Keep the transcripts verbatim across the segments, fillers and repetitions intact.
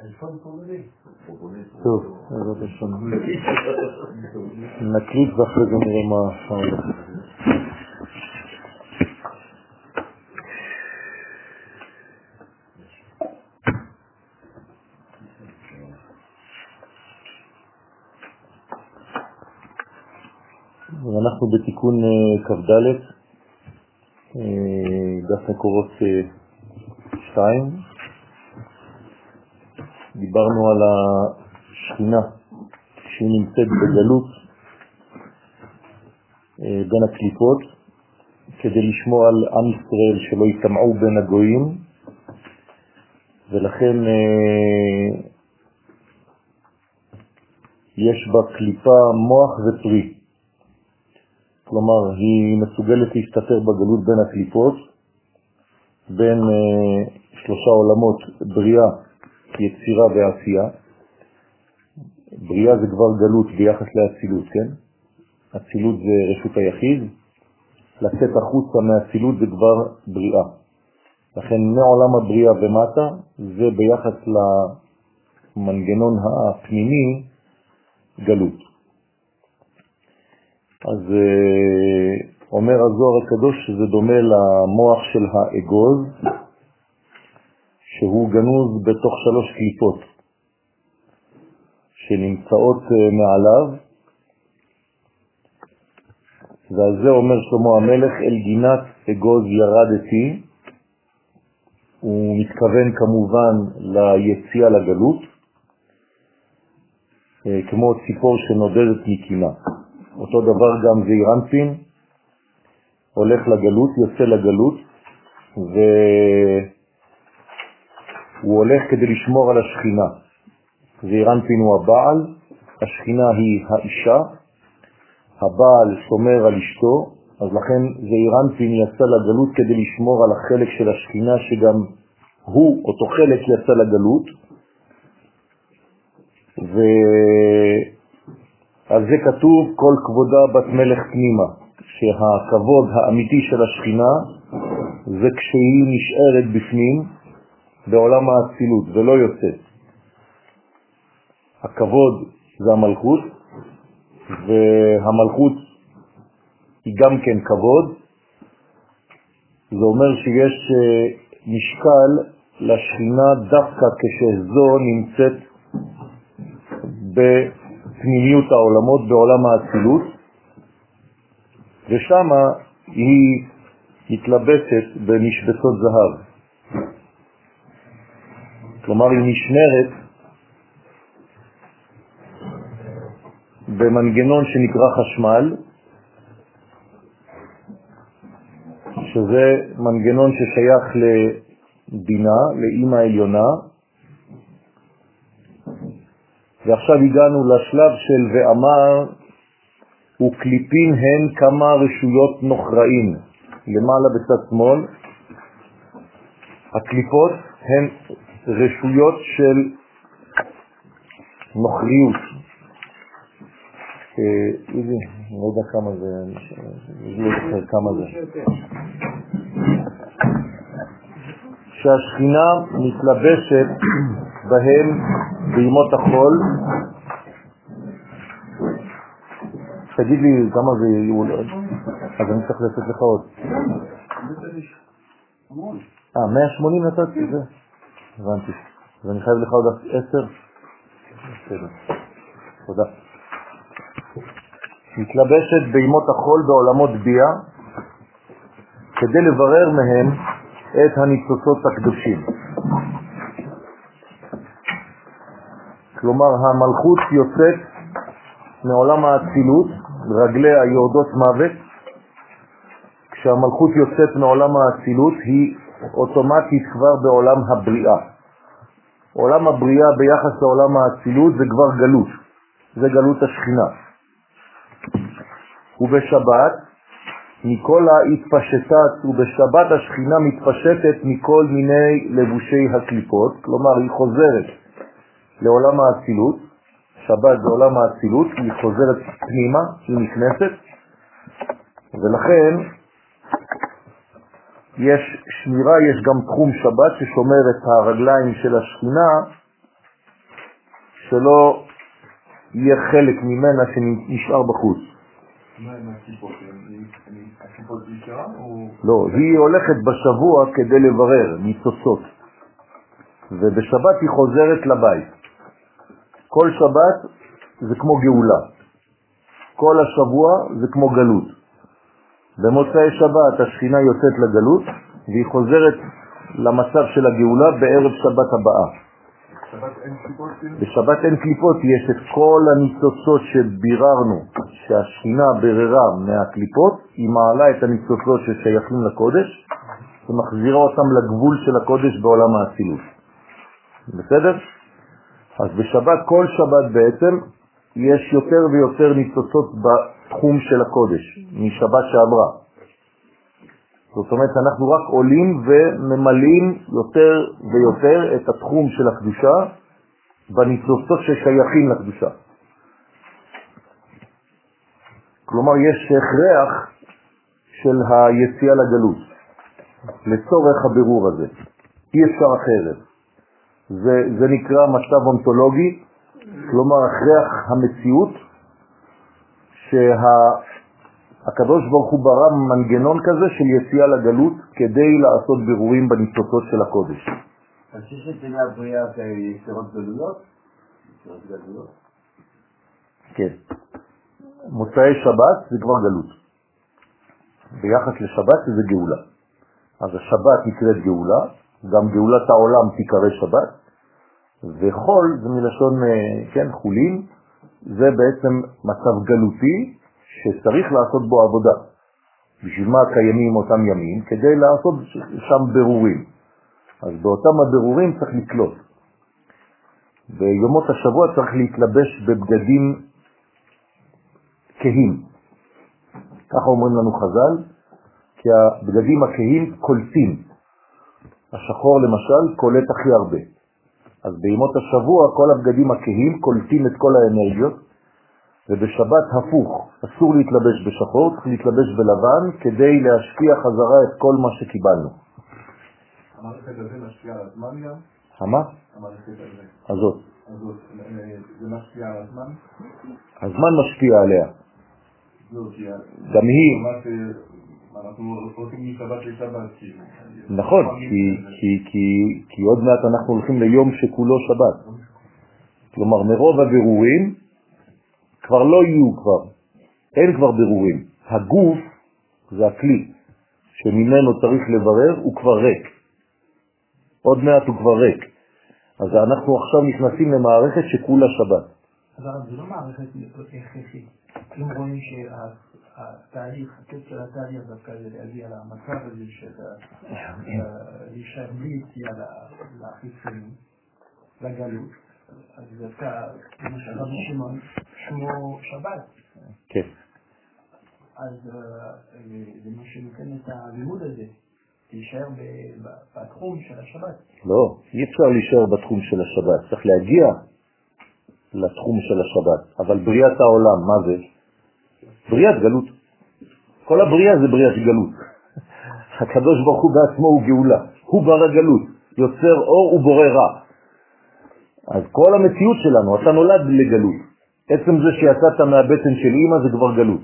טוב, אז זה שם. נקליט ואחרי זה נראה מה הולך. אנחנו בתיקון כ"ד, דף מקורות שתיים. דיברנו על השכינה שהיא נמצאת בגלות בין הקליפות כדי לשמור על עם ישראל שלא יטמעו בין הגויים, ולכן יש בה קליפה מוח ופרי. כלומר, היא מסוגלת להסתתר בגלות בין הקליפות, בין אה, שלושה עולמות, בריאה, יצירה ועשייה. בריאה זה כבר גלות ביחס לאצילות, כן? אצילות זה רשות היחיד, לצאת החוצה מהאצילות זה כבר בריאה. לכן מעולם הבריאה ומטה, זה ביחס למנגנון הפנימי גלות. אז אומר הזוהר הקדוש שזה דומה למוח של האגוז, שהוא גנוז בתוך שלוש קליפות שנמצאות מעליו, ועל זה אומר שלמה המלך, אל גינת אגוז ירדתי. הוא מתכוון כמובן ליציאה לגלות, כמו ציפור שנודדת מקינה. אותו דבר גם זעיר אנפין, הולך לגלות, יוצא לגלות, והוא הולך כדי לשמור על השכינה. זעיר אנפין הוא הבעל, השכינה היא האישה, הבעל שומר על אשתו, אז לכן זעיר אנפין יצא לגלות כדי לשמור על החלק של השכינה שגם הוא, אותו חלק יצא לגלות, ו... על זה כתוב כל כבודה בת מלך פנימה, שהכבוד האמיתי של השכינה זה כשהיא נשארת בפנים בעולם האצילות ולא יוצאת. הכבוד זה המלכות, והמלכות היא גם כן כבוד. זה אומר שיש משקל לשכינה דווקא כשזו נמצאת ב פנימיות העולמות בעולם האצילות, ושם היא מתלבטת במשבצות זהב. כלומר, היא נשמרת במנגנון שנקרא חשמל, שזה מנגנון ששייך לבינה, לאמא העליונה, ועכשיו הגענו לשלב של ואמר וקליפין הן כמה רשויות נוכראים. למעלה בצד שמאל הקליפות הן רשויות של נוכריות. איזה, אני לא יודע כמה זה, אני לא זוכר כמה זה. שהשכינה מתלבשת בהם בימות החול. תגיד לי כמה זה יהיו, אז אני צריך לתת לך עוד. אה, מאה ושמונים נתתי, זה? הבנתי. אז אני חייב לך עוד עשר? בסדר. תודה. מתלבשת בימות החול בעולמות בייה, כדי לברר מהם את הניצוצות הקדושים. כלומר, המלכות יוצאת מעולם האצילות, רגליה יורדות מוות. כשהמלכות יוצאת מעולם האצילות, היא אוטומטית כבר בעולם הבריאה. עולם הבריאה ביחס לעולם האצילות זה כבר גלות, זה גלות השכינה. ובשבת, מכל ההתפשטת, ובשבת השכינה מתפשטת מכל מיני לבושי הקליפות, כלומר היא חוזרת לעולם האצילות. שבת זה עולם האצילות, היא חוזרת פנימה, היא נכנסת, ולכן יש שמירה, יש גם תחום שבת ששומר את הרגליים של השכינה שלא יהיה חלק ממנה שנשאר בחוץ. מה עם הכיפות? הכיפות נשארה? לא, היא הולכת בשבוע כדי לברר ניצוצות, ובשבת היא חוזרת לבית. כל שבת זה כמו גאולה, כל השבוע זה כמו גלות. במוצאי שבת השכינה יוצאת לגלות והיא חוזרת למצב של הגאולה בערב שבת הבאה. בשבת אין קליפות? בשבת אין קליפות, יש את כל הניצוצות שביררנו שהשכינה בררה מהקליפות, היא מעלה את הניצוצות ששייכים לקודש ומחזירה אותם לגבול של הקודש בעולם האצילות. בסדר? אז בשבת, כל שבת בעצם יש יותר ויותר ניצוצות בתחום של הקודש משבת שעברה. זאת אומרת, אנחנו רק עולים וממלאים יותר ויותר את התחום של הקדושה בניצוצות ששייכים לקדושה. כלומר, יש הכרח של היציאה לגלות לצורך הבירור הזה. אי אפשר אחרת. זה, זה נקרא מצב אונתולוגי, כלומר הכרח המציאות שהקדוש ברוך הוא ברא מנגנון כזה של יציאה לגלות כדי לעשות בירורים בניצוצות של הקודש. אז שיש את דיני הבריאה ויצירות גלויות? יצירות גלויות? כן. מוצאי שבת זה כבר גלות. ביחס לשבת זה גאולה. אז השבת נקראת גאולה, גם גאולת העולם תיקרא שבת, וחול זה מלשון, כן, חולים, זה בעצם מצב גלותי שצריך לעשות בו עבודה. בשביל מה קיימים אותם ימים? כדי לעשות שם ברורים. אז באותם הבירורים צריך לקלוט. ביומות השבוע צריך להתלבש בבגדים כהים. ככה אומרים לנו חז"ל, כי הבגדים הכהים קולטים. השחור למשל קולט הכי הרבה. אז בימות השבוע כל הבגדים הכהים קולטים את כל האנרגיות, ובשבת הפוך, אסור להתלבש בשחור, צריך להתלבש בלבן כדי להשפיע חזרה את כל מה שקיבלנו. המערכת הזה משפיעה על הזמן גם? המה? המערכת הזה. הזאת. הזאת, זה משפיע על הזמן? הזמן משפיע עליה. לא, כי... גם היא... אנחנו הולכים משבת לשבת. נכון, כי, כי, כי, כי עוד מעט אנחנו הולכים ליום שכולו שבת. כלומר, מרוב הבירורים כבר לא יהיו כבר. אין כבר בירורים. הגוף זה הכלי שממנו צריך לברר, הוא כבר ריק. עוד מעט הוא כבר ריק. אז אנחנו עכשיו נכנסים למערכת שכולה שבת. אבל זה לא מערכת הכרחית. אם רואים שהתהליך, הקץ של התהליך דווקא זה להגיע למצב הזה של להישאר בלי יציאה לחיצונים, לגלות, אז דווקא, למשל, רבי שמעון, שמו שבת. כן. אז זה מה שנותן את הלימוד הזה, להישאר בתחום של השבת. לא, אי אפשר להישאר בתחום של השבת, צריך להגיע לתחום של השבת. אבל בריאת העולם, מה זה? בריאת גלות. כל הבריאה זה בריאת גלות. הקדוש ברוך הוא בעצמו הוא גאולה. הוא ברא גלות. יוצר אור ובורא רע. אז כל המציאות שלנו, אתה נולד לגלות. עצם זה שיצאת מהבטן של אמא זה כבר גלות.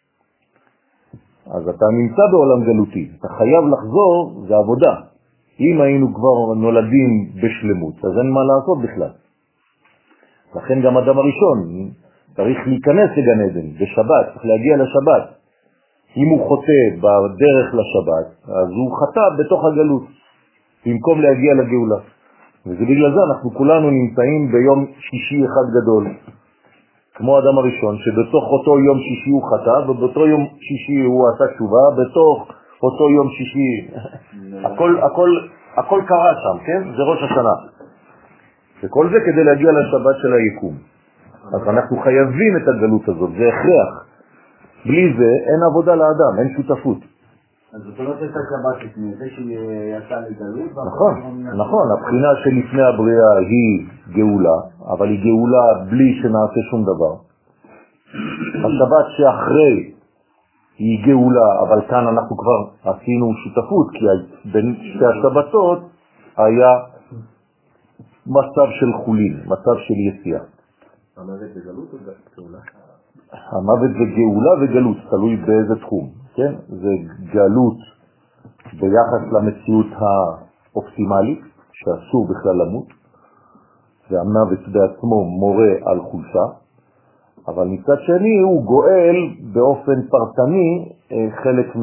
אז אתה נמצא בעולם גלותי. אתה חייב לחזור, זה עבודה. אם היינו כבר נולדים בשלמות, אז אין מה לעשות בכלל. לכן גם אדם הראשון צריך להיכנס לגן עדן בשבת, צריך להגיע לשבת. אם הוא חוטא בדרך לשבת, אז הוא חטא בתוך הגלות, במקום להגיע לגאולה. וזה בגלל זה אנחנו כולנו נמצאים ביום שישי אחד גדול, כמו אדם הראשון, שבתוך אותו יום שישי הוא חטא, ובאותו יום שישי הוא עשה תשובה, בתוך אותו יום שישי, הכל, הכל, הכל קרה שם, כן? זה ראש השנה. וכל זה כדי להגיע לשבת של היקום. אז אנחנו חייבים את הגלות הזאת, זה הכרח. בלי זה אין עבודה לאדם, אין שותפות. אז זאת אומרת את השבת לפני זה שיצא לגלות? נכון, נכון, הבחינה שלפני הבריאה היא גאולה, אבל היא גאולה בלי שנעשה שום דבר. השבת שאחרי היא גאולה, אבל כאן אנחנו כבר עשינו שותפות, כי בין שתי השבתות היה מצב של חולין, מצב של יציאה. המוות וגלות או גאולה? המוות וגאולה וגלות, תלוי באיזה תחום, כן? זה גלות ביחס למציאות האופטימלית, שאסור בכלל למות, והמוות בעצמו מורה על חולשה, אבל מצד שני הוא גואל באופן פרטני חלק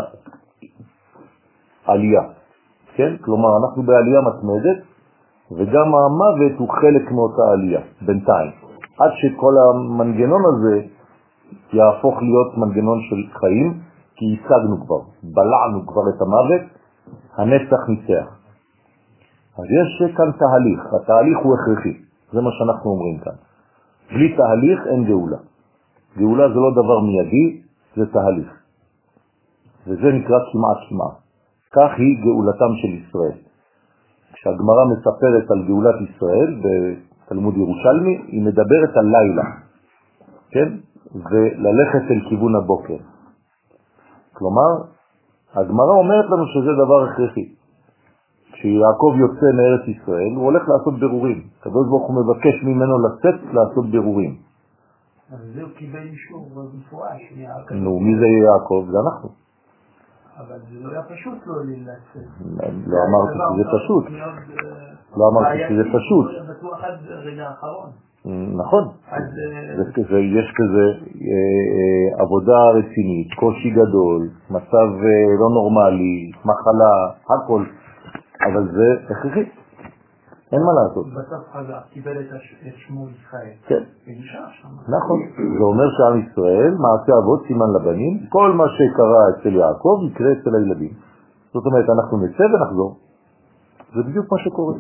מהעלייה, כן? כלומר אנחנו בעלייה מתמדת, וגם המוות הוא חלק מאותה עלייה, בינתיים. עד שכל המנגנון הזה יהפוך להיות מנגנון של חיים, כי השגנו כבר, בלענו כבר את המוות, הנצח ניצח. אז יש כאן תהליך, התהליך הוא הכרחי, זה מה שאנחנו אומרים כאן. בלי תהליך אין גאולה. גאולה זה לא דבר מיידי, זה תהליך. וזה נקרא כמעט כמעט. כך היא גאולתם של ישראל. כשהגמרא מספרת על גאולת ישראל בתלמוד ירושלמי, היא מדברת על לילה, כן? וללכת אל כיוון הבוקר. כלומר, הגמרא אומרת לנו שזה דבר הכרחי. כשיעקב יוצא מארץ ישראל, הוא הולך לעשות בירורים. הקדוש ברוך הוא מבקש ממנו לצאת לעשות בירורים. אז זה הוא קיבל אישור מפורש מיעקב. נו, מי זה יעקב? זה אנחנו. אבל זה לא היה פשוט לא לצאת. לא אמרתי שזה פשוט. לא אמרתי שזה פשוט. זה בטוח עד רגע האחרון. נכון. יש כזה עבודה רצינית, קושי גדול, מצב לא נורמלי, מחלה, הכל. אבל זה הכרחי. אין מה לעשות. בסוף חזר, קיבל את שמו ישראל. כן. ונשאר שם. נכון. זה אומר שעם ישראל, מעשה אבות, סימן לבנים, כל מה שקרה אצל יעקב יקרה אצל הילדים. זאת אומרת, אנחנו נצא ונחזור. זה בדיוק מה שקורה.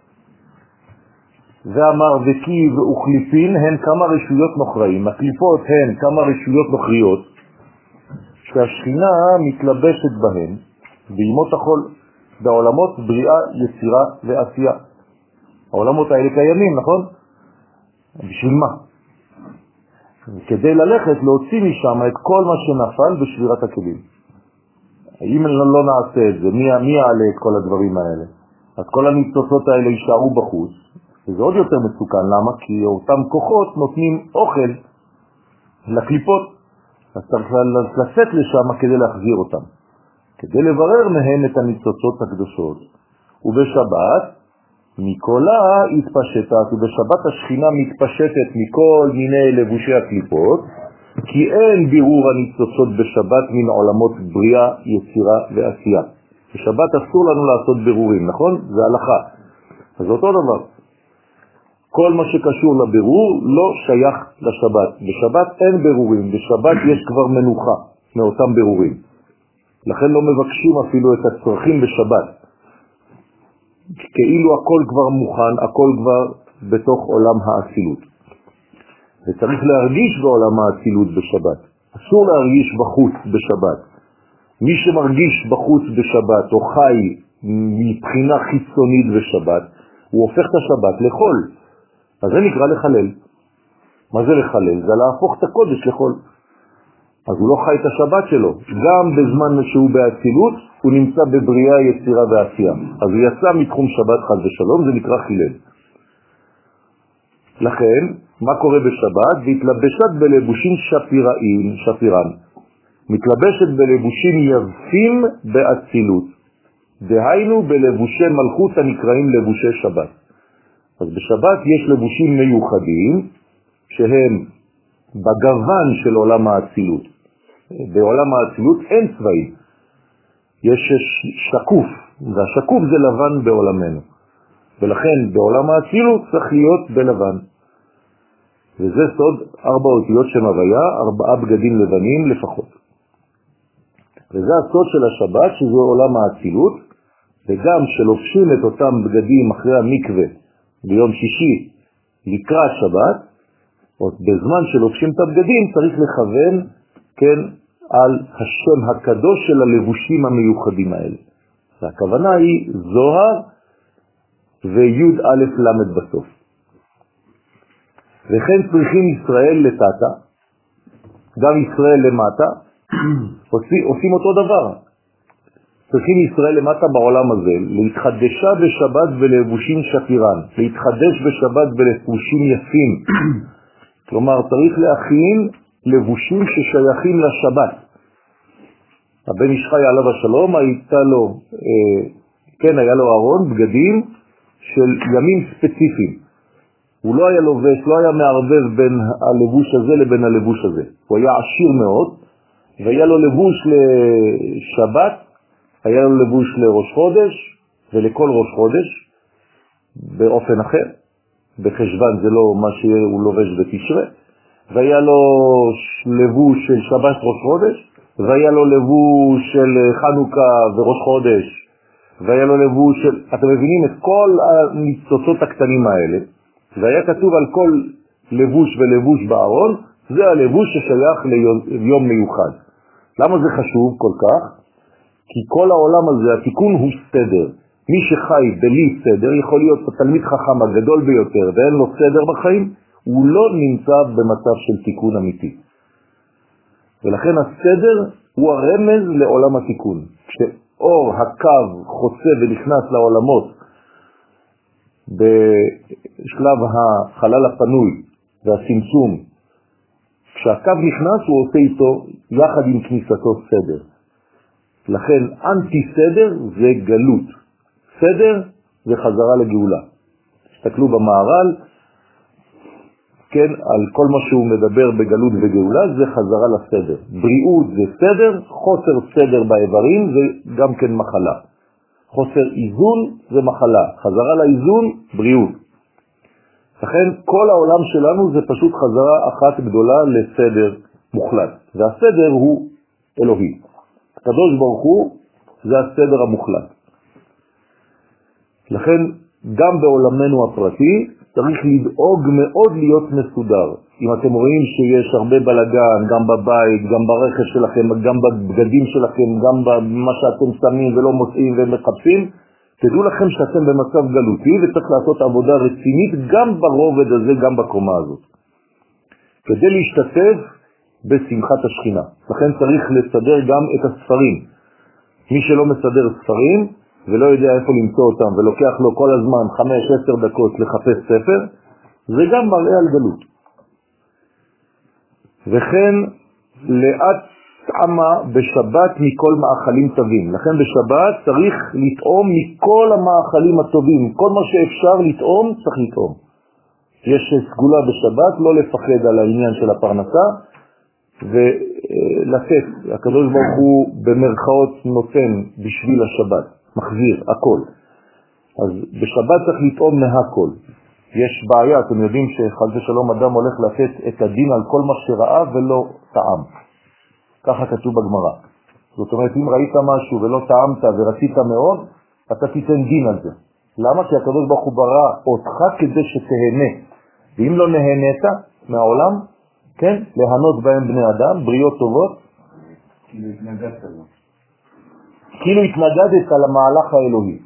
ואמר וקי ואוכליפין הן כמה רשויות נוכריים. הקליפות הן כמה רשויות נוכריות שהשכינה מתלבשת בהן בימות החול, בעולמות בריאה, יצירה ועשייה. העולמות האלה קיימים, נכון? בשביל מה? כדי ללכת להוציא משם את כל מה שנפל בשבירת הכלים. אם לא נעשה את זה, מי, מי יעלה את כל הדברים האלה? אז כל הניצוצות האלה יישארו בחוץ, וזה עוד יותר מסוכן. למה? כי אותם כוחות נותנים אוכל לקליפות, אז צריך לצאת לשם כדי להחזיר אותם, כדי לברר מהם את הניצוצות הקדושות. ובשבת מקולה התפשטת, ובשבת השכינה מתפשטת מכל מיני לבושי הקליפות, כי אין בירור הניצוצות בשבת מן עולמות בריאה, יצירה ועשייה. בשבת אסור לנו לעשות בירורים, נכון? זה הלכה. אז אותו דבר. כל מה שקשור לבירור לא שייך לשבת. בשבת אין בירורים, בשבת יש כבר מנוחה מאותם בירורים. לכן לא מבקשים אפילו את הצרכים בשבת. כאילו הכל כבר מוכן, הכל כבר בתוך עולם האצילות. וצריך להרגיש בעולם האצילות בשבת. אסור להרגיש בחוץ בשבת. מי שמרגיש בחוץ בשבת או חי מבחינה חיצונית בשבת, הוא הופך את השבת לחול. אז זה נקרא לחלל. מה זה לחלל? זה להפוך את הקודש לחול. אז הוא לא חי את השבת שלו. גם בזמן שהוא באצילות, הוא נמצא בבריאה, יצירה ועשייה. אז הוא יצא מתחום שבת חד ושלום, זה נקרא חילל. לכן, מה קורה בשבת? והתלבשת בלבושים שפיראים, שפירן. מתלבשת בלבושים יפים באצילות. דהיינו בלבושי מלכות הנקראים לבושי שבת. אז בשבת יש לבושים מיוחדים, שהם בגוון של עולם האצילות. בעולם האצילות אין צבעים. יש שקוף, והשקוף זה לבן בעולמנו. ולכן בעולם האצילות צריך להיות בלבן. וזה סוד ארבע אותיות שם הוויה, ארבעה בגדים לבנים לפחות. וזה הסוד של השבת, שזה עולם האצילות, וגם שלובשים את אותם בגדים אחרי המקווה ביום שישי לקראת שבת, או בזמן שלובשים את הבגדים צריך לכוון, כן, על השם הקדוש של הלבושים המיוחדים האלה. והכוונה היא זוהר ויוד א' למד בסוף. וכן צריכים ישראל לטאטה, גם ישראל למטה, עושים, עושים אותו דבר. צריכים ישראל למטה בעולם הזה, להתחדשה בשבת בלבושים שפירן, להתחדש בשבת בלבושים יפים. כלומר, צריך להכין לבושים ששייכים לשבת. הבן איש חי עליו השלום, הייתה לו, אה, כן, היה לו ארון, בגדים של ימים ספציפיים. הוא לא היה לובש, לא היה מערבב בין הלבוש הזה לבין הלבוש הזה. הוא היה עשיר מאוד, והיה לו לבוש לשבת, היה לו לבוש לראש חודש, ולכל ראש חודש, באופן אחר. בחשבן זה לא מה שהוא לובש בתשרה. והיה לו לבוש של שבת ראש חודש, והיה לו לבוש של חנוכה וראש חודש, והיה לו לבוש של... אתם מבינים את כל הניצוצות הקטנים האלה, והיה כתוב על כל לבוש ולבוש בארון, זה הלבוש ששייך ליום מיוחד. למה זה חשוב כל כך? כי כל העולם הזה, התיקון הוא סדר. מי שחי בלי סדר יכול להיות התלמיד חכם הגדול ביותר, ואין לו סדר בחיים, הוא לא נמצא במצב של תיקון אמיתי. ולכן הסדר הוא הרמז לעולם התיקון. כשאור הקו חוצה ונכנס לעולמות בשלב החלל הפנוי והצמצום, כשהקו נכנס הוא עושה איתו יחד עם כניסתו סדר. לכן אנטי סדר זה גלות, סדר זה חזרה לגאולה. תסתכלו במערל, כן, על כל מה שהוא מדבר בגלות וגאולה זה חזרה לסדר. בריאות זה סדר, חוסר סדר באיברים זה גם כן מחלה. חוסר איזון זה מחלה, חזרה לאיזון בריאות. לכן כל העולם שלנו זה פשוט חזרה אחת גדולה לסדר מוחלט, והסדר הוא אלוהי. הקדוש ברוך הוא זה הסדר המוחלט. לכן גם בעולמנו הפרטי צריך לדאוג מאוד להיות מסודר. אם אתם רואים שיש הרבה בלגן, גם בבית, גם ברכב שלכם, גם בבגדים שלכם, גם במה שאתם שמים ולא מוצאים ומחפשים, תדעו לכם שאתם במצב גלותי וצריך לעשות עבודה רצינית גם ברובד הזה, גם בקומה הזאת. כדי להשתתף בשמחת השכינה. לכן צריך לסדר גם את הספרים. מי שלא מסדר ספרים ולא יודע איפה למצוא אותם ולוקח לו כל הזמן חמש עשר דקות לחפש ספר, זה גם מראה על גלות. וכן לאט טעמה בשבת מכל מאכלים טובים. לכן בשבת צריך לטעום מכל המאכלים הטובים. כל מה שאפשר לטעום צריך לטעום. יש סגולה בשבת, לא לפחד על העניין של הפרנסה ולתת. הקדוש ברוך הוא במרכאות נותן בשביל השבת, מחזיר הכל. אז בשבת צריך לטעום מהכל. יש בעיה, אתם יודעים שחד ושלום אדם הולך לתת את הדין על כל מה שראה ולא טעם. ככה כתוב בגמרא. זאת אומרת, אם ראית משהו ולא טעמת ורצית מאוד, אתה תיתן דין על זה. למה? כי הקדוש ברוך הוא ברא אותך כדי שתהנה. ואם לא נהנית מהעולם, כן, להנות בהם בני אדם, בריאות טובות. כאילו התנגדת לו. כאילו התנגדת למהלך האלוהי.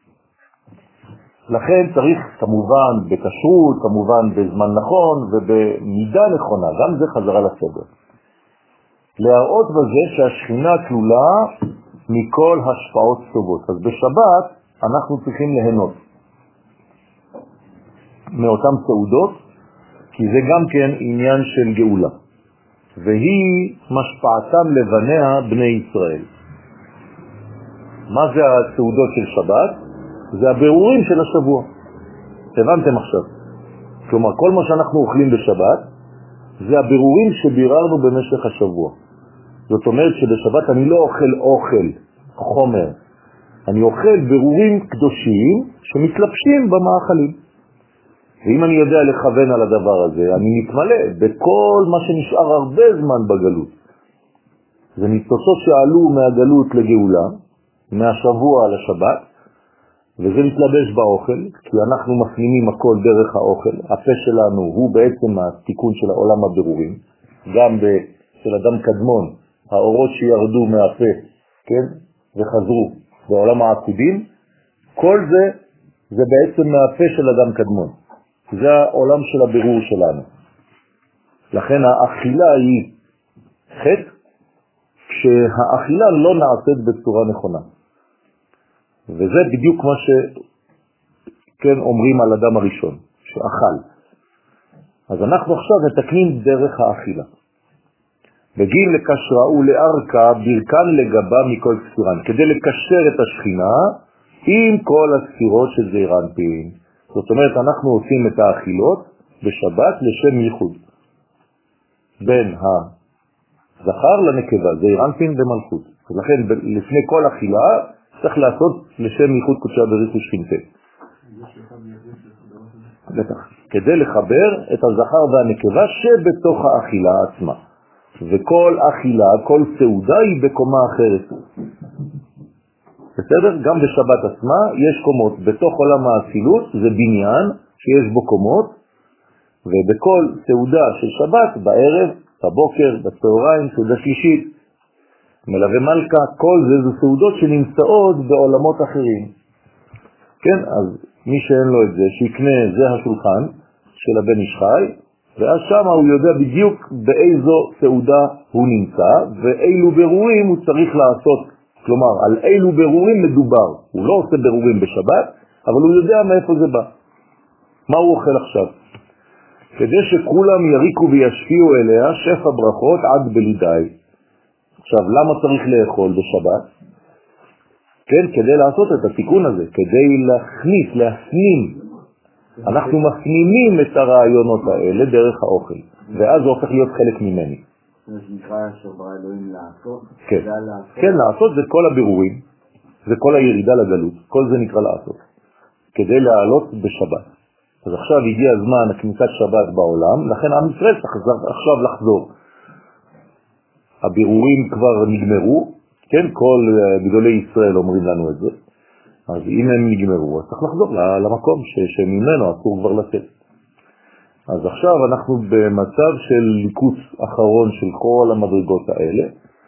לכן צריך כמובן בכשרות, כמובן בזמן נכון ובמידה נכונה, גם זה חזרה לסדר. להראות בזה שהשכינה כלולה מכל השפעות טובות. אז בשבת אנחנו צריכים ליהנות מאותם סעודות, כי זה גם כן עניין של גאולה. והיא משפעתם לבניה בני ישראל. מה זה הסעודות של שבת? זה הבירורים של השבוע. הבנתם עכשיו? כלומר, כל מה שאנחנו אוכלים בשבת, זה הבירורים שביררנו במשך השבוע. זאת אומרת שבשבת אני לא אוכל אוכל, חומר. אני אוכל בירורים קדושים שמתלבשים במאכלים. ואם אני יודע לכוון על הדבר הזה, אני מתמלא בכל מה שנשאר הרבה זמן בגלות. זה ניצוצות שעלו מהגלות לגאולה, מהשבוע לשבת, וזה מתלבש באוכל, כי אנחנו מפנימים הכל דרך האוכל. הפה שלנו הוא בעצם התיקון של העולם הבירורים, גם של אדם קדמון, האורות שירדו מהפה, כן, וחזרו בעולם העקודים, כל זה, זה בעצם מהפה של אדם קדמון. זה העולם של הבירור שלנו. לכן האכילה היא חטא, כשהאכילה לא נעשית בצורה נכונה. וזה בדיוק מה שכן אומרים על אדם הראשון, שאכל. אז אנחנו עכשיו מתקנים דרך האכילה. בגיל לקשרה ולארכה ברכן לגבה מכל ספירן, כדי לקשר את השכינה עם כל הספירות של זעיר אנפין. זאת אומרת, אנחנו עושים את האכילות בשבת לשם ייחוד. בין הזכר לנקבה, זעיר אנפין ומלכות. ולכן לפני כל אכילה צריך לעשות לשם ייחוד קודשה בריך ושכינתה. בטח. כדי לחבר את הזכר והנקבה שבתוך האכילה עצמה. וכל אכילה, כל סעודה היא בקומה אחרת. בסדר? גם בשבת עצמה יש קומות. בתוך עולם האצילות זה בניין שיש בו קומות, ובכל סעודה של שבת, בערב, בבוקר, בצהריים, סעודה שלישית, מלווה מלכה, כל זה זה סעודות שנמצאות בעולמות אחרים. כן? אז מי שאין לו את זה, שיקנה, זה השולחן של הבן איש חי, ואז שם הוא יודע בדיוק באיזו סעודה הוא נמצא, ואילו ברורים הוא צריך לעשות, כלומר, על אילו ברורים מדובר. הוא לא עושה ברורים בשבת, אבל הוא יודע מאיפה זה בא. מה הוא אוכל עכשיו? כדי שכולם יריקו וישפיעו אליה שפע ברכות עד בלידי. עכשיו, למה צריך לאכול בשבת? כן, כדי לעשות את התיקון הזה, כדי להכניס, להפנים. אנחנו מפנימים את הרעיונות האלה דרך האוכל, ואז זה הופך להיות חלק ממני. זה נקרא שברא אלוהים לעשות? כן, כן, לעשות זה כל הבירורים, זה כל הירידה לגלות, כל זה נקרא לעשות, כדי לעלות בשבת. אז עכשיו הגיע הזמן הכניסת שבת בעולם, לכן עם ישראל צריך עכשיו לחזור. הבירורים כבר נגמרו, כן, כל גדולי ישראל אומרים לנו את זה. אז אם הם נגמרו, אז צריך לחזור למקום שממנו אסור כבר לצאת. אז עכשיו אנחנו במצב של ליקוט אחרון של כל המדרגות האלה,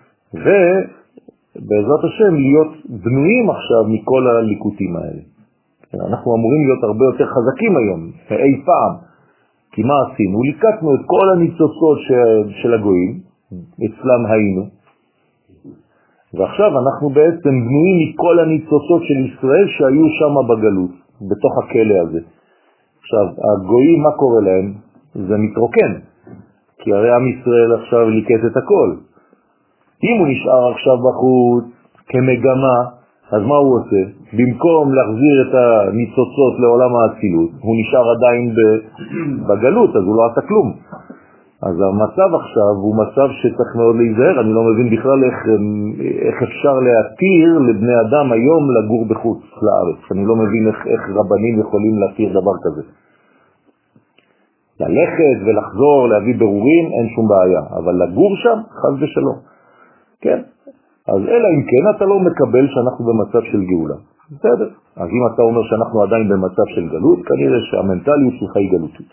ובעזרת השם להיות בנויים עכשיו מכל הליקוטים האלה. אנחנו אמורים להיות הרבה יותר חזקים היום, אי פעם. כי מה עשינו? ליקטנו את כל הניצוצות של הגויים, אצלם היינו, ועכשיו אנחנו בעצם בנויים מכל הניצוצות של ישראל שהיו שם בגלות, בתוך הכלא הזה. עכשיו, הגויים, מה קורה להם? זה מתרוקן, כי הרי עם ישראל עכשיו ליקט את הכל. אם הוא נשאר עכשיו בחוץ כמגמה, אז מה הוא עושה? במקום להחזיר את הניצוצות לעולם האצילות, הוא נשאר עדיין בגלות, אז הוא לא עשה כלום. אז המצב עכשיו הוא מצב שצריך מאוד להיזהר. אני לא מבין בכלל איך, איך אפשר להתיר לבני אדם היום לגור בחוץ לארץ. אני לא מבין איך, איך רבנים יכולים להתיר דבר כזה. ללכת ולחזור, להביא ברורים, אין שום בעיה. אבל לגור שם, חס ושלום. כן? אז אלא אם כן אתה לא מקבל שאנחנו במצב של גאולה. בסדר. אז אם אתה אומר שאנחנו עדיין במצב של גלות, כנראה שהמנטליות שלך היא גלותית.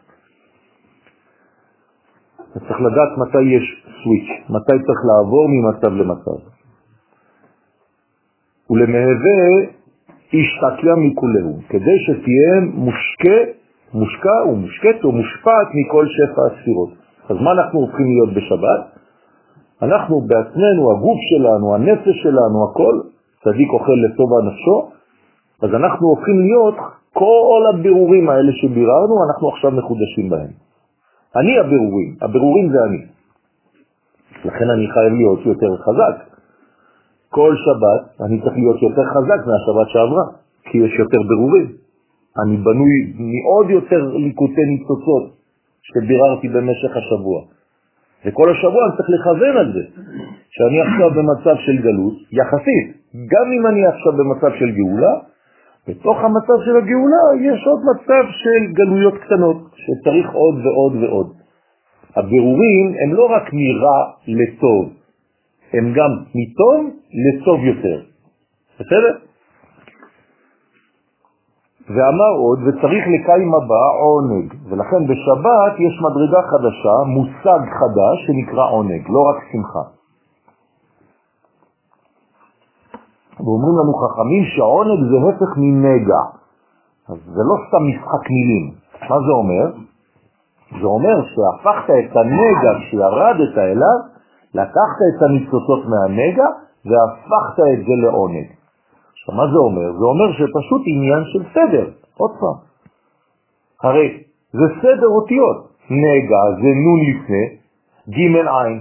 צריך לדעת מתי יש סוויץ', מתי צריך לעבור ממצב למצב. ולמהווה השתתלה מכולהו, כדי שתהיה מושקע, מושקע ומושקעת או מושפעת מכל שפע הספירות. אז מה אנחנו הופכים להיות בשבת? אנחנו בעצמנו, הגוף שלנו, הנפש שלנו, הכל, צדיק אוכל לטוב נפשו, אז אנחנו הופכים להיות כל הבירורים האלה שביררנו, אנחנו עכשיו מחודשים בהם. אני הבירורים, הבירורים זה אני. לכן אני חייב להיות יותר חזק. כל שבת אני צריך להיות יותר חזק מהשבת שעברה, כי יש יותר בירורים. אני בנוי מאוד יותר ליקוטי ניצוצות שביררתי במשך השבוע. וכל השבוע אני צריך לכוון על זה, שאני עכשיו במצב של גלות, יחסית. גם אם אני עכשיו במצב של גאולה, בתוך המצב של הגאולה יש עוד מצב של גלויות קטנות, שצריך עוד ועוד ועוד. הבירורים הם לא רק מרע לטוב, הם גם מטוב לטוב יותר. בסדר? ואמר עוד, וצריך לקיים הבא עונג, ולכן בשבת יש מדרגה חדשה, מושג חדש שנקרא עונג, לא רק שמחה. ואומרים לנו חכמים שהעונג זה הפך מנגע. אז זה לא סתם משחק מילים. מה זה אומר? זה אומר שהפכת את הנגע כשירדת אליו, לקחת את הניצוצות מהנגע והפכת את זה לעונג. עכשיו, מה זה אומר? זה אומר שפשוט עניין של סדר. עוד פעם. הרי זה סדר אותיות. נגע זה נון לפני, ג' עין.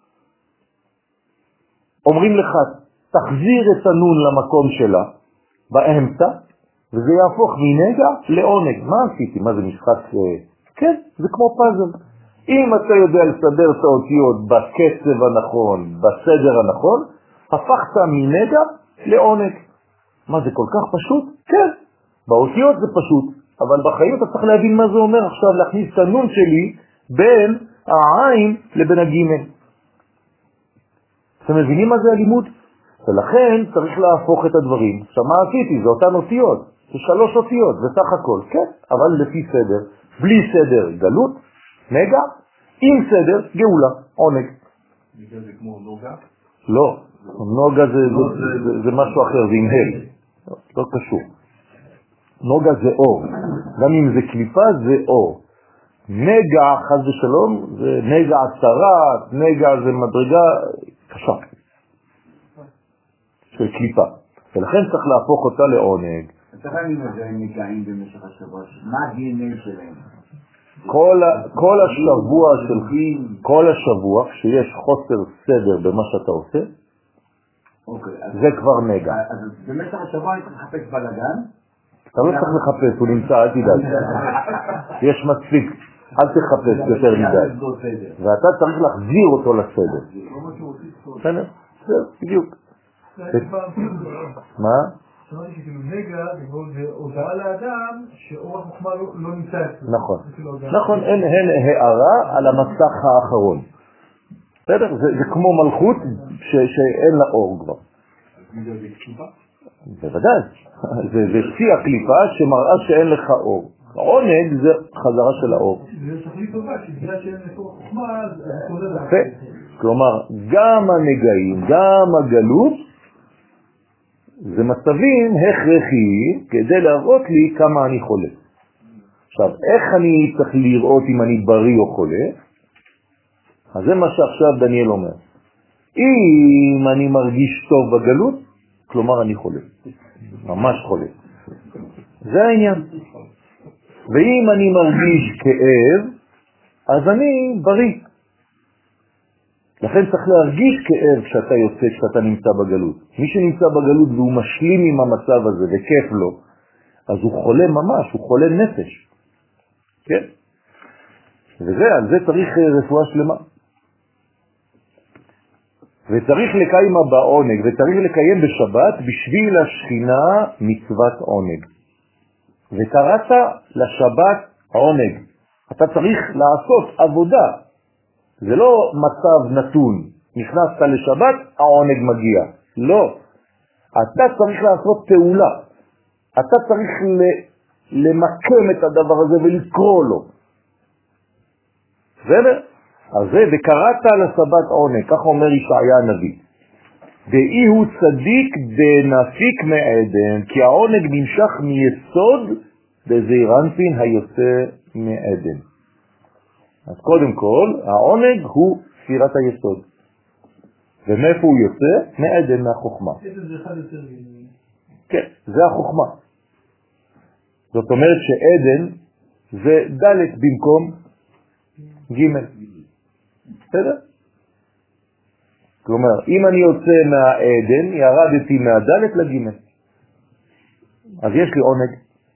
אומרים לך, תחזיר את הנון למקום שלה, באמצע, וזה יהפוך מנגע לעונג. מה עשיתי? מה זה משחק? כן, זה כמו פאזל. אם אתה יודע לסדר את האותיות בקצב הנכון, בסדר הנכון, הפכת מנגע לעונג. מה זה כל כך פשוט? כן, באותיות זה פשוט, אבל בחיים אתה צריך להבין מה זה אומר עכשיו, להכניס את הנון שלי בין העין לבין הגימל. אתם מבינים מה זה הלימוד? ולכן צריך להפוך את הדברים. עכשיו מה עשיתי? זה אותן אותיות, זה שלוש אותיות, זה סך הכל, כן, אבל לפי סדר. בלי סדר גלות, נגע, עם סדר גאולה, עונג. נגע זה כמו נוגה? לא, נוגה זה, זה, זה, זה, זה משהו אחר, זה עם הל, לא, לא קשור. נוגה זה אור, גם אם זה קליפה זה אור. נגע, חס ושלום, זה נגע צרת, נגע זה מדרגה קשה של קליפה, ולכן צריך להפוך אותה לעונג. אתה כאן עם זה הם נגעים במשך השבוע, מה ה-די אן איי שלהם? כל, כל השבוע של כל השבוע, כשיש חוסר סדר במה שאתה עושה, זה כבר נגע. אז במשך השבוע אני צריך לחפש בלגן? אתה לא צריך לחפש, הוא נמצא, אל תדאג. יש מספיק, אל תחפש יותר מדי. ואתה צריך להחזיר אותו לסדר. בסדר? בסדר, בדיוק. מה? שמעתי שכאילו נגע זה הודעה לאדם שאור החוכמה לא נמצא אצלו. נכון, נכון, הן הערה על המסך האחרון. בסדר? זה כמו מלכות שאין לה אור כבר. זה קליפה? בוודאי, זה שיא הקליפה שמראה שאין לך אור. העונג זה חזרה של האור. זה תכלית טובה, שבגלל שאין לך אור חוכמה, אז זה חוזר לך. כלומר, גם הנגעים, גם הגלות, זה מצבים הכרחיים כדי להראות לי כמה אני חולה. עכשיו, איך אני צריך לראות אם אני בריא או חולה? אז זה מה שעכשיו דניאל אומר. אם אני מרגיש טוב בגלות, כלומר אני חולה. ממש חולה. זה העניין. ואם אני מרגיש כאב, אז אני בריא. לכן צריך להרגיש כאב כשאתה יוצא, כשאתה נמצא בגלות. מי שנמצא בגלות והוא משלים עם המצב הזה וכיף לו, אז הוא חולה ממש, הוא חולה נפש. כן? וזה, על זה צריך רפואה שלמה. וצריך לקיים בעונג, וצריך לקיים בשבת בשביל השכינה מצוות עונג. וקראת לשבת עונג. אתה צריך לעשות עבודה. זה לא מצב נתון, נכנסת לשבת, העונג מגיע. לא. אתה צריך לעשות פעולה. אתה צריך למקם את הדבר הזה ולקרוא לו. בסדר? אז זה, וקראת לשבת עונג, כך אומר ישעיה הנביא. דאי הוא צדיק דנפיק מעדן, כי העונג נמשך מיסוד בזעיר אנפין היוצא מעדן. אז קודם כל, העונג הוא ספירת היסוד. ומאיפה הוא יוצא? מעדן, מהחוכמה. עדן זה אחד יותר... כן, זה החוכמה. זאת אומרת שעדן זה ד' במקום ג'. בסדר? כלומר, אם אני יוצא מהעדן, ירדתי מהד' לג'. אז יש לי עונג.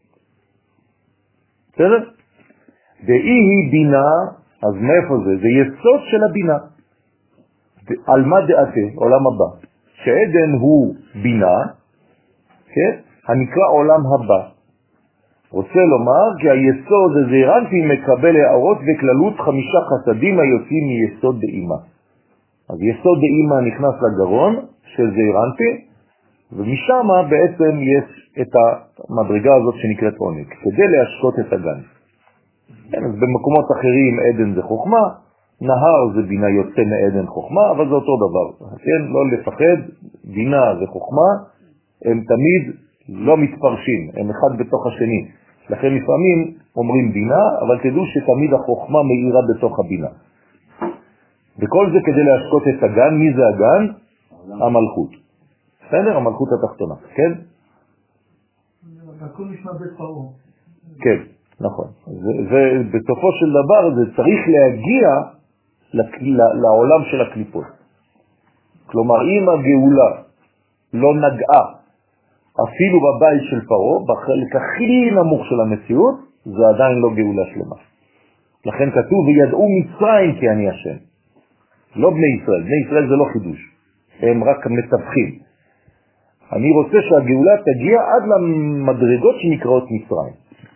בסדר? דאי היא בינה, אז מאיפה זה? זה יסוד של הבינה. על מה דעתה? עולם הבא. שעדן הוא בינה, כן? הנקרא עולם הבא. רוצה לומר כי היסוד הזה רנפי מקבל הערות וכללות חמישה חסדים היוצאים מיסוד דאימה. אז יסוד דאימה נכנס לגרון של זעירנפי, ומשם בעצם יש את המדרגה הזאת שנקראת עונג, כדי להשקות את הגן. כן, אז במקומות אחרים עדן זה חוכמה, נהר זה בינה יוצא מעדן חוכמה, אבל זה אותו דבר. כן, לא לפחד, בינה וחוכמה הם תמיד לא מתפרשים, הם אחד בתוך השני. לכן לפעמים אומרים בינה, אבל תדעו שתמיד החוכמה מאירה בתוך הבינה. וכל זה כדי להשקות את הגן. מי זה הגן? המלכות. בסדר? המלכות התחתונה, כן? הכל נשמע בפרעה. כן, נכון. ובסופו של דבר זה צריך להגיע לעולם של הקליפות. כלומר, אם הגאולה לא נגעה אפילו בבית של פרעה, בחלק הכי נמוך של המציאות, זה עדיין לא גאולה שלמה. לכן כתוב, וידעו מצרים כי אני השם. לא בני ישראל, בני ישראל זה לא חידוש, הם רק מתווכים. אני רוצה שהגאולה תגיע עד למדרגות שנקראות מצרים.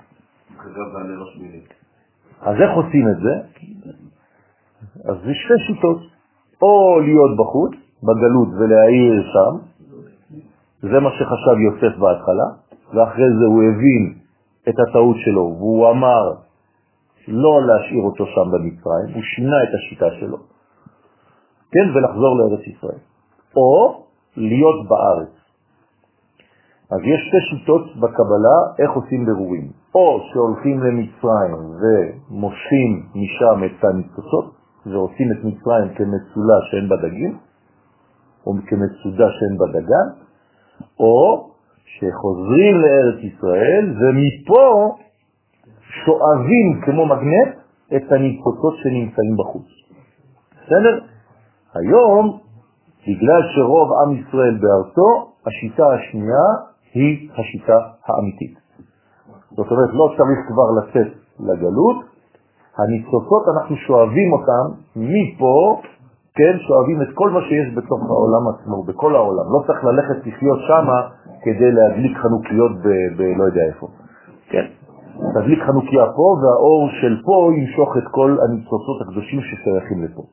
אז איך עושים את זה? אז זה שתי שיטות. או להיות בחוץ, בגלות ולהעיר שם, זה מה שחשב יוסף בהתחלה, ואחרי זה הוא הבין את הטעות שלו, והוא אמר לא להשאיר אותו שם במצרים, הוא שינה את השיטה שלו, כן, ולחזור לארץ ישראל. או להיות בארץ. אז יש שתי שיטות בקבלה איך עושים ברורים. או שהולכים למצרים ומושכים משם את הניצוצות, ועושים את מצרים כמצולה שאין בדגים, או כמצודה שאין בדגן, או שחוזרים לארץ ישראל ומפה שואבים כמו מגנט את הניצוצות שנמצאים בחוץ. בסדר? היום, בגלל שרוב עם ישראל בארצו, השיטה השנייה היא השיטה האמיתית. זאת אומרת, לא צריך כבר לצאת לגלות, הניצוצות אנחנו שואבים אותם מפה, כן, שואבים את כל מה שיש בתוך העולם עצמו, בכל העולם. לא צריך ללכת לחיות שם כדי להדליק חנוכיות ב- ב- לא יודע איפה. כן? תדליק חנוכיה פה, והאור של פה ימשוך את כל הניצוצות הקדושים ששייכים לפה.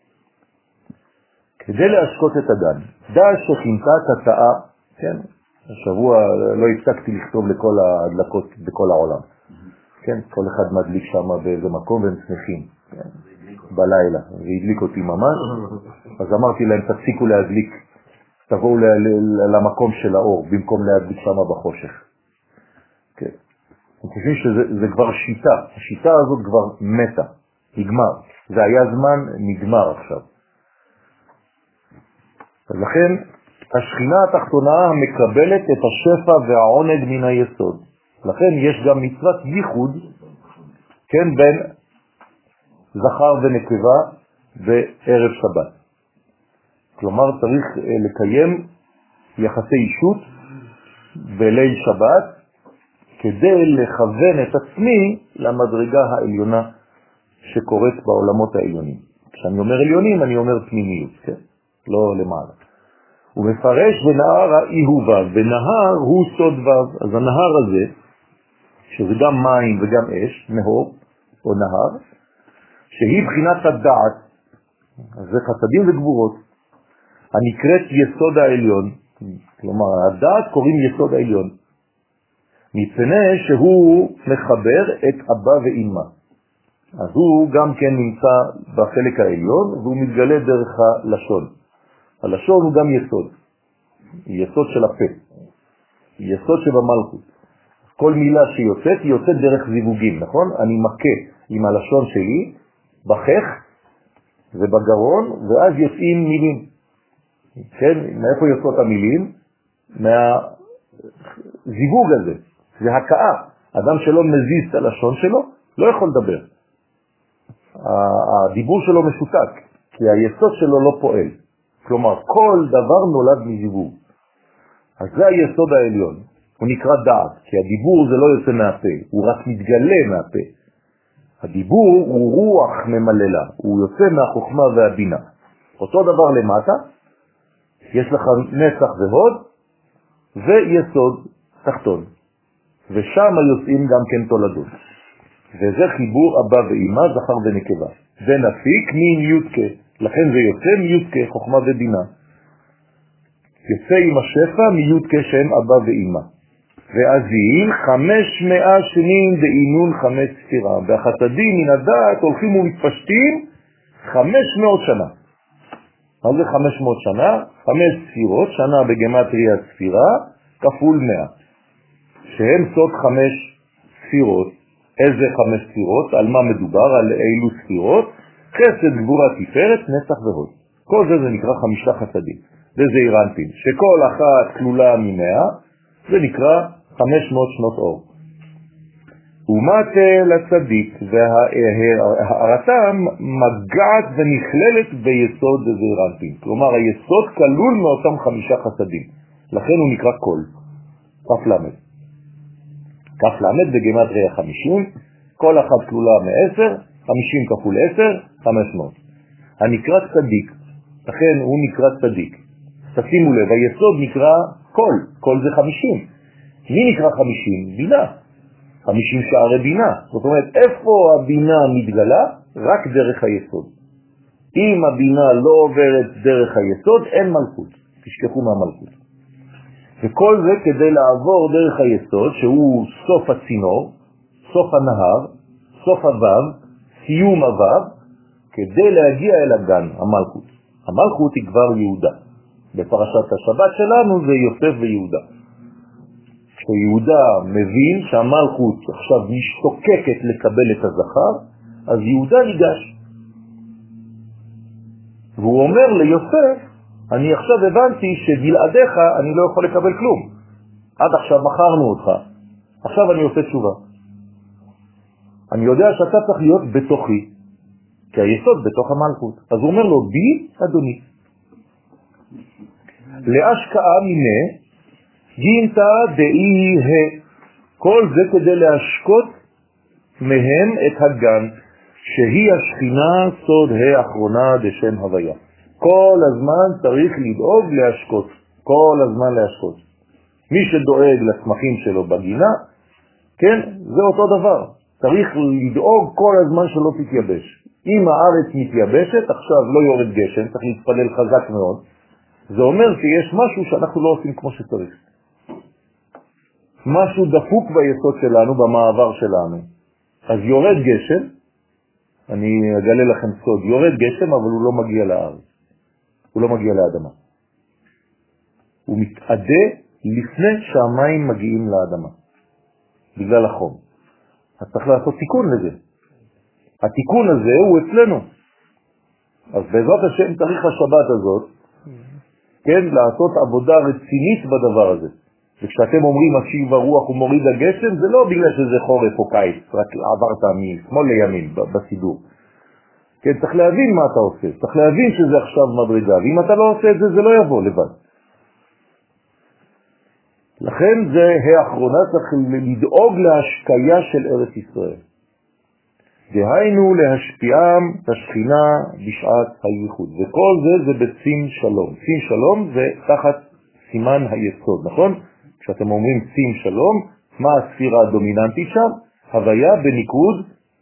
כדי להשקות את הגן, דע שכינתה תתאה, כן? השבוע לא הפסקתי לכתוב לכל ההדלקות בכל העולם. כן? כל אחד מדליק שם באיזה מקום והם שמחים. כן? בלילה, והדליק אותי ממש. אז אמרתי להם, תפסיקו להדליק, תבואו למקום של האור, במקום להדליק שם בחושך. כן. אני חושב שזה כבר שיטה, השיטה הזאת כבר מתה, נגמר. זה היה זמן, נגמר עכשיו. אז לכן, השכינה התחתונה מקבלת את השפע והעונג מן היסוד. לכן יש גם מצוות ייחוד, כן, בין זכר ונקבה וערב שבת. כלומר, צריך לקיים יחסי אישות בליל שבת, כדי לכוון את עצמי למדרגה העליונה שקורית בעולמות העליונים. כשאני אומר עליונים, אני אומר פנימיות, כן? לא למעלה. הוא מפרש בנהר האיהובה, ונהר הוא סוד וו. אז הנהר הזה, שזה גם מים וגם אש, נהור או נהר, שהיא בחינת הדעת, זה חסדים וגבורות, הנקראת יסוד העליון. כלומר, הדעת קוראים יסוד העליון, מפני שהוא מחבר את אבא ואמא. אז הוא גם כן נמצא בחלק העליון, והוא מתגלה דרך הלשון. הלשון הוא גם יסוד, יסוד של הפה, יסוד שבמלכות. כל מילה שיוצאת, היא יוצאת דרך זיווגים, נכון? אני מכה עם הלשון שלי, בחך ובגרון, ואז יוצאים מילים. כן? מאיפה יוצאות המילים? מהזיווג הזה. זה הקאה. אדם שלא מזיז את הלשון שלו, לא יכול לדבר. הדיבור שלו משותק, כי היסוד שלו לא פועל. כלומר, כל דבר נולד מזיווג. אז זה היסוד העליון. הוא נקרא דעת, כי הדיבור זה לא יוצא מהפה, הוא רק מתגלה מהפה. הדיבור הוא רוח ממללה, הוא יוצא מהחוכמה והבינה. אותו דבר למטה, יש לך נצח והוד, ויסוד תחתון. ושם יוצאים גם כן תולדות. וזה חיבור אבא ואמא, זכר ונקבה. זה נפיק מין יודקה, לכן זה יוצא מיודקה, חוכמה ובינה. יוצא עם השפע מיודקה שהם אבא ואמא. ועזים חמש מאה שנים דעינון חמש ספירה. והחסדים מן הדעת הולכים ומתפשטים חמש מאות שנה. מה זה חמש מאות שנה? חמש ספירות, שנה בגמטריה ספירה, כפול מאה. שהם סוד חמש ספירות. איזה חמש ספירות? על מה מדובר? על אילו ספירות? חסד, גבורה, תפארת, נצח והוד. כל זה זה נקרא חמישה חסדים. זה זעיר אנפין. שכל אחת כלולה ממאה, זה נקרא חמש מאות שנות אור. ומטה לצדיק, והערתם מגעת ונכללת ביסוד זעירנפין. כלומר, היסוד כלול מאותם חמישה חסדים. לכן הוא נקרא קול. כף למד. כף למד בגימטריה חמישים, כל אחת כלולה מעשר, חמישים כפול עשר, חמש מאות. הנקרא צדיק, לכן הוא נקרא צדיק. תשימו לב, היסוד נקרא קול, קול זה חמישים. מי נקרא חמישים? בינה. חמישים שערי בינה. זאת אומרת, איפה הבינה מתגלה? רק דרך היסוד. אם הבינה לא עוברת דרך היסוד, אין מלכות. תשכחו מהמלכות. וכל זה כדי לעבור דרך היסוד, שהוא סוף הצינור, סוף הנהר, סוף הוו, סיום הוו, כדי להגיע אל הגן, המלכות. המלכות היא כבר יהודה. בפרשת השבת שלנו זה יוסף ויהודה. כשיהודה מבין שהמלכות עכשיו משתוקקת לקבל את הזכר, אז יהודה ניגש. והוא אומר ליוסף, אני עכשיו הבנתי שבלעדיך אני לא יכול לקבל כלום. עד עכשיו מכרנו אותך, עכשיו אני עושה תשובה. אני יודע שאתה צריך להיות בתוכי, כי היסוד בתוך המלכות. אז הוא אומר לו, בי אדוני. להשקעה מיני, גינתה דאי ה. כל זה כדי להשקות מהם את הגן, שהיא השכינה סוד האחרונה דשם הוויה. כל הזמן צריך לדאוג להשקות, כל הזמן להשקות. מי שדואג לצמחים שלו בגינה, כן, זה אותו דבר. צריך לדאוג כל הזמן שלא תתייבש. אם הארץ מתייבשת, עכשיו לא יורד גשם, צריך להתפלל חזק מאוד. זה אומר שיש משהו שאנחנו לא עושים כמו שצריך. משהו דפוק ביסוד שלנו, במעבר שלנו. אז יורד גשם, אני אגלה לכם סוד, יורד גשם אבל הוא לא מגיע לארץ. הוא לא מגיע לאדמה. הוא מתעדה לפני שהמים מגיעים לאדמה. בגלל החום. אז צריך לעשות תיקון לזה. התיקון הזה הוא אצלנו. אז בעזרת השם צריך השבת הזאת, כן, לעשות עבודה רצינית בדבר הזה. וכשאתם אומרים משיב הרוח ומוריד הגשם, זה לא בגלל שזה חורף או קיץ, רק עברת משמאל לימין בסידור. כן, צריך להבין מה אתה עושה, צריך להבין שזה עכשיו מדרגה, ואם אתה לא עושה את זה, זה לא יבוא לבד. לכן זה האחרונה, צריך לדאוג להשקיה של ארץ ישראל. דהיינו להשפיעם את השכינה בשעת הייחוד. וכל זה זה בצים שלום. צים שלום זה תחת סימן היסוד, נכון? כשאתם אומרים צים שלום, מה הספירה הדומיננטית שם? הוויה בניקוד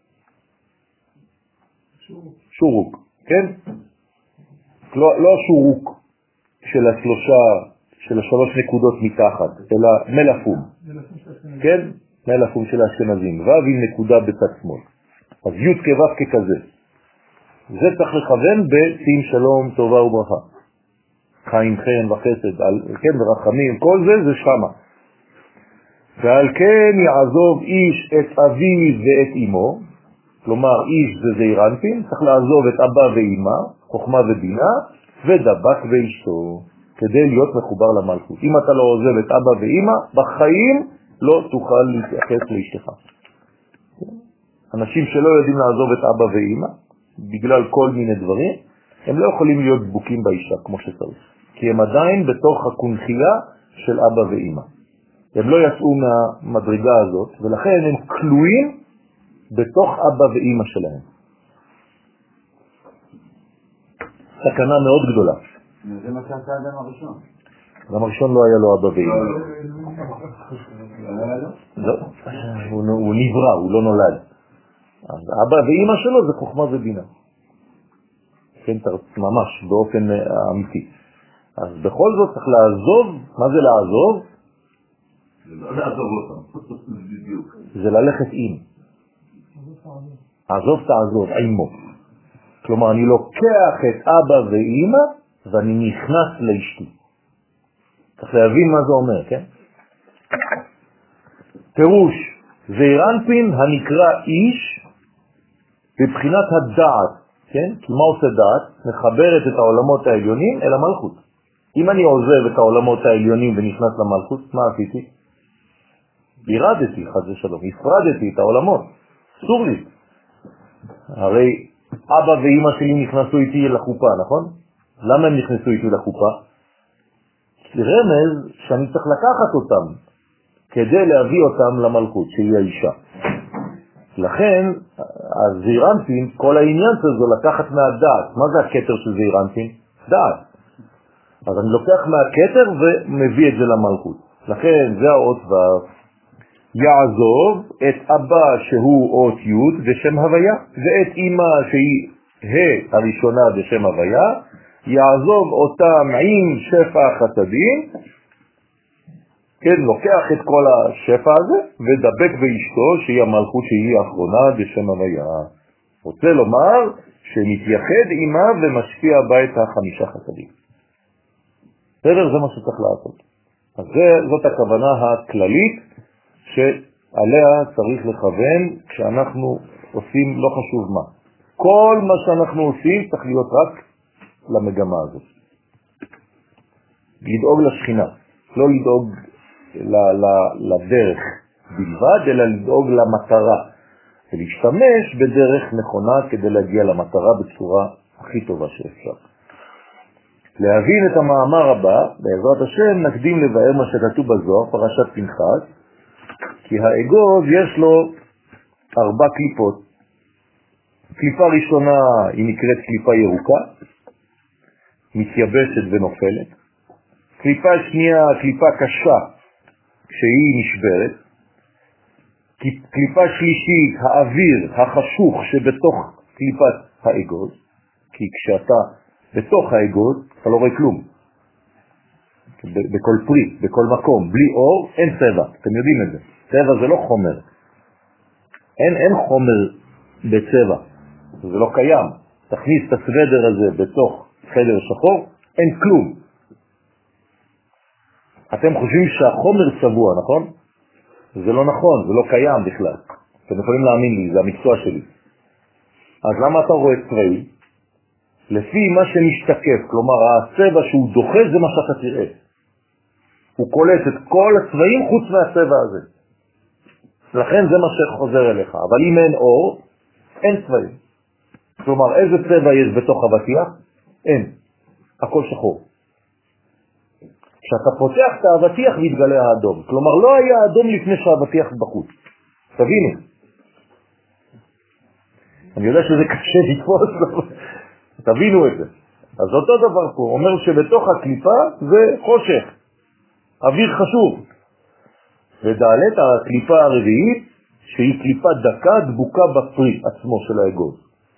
שורוק, שורוק, כן? לא, לא שורוק של השלושה, של השלוש נקודות מתחת, אלא מלאפום, כן? מלאפום של האשכנזים, ו' עם נקודה בצד שמאל. אז י' כו' ככזה. זה צריך לכוון בצים שלום, טובה וברכה. חיים חן וחסד, כן, ורחמים, כל זה זה שמה. ועל כן יעזוב איש את אביו ואת אמו, כלומר איש זה זעירנפין, צריך לעזוב את אבא ואמא, חוכמה ובינה, ודבק ואשתו, כדי להיות מחובר למלכות. אם אתה לא עוזב את אבא ואמא, בחיים לא תוכל להתייחס לאשתך. אנשים שלא יודעים לעזוב את אבא ואמא, בגלל כל מיני דברים, הם לא יכולים להיות דבוקים באישה כמו שצריך. כי הם עדיין בתוך הקונחייה של אבא ואמא. הם לא יצאו מהמדרגה הזאת, ולכן הם כלואים בתוך אבא ואמא שלהם. סכנה מאוד גדולה. זה מה שעשה האדם הראשון. האדם הראשון לא היה לו אבא ואמא. לא, הוא נברא, הוא לא נולד. אבא ואמא שלו זה חוכמה ובינה. כן, ממש, באופן אמיתי. אז בכל זאת צריך לעזוב, מה זה לעזוב? זה לא לעזוב אותם, בדיוק. זה ללכת עם. עזוב תעזוב, עמו. כלומר, אני לוקח את אבא ואמא, ואני נכנס לאשתי. צריך להבין מה זה אומר, כן? פירוש, זעירנפין הנקרא איש, בבחינת הדעת, כן? כי מה עושה דעת? מחברת את העולמות העליונים אל המלכות. אם אני עוזב את העולמות העליונים ונכנס למלכות, מה עשיתי? ירדתי, חס ושלום, הפרדתי את העולמות, אסור לי. הרי אבא ואמא שלי נכנסו איתי לחופה, נכון? למה הם נכנסו איתי לחופה? רמז שאני צריך לקחת אותם כדי להביא אותם למלכות, שהיא האישה. לכן, הזעירנטין, כל העניין שלו לקחת מהדעת. מה זה הכתר של זעירנטין? דעת. אז אני לוקח מהכתר ומביא את זה למלכות. לכן, זה האות ו' יעזוב את אבא שהוא אות י' בשם הוויה, ואת אמא שהיא ה' הראשונה בשם הוויה, יעזוב אותם עם שפע החסדים, כן, לוקח את כל השפע הזה ודבק באשתו שהיא המלכות שהיא האחרונה בשם הוויה. רוצה לומר שמתייחד עימה ומשפיע בה את החמישה חסדים. בסדר, זה מה שצריך לעשות. אז זה, זאת הכוונה הכללית שעליה צריך לכוון כשאנחנו עושים לא חשוב מה. כל מה שאנחנו עושים צריך להיות רק למגמה הזאת. לדאוג לשכינה, לא לדאוג לדרך בלבד, אלא לדאוג למטרה, ולהשתמש בדרך נכונה כדי להגיע למטרה בצורה הכי טובה שאפשר. להבין את המאמר הבא, בעזרת השם נקדים לבאר מה שכתוב בזוהר, פרשת פנחס, כי האגוז יש לו ארבע קליפות. קליפה ראשונה היא נקראת קליפה ירוקה, מתייבשת ונופלת. קליפה שנייה, קליפה קשה, שהיא נשברת. קליפה שלישית, האוויר החשוך שבתוך קליפת האגוז, כי כשאתה בתוך האגוז אתה לא רואה כלום. בכל פרי, בכל מקום, בלי אור אין צבע, אתם יודעים את זה. צבע זה לא חומר. אין, אין חומר בצבע, זה לא קיים. תכניס את הסוודר הזה בתוך חדר שחור, אין כלום. אתם חושבים שהחומר צבוע, נכון? זה לא נכון, זה לא קיים בכלל. אתם יכולים להאמין לי, זה המקצוע שלי. אז למה אתה רואה צבעים? לפי מה שמשתקף, כלומר הצבע שהוא דוחה זה מה שאתה תראה. הוא קולט את כל הצבעים חוץ מהצבע הזה. לכן זה מה שחוזר אליך. אבל אם אין אור, אין צבעים. כלומר, איזה צבע יש בתוך הבטיח? אין. הכל שחור. כשאתה פותח את האבטיח מתגלה האדום. כלומר, לא היה האדום לפני שהאבטיח בחוץ. תבינו. אני יודע שזה קשה לתפוס, תבינו את זה. אז אותו דבר פה, אומר שבתוך הקליפה זה חושך. אוויר חשוב. ודלת הקליפה הרביעית, שהיא קליפה דקה דבוקה בפרי עצמו של האגוז.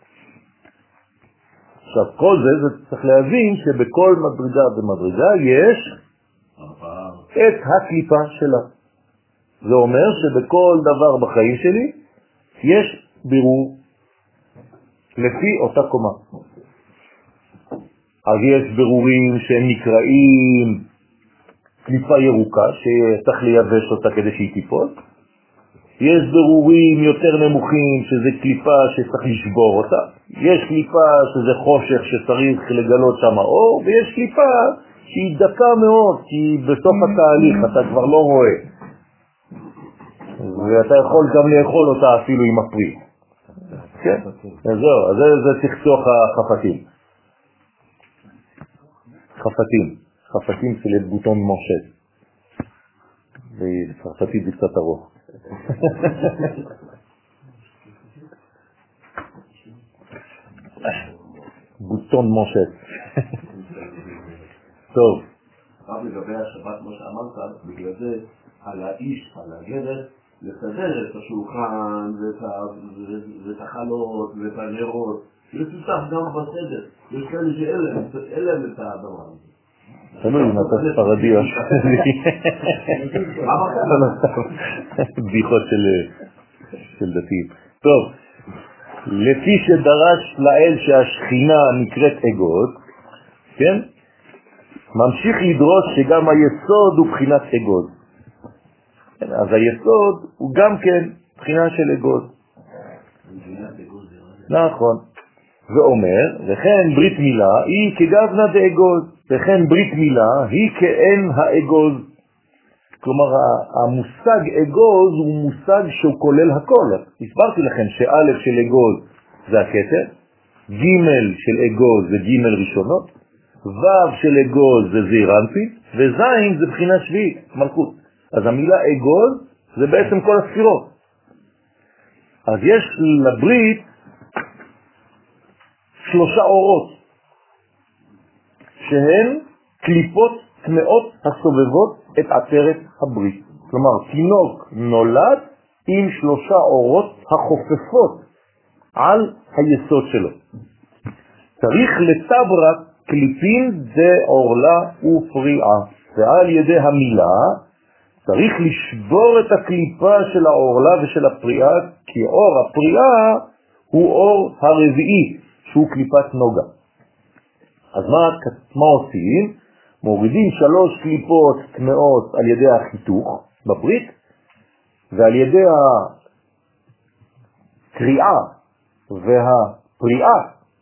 עכשיו, כל זה, זה צריך להבין שבכל מדרגה ומדרגה יש את הקליפה שלה. זה אומר שבכל דבר בחיים שלי יש בירור לפי אותה קומה. אז יש בירורים שהם נקראים קליפה ירוקה, שצריך לייבש אותה כדי שהיא תיפול. יש בירורים יותר נמוכים, שזה קליפה שצריך לשבור אותה. יש קליפה שזה חושך שצריך לגלות שם האור, ויש קליפה שהיא דקה מאוד, כי בסוף התהליך אתה כבר לא רואה. ואתה יכול גם לאכול אותה אפילו עם הפרי. כן? זהו, אז זה תחתוך החפתים. חפתים. חפתים של בוטון מושט. וצרפתית זה קצת ארוך. בוטון מושט. טוב. רק לגבי השבת, כמו שאמרת, בגלל זה על האיש, על הגדר, לסדר את השולחן ואת החלות ואת הנרות, לסותף גם בסדר. יש כאלה שאין להם את הדבר הזה. תלוי אם אתה ספרדי או שלי. בדיחות של דתיים. טוב, לפי שדרש לאל שהשכינה נקראת אגוז, כן? ממשיך לדרוש שגם היסוד הוא בחינת אגוז. אז היסוד הוא גם כן בחינה של אגוז. נכון. ואומר, וכן ברית מילה היא כגבנה דאגוז, וכן ברית מילה היא כאין האגוז. כלומר, המושג אגוז הוא מושג שהוא כולל הכל. הסברתי לכם שא' של אגוז זה הכתר, ג' של אגוז זה ג' ראשונות, ו' של אגוז זה זעירנפין, וז' זה בחינה שביעית, מלכות. אז המילה אגוז זה בעצם כל הספירות. אז יש לברית שלושה אורות, שהן קליפות טמאות הסובבות את עצרת הברית. כלומר, תינוק נולד עם שלושה אורות החופפות על היסוד שלו. צריך לטברה קליפין דעורלה ופריעה, ועל ידי המילה צריך לשבור את הקליפה של העורלה ושל הפריעה, כי אור הפריעה הוא אור הרביעי, שהוא קליפת נוגה. אז מה, מה עושים? מורידים שלוש קליפות טמאות על ידי החיתוך בברית, ועל ידי הקריאה והפריאה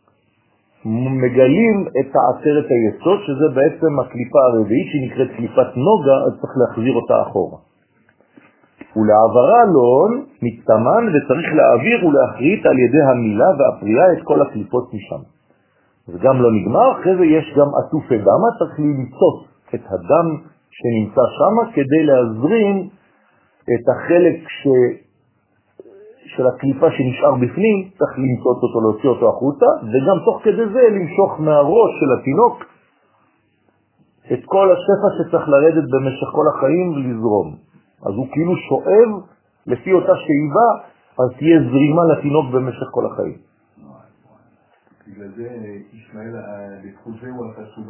מגלים את העצרת היסוד, שזה בעצם הקליפה הרביעית שנקראת קליפת נוגה, אז צריך להחזיר אותה אחורה. ולעברה לון מתאמן וצריך להעביר ולהחריט על ידי המילה והפריאה את כל הקליפות משם. זה גם לא נגמר, אחרי זה יש גם עטופי דמה, צריך למצוץ את הדם שנמצא שם כדי להזרים את החלק ש... של הקליפה שנשאר בפנים, צריך למצוץ אותו, להוציא אותו החוצה, וגם תוך כדי זה למשוך מהראש של התינוק את כל השפע שצריך לרדת במשך כל החיים ולזרום. אז הוא כאילו שואב לפי אותה שאיבה, אז תהיה זרימה לתינוק במשך כל החיים. בגלל זה ישמעאל, בזכות זה הוא עשה תשובה?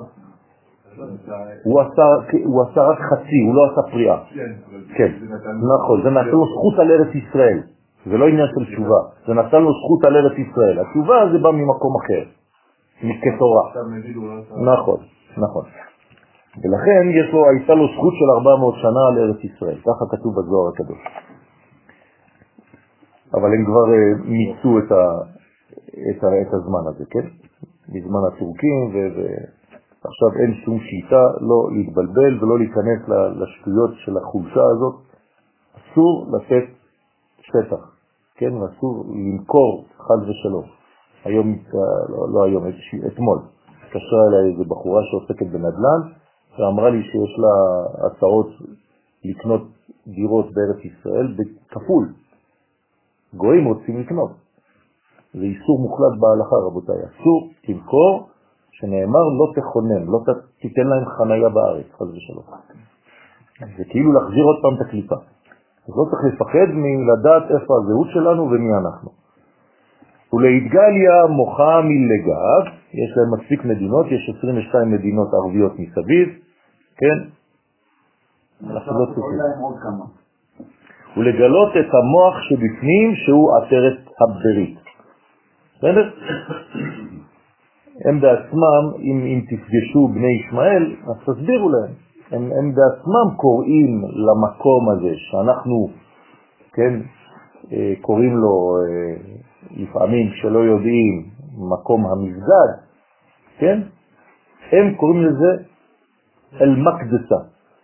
הוא עשה רק חצי, הוא לא עשה פריאה. כן, נכון, זה נתן לו זכות על ארץ ישראל. זה לא עניין של תשובה, זה נתן לו זכות על ארץ ישראל. התשובה זה בא ממקום אחר, מכתורה. נכון, נכון. ולכן יש לו, הייתה לו זכות של ארבע מאות שנה על ארץ ישראל, ככה כתוב בזוהר הקדוש. אבל הם כבר מיצו את, ה, את, ה, את הזמן הזה, כן? בזמן הטורקים, ועכשיו אין שום שיטה לא להתבלבל ולא להיכנס לשטויות של החולשה הזאת. אסור לתת שטח, כן? אסור למכור חד ושלום. היום, לא, לא היום, אתמול, קשרה אליי איזו בחורה שעוסקת בנדל"ן, ואמרה לי שיש לה הצעות לקנות דירות בארץ ישראל בכפול. גויים רוצים לקנות. זה איסור מוחלט בהלכה, רבותיי. אסור למכור, שנאמר לא תכונן, לא תיתן להם חנייה בארץ, חד ושלום. זה כאילו להחזיר עוד פעם את הקליפה. אז לא צריך לפחד מלדעת איפה הזהות שלנו ומי אנחנו. ולהתגליה מוחה מלגב, יש להם מספיק מדינות, יש עשרים ושתיים מדינות ערביות מסביב, כן? אנחנו לא צריכים. ולגלות את המוח שבפנים שהוא עטרת הברית. בסדר? הם בעצמם, אם, אם תפגשו בני ישמעאל, אז תסבירו להם. הם, הם בעצמם קוראים למקום הזה שאנחנו, כן, קוראים לו לפעמים שלא יודעים מקום המסגד, כן? הם קוראים לזה אל-מקדסה.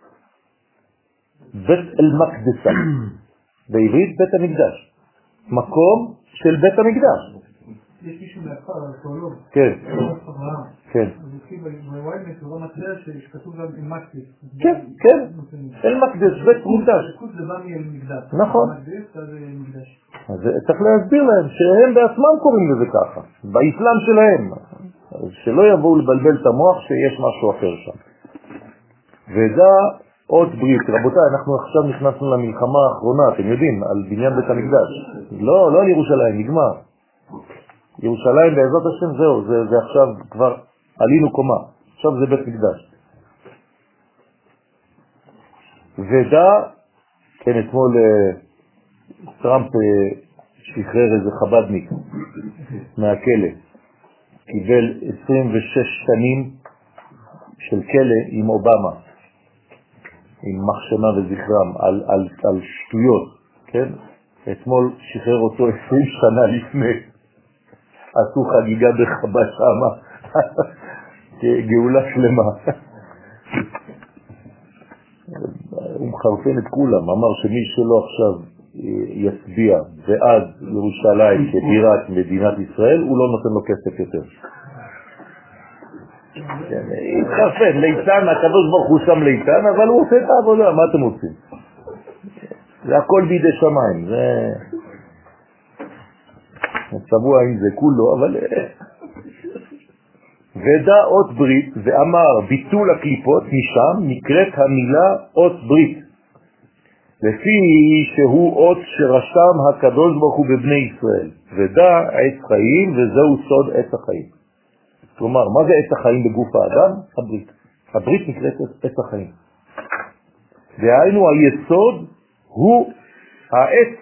בית אל-מקדסה. בעברית בית המקדש. מקום של בית המקדש. יש מישהו מהכפר, הארכיאולוג. כן. כן. אז התחיל בוויינט, הוא לא מצליח שכתוב גם אל-מקדס. כן, כן. אל-מקדס, בית מקדש. זה בא מאל-מקדש. נכון. אל-מקדס, אז מקדש. אז צריך להסביר להם שהם בעצמם קוראים לזה ככה, באסלאם שלהם. שלא יבואו לבלבל את המוח שיש משהו אחר שם. וזה עוד ברית. רבותיי, אנחנו עכשיו נכנסנו למלחמה האחרונה, אתם יודעים, על בניין בית המקדש. לא, לא על ירושלים, נגמר. ירושלים בעזרת השם זהו, זה, זה עכשיו כבר עלינו קומה, עכשיו זה בית מקדש. ודע, כן, אתמול טראמפ שחרר איזה חבדניק מהכלא, קיבל עשרים ושש שנים של כלא עם אובמה, עם מחשמה וזכרם, על, על, על שטויות, כן? אתמול שחרר אותו עשרים שנה לפני. עשו חגיגה בחבא שמה, גאולה שלמה. הוא חרפן את כולם, אמר שמי שלא עכשיו יצביע ועד ירושלים כבירת מדינת ישראל, הוא לא נותן לו כסף יותר. התחרפן, ליצן, הקדוש ברוך הוא שם ליצן, אבל הוא עושה את העבודה, מה אתם רוצים? זה הכל בידי שמיים, זה... צבוע עם זה כולו, אבל... ודע אות ברית, ואמר ביטול הקליפות, משם נקראת המילה אות ברית, לפי שהוא אות שרשם הקדוש ברוך הוא בבני ישראל, ודע עץ חיים, וזהו סוד עץ החיים. כלומר, מה זה עץ החיים בגוף האדם? הברית. הברית נקראת עץ החיים. דהיינו היסוד הוא העץ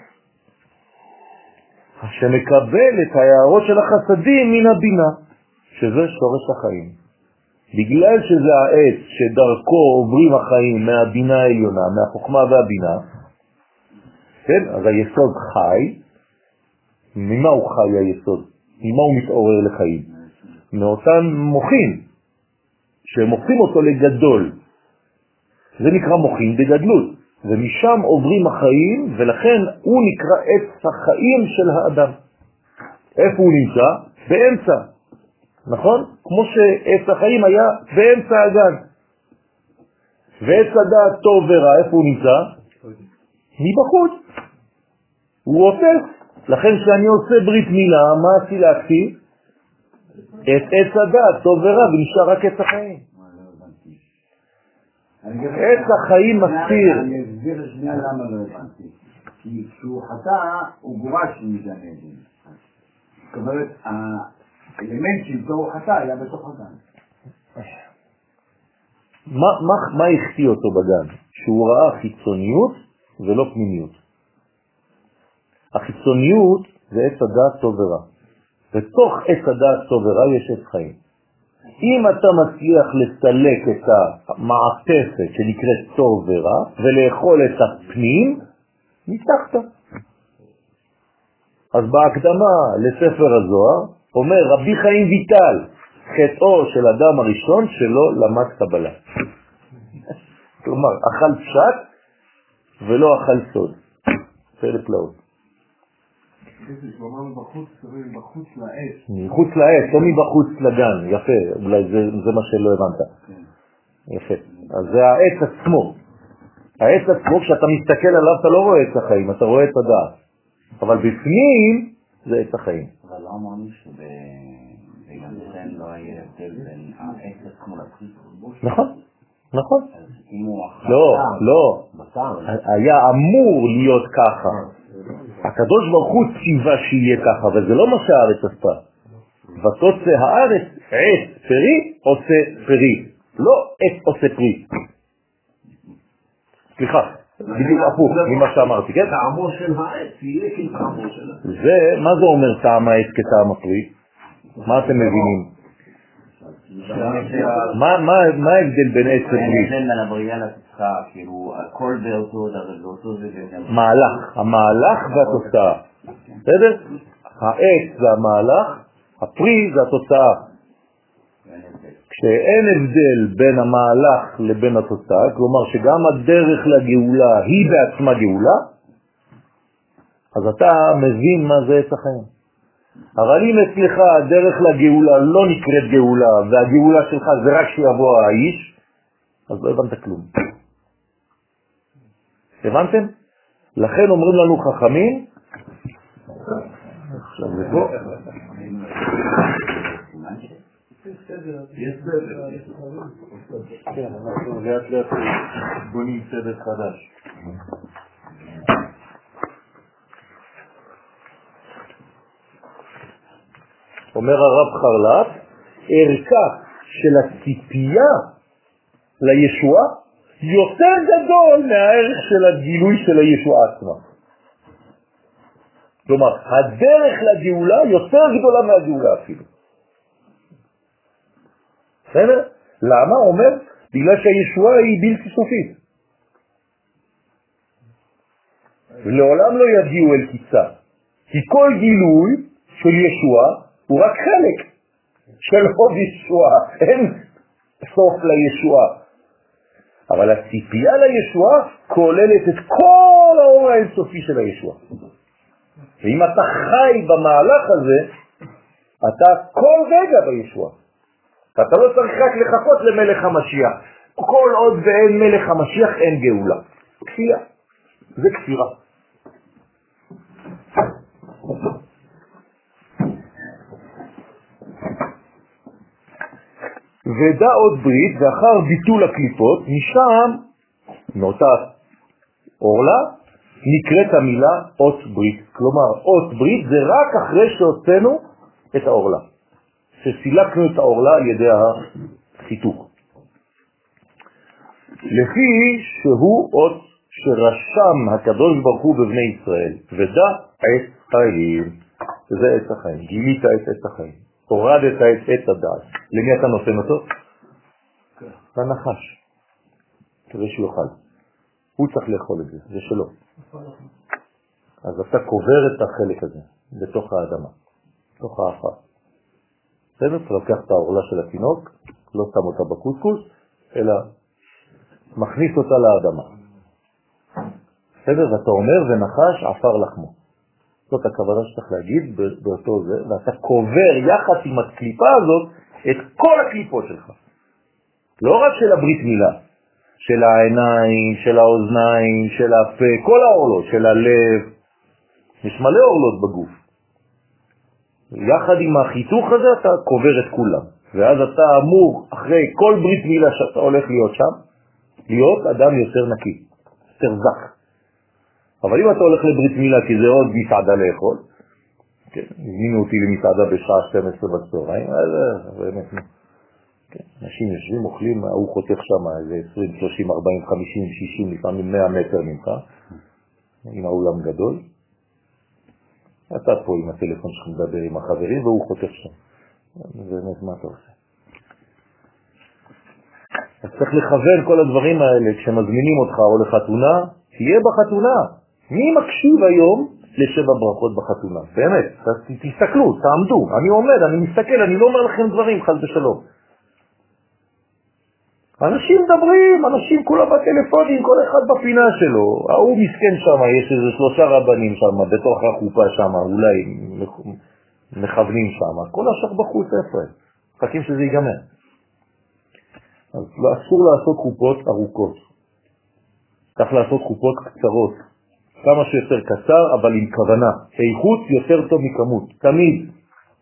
שמקבל את ההערות של החסדים מן הבינה, שזה שורש החיים. בגלל שזה העץ שדרכו עוברים החיים מהבינה העליונה, מהחוכמה והבינה, כן? אז היסוד חי. ממה הוא חי היסוד? ממה הוא מתעורר לחיים? מאותם מוחים שמוחים אותו לגדול. זה נקרא מוחים בגדלות, ומשם עוברים החיים, ולכן הוא נקרא עץ החיים של האדם. איפה הוא נמצא? באמצע. נכון? כמו שעץ החיים היה באמצע הגן. ועץ הדעת טוב ורע, איפה הוא נמצא? מבחוץ. הוא עוטף. לכן כשאני עושה ברית מילה, מה עשי להקטי? את עץ הדעת טוב ורע, ונשאר רק עץ החיים. עץ החיים מסתיר. אני אסביר שנייה למה לא הבנתי. כי כשהוא חטא, הוא גורש מגן עדן. זאת אומרת, האלמנט שאיתו הוא חטא היה בתוך הגן. מה הכתיא אותו בגן? שהוא ראה חיצוניות ולא פנימיות. החיצוניות זה עץ הדעת טוב ורע. בתוך עץ הדעת טוב ורע יש עץ חיים. אם אתה מצליח לסלק את המעטפת שנקראת טוב ורע ולאכול את הפנים, ניצחת. אז בהקדמה לספר הזוהר אומר רבי חיים ויטל, חטאו של אדם הראשון שלא למד קבלה. כלומר, אכל פשט ולא אכל סוד. זה לפלאות. כלומר בחוץ, בחוץ לעץ. מחוץ לעץ, לא מבחוץ לגן. יפה, אולי זה, זה מה שלא הבנת. יפה. אז זה העץ עצמו. העץ עצמו, כשאתה מסתכל עליו, אתה לא רואה את החיים, אתה רואה את הדעת. אבל בפנים, זה עץ החיים. אבל לא אמרנו שבגן עדן לא היה הבדל בין העץ עצמו לפרי. נכון, נכון. אז אם הוא אכל... לא, לא. היה אמור להיות ככה. הקדוש ברוך הוא ציווה שיהיה ככה, אבל זה לא מה שהארץ עשתה. ותוצא הארץ עץ פרי עושה פרי, לא עץ עושה פרי. סליחה, בדיוק הפוך ממה שאמרתי, כן? טעמו של העץ יהיה כטעמו שלה. זה, מה זה אומר טעם העץ כטעם הפרי? מה אתם מבינים? מה ההבדל בין עץ לפרי? ההבדל בין הבריאה לתוצאה, כאילו הכל באותו באותו זה... מהלך, המהלך והתוצאה. בסדר? העץ זה המהלך, הפרי זה התוצאה. כשאין הבדל בין המהלך לבין התוצאה, כלומר שגם הדרך לגאולה היא בעצמה גאולה, אז אתה מבין מה זה עץ החיים. אבל אם אצלך הדרך לגאולה לא נקראת גאולה, והגאולה שלך זה רק שיבוא האיש, אז לא הבנת כלום. הבנתם? לכן אומרים לנו חכמים, עכשיו זה פה, יש סדר. כן, אנחנו לאט לאט בונים סדר חדש. אומר הרב חרל"פ, ערכה של הציפייה לישועה יותר גדול מהערך של הגילוי של הישועה עצמה. כלומר, הדרך לגאולה יותר גדולה מהגאולה אפילו. בסדר? למה? אומר, בגלל שהישועה היא בלתי סופית. ולעולם לא יגיעו אל קיצה. כי כל גילוי של ישועה הוא רק חלק של עוד ישועה. אין סוף לישועה. אבל הציפייה לישועה כוללת את כל האור האינסופי של הישועה. ואם אתה חי במהלך הזה, אתה כל רגע בישועה. אתה לא צריך רק לחכות למלך המשיח. כל עוד ואין מלך המשיח אין גאולה. כפייה. זה כפירה. ודע עוד ברית, ואחר ביטול הקליפות, משם, מאותה אורלה, נקראת המילה אות ברית. כלומר, אות ברית זה רק אחרי שהוצאנו את האורלה. שסילקנו את האורלה על ידי החיתוך. לפי שהוא אות שרשם הקדוש ברוך הוא בבני ישראל, ודע עץ חיים. זה עץ החיים. גילית את עץ החיים. הורדת את עץ הדעת. למי אתה נותן אותו? לנחש. כדי שהוא יאכל. הוא צריך לאכול את זה, זה שלו. אז אתה קובר את החלק הזה בתוך האדמה, בתוך האפה. בסדר? אתה לוקח את האורלה של התינוק, לא שם אותה בקוסקוס, אלא מכניס אותה לאדמה. בסדר? ואתה אומר ונחש עפר לחמו. זאת הכוונה שצריך להגיד באותו זה, ואתה קובר יחד עם הקליפה הזאת את כל הקליפות שלך. לא רק של הברית מילה, של העיניים, של האוזניים, של הפה, כל האורלות, של הלב. יש מלא אורלות בגוף. יחד עם החיתוך הזה אתה קובר את כולם. ואז אתה אמור, אחרי כל ברית מילה שאתה הולך להיות שם, להיות אדם יותר נקי, יותר זק. אבל אם אתה הולך לברית מילה, כי זה עוד מסעדה לאכול, כן, הזמינו אותי למסעדה בשעה שתים עשרה בצהריים, אז באמת, כן, אנשים יושבים, אוכלים, הוא חותך שם איזה עשרים, שלושים, ארבעים, חמישים, שישים, לפעמים מאה מטר ממך, עם האולם גדול. אתה פה עם הטלפון שלך מדבר עם החברים, והוא חותך שם. באמת, מה אתה עושה? אז צריך לכוון כל הדברים האלה, כשמזמינים אותך או לחתונה, תהיה בחתונה. מי מקשיב היום לשבע ברכות בחתונה? באמת, תסתכלו, תעמדו. אני עומד, אני מסתכל, אני לא אומר לכם דברים, חס ושלום. אנשים מדברים, אנשים כולה בטלפונים, כל אחד בפינה שלו. ההוא מסכן שם, יש איזה שלושה רבנים שם, בתוך החופה שם, אולי מכוונים שם. כל השאר בחוץ אפשר. חכים שזה ייגמר. אז אסור לעשות חופות ארוכות. צריך לעשות חופות קצרות. כמה שיותר קצר, אבל עם כוונה. איכות יותר טוב מכמות. תמיד.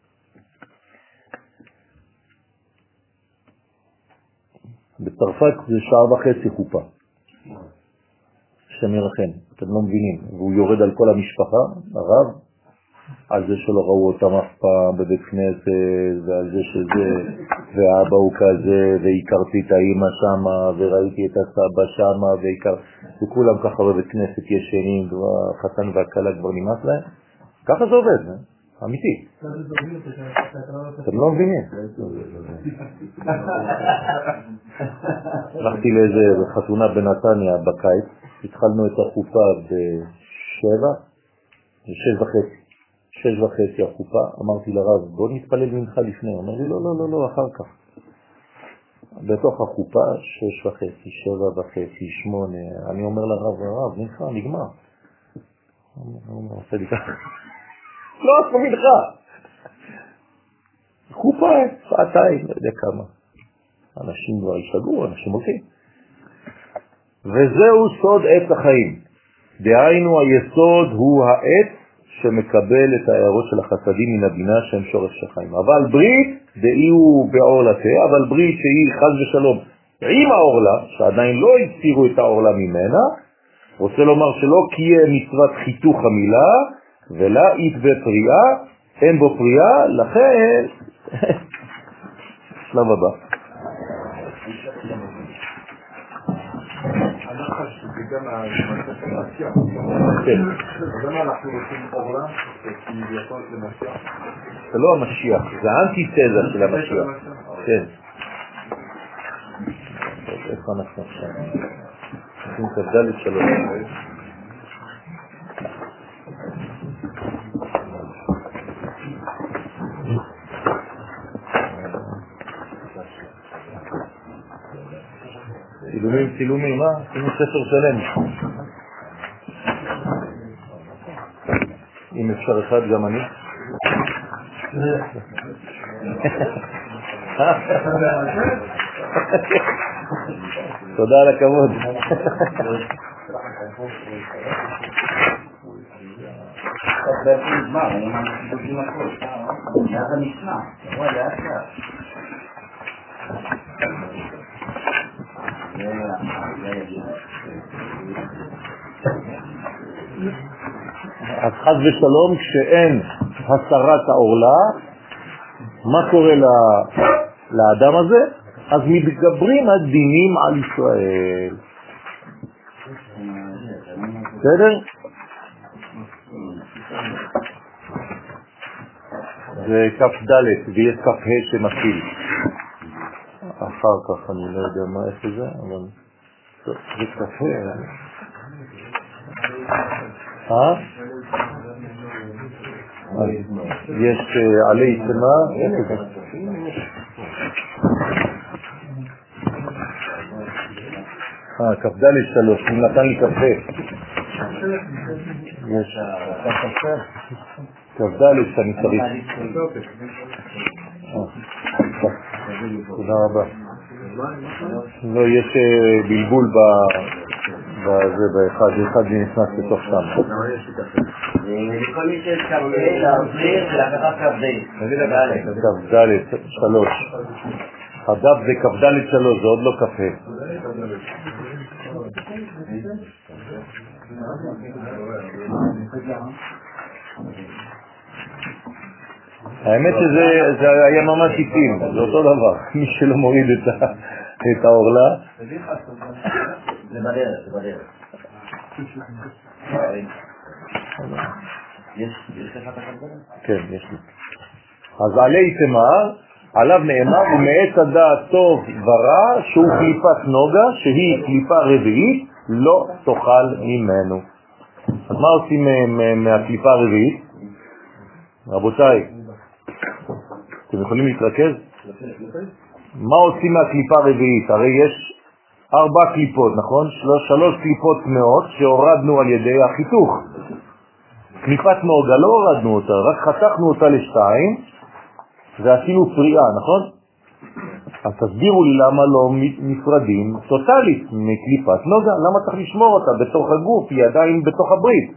בצרפת זה שעה וחצי חופה. שם ירחם, אתם לא מבינים. והוא יורד על כל המשפחה, הרב, על זה שלא ראו אותם אף פעם בבית כנסת, ועל זה שזה, והאבא הוא כזה, והכרתי את האמא שמה, וראיתי את הסבא שמה, והכר... וכולם ככה בבית כנסת ישנים, והחתן והקלה כבר נמאס להם. ככה זה עובד, אה? אמיתי. אתם לא מבינים. הלכתי לאיזה חתונה בנתניה בקיץ, התחלנו את החופה בשבע, שש וחצי. שש וחצי החופה, אמרתי לרב, בוא נתפלל מנחה לפני. הוא אומר לי, לא, לא, לא, לא, אחר כך. בתוך החופה, שש וחצי, שבע וחצי, שמונה. אני אומר לרב, הרב, מנחה, נגמר. הוא אומר, עושה לי ככה. לא, עשו מנחה. חופה, שעתיים, לא יודע כמה. אנשים כבר ישגעו, אנשים הולכים. וזהו סוד עץ החיים. דהיינו, היסוד הוא העץ שמקבל את ההערות של החסדים מן הבינה שהם שורש החיים. אבל ברית, דאי הוא בעורלתה, אבל ברית שהיא חס ושלום עם העורלה, שעדיין לא הצירו את העורלה ממנה, רוצה לומר שלא קיים מצוות חיתוך המילה, ולא אית בפריאה, אין בו פריאה, לכן, שלב הבא. הנחש זה גם המעשה של המשיח. כן. אז למה אנחנו רוצים עורלה? כי יכול למשיח. זה לא המשיח, זה האנטיתזה של המשיח. כן. איפה אנחנו עכשיו? אנחנו כבדלת שלוש. צילומים, צילומים, מה? עשינו ספר שלם. אם אפשר אחד גם אני. תודה על הכבוד. בעצם נגמר, אני אמרתי שדושים הכל, מאז המשנה, וואי, לאט לאט. אז חס ושלום, כשאין הסרת העורלה, מה קורה לאדם הזה? אז מתגברים הדינים על ישראל. בסדר? זה כף ד' ויש כף ה' שמתחיל. אחר כך אני לא יודע מה איפה זה, אבל זה כף ה'. אה? יש עלי צמא, איפה זה? אה, כף ד' שלוש, הוא נתן לי כף ה'. יש כף ד' שאני צריך. תודה רבה. לא, יש בלבול בזה, באחד, אחד נכנס לתוך שם. לכל מי שיש כף ד' להחזיר ולקחת כף ד'. כף ד' שלוש. הדף זה כף ד' שלוש, זה עוד לא כף ה'. האמת שזה היה ממש איטים, זה אותו דבר, מי שלא מוריד את העורלה. זה בדרך, זה בדרך. יש לך את הכבוד? כן, יש לי. אז עלי תמר, עליו נאמר, ומעץ הדעת טוב ורע, שהוא קליפת נוגה, שהיא קליפה רביעית, לא תאכל ממנו. אז מה עושים מהקליפה הרביעית? רבותיי, אתם יכולים להתרכז? מה עושים מהקליפה הרביעית? הרי יש ארבע קליפות, נכון? שלוש, שלוש קליפות טמאות שהורדנו על ידי החיתוך. קליפת נוגה לא הורדנו אותה, רק חתכנו אותה לשתיים, ועשינו פריאה, נכון? אז תסבירו לי למה לא נפרדים טוטלית מקליפת נוגה, למה צריך לשמור אותה בתוך הגוף, היא עדיין בתוך הברית.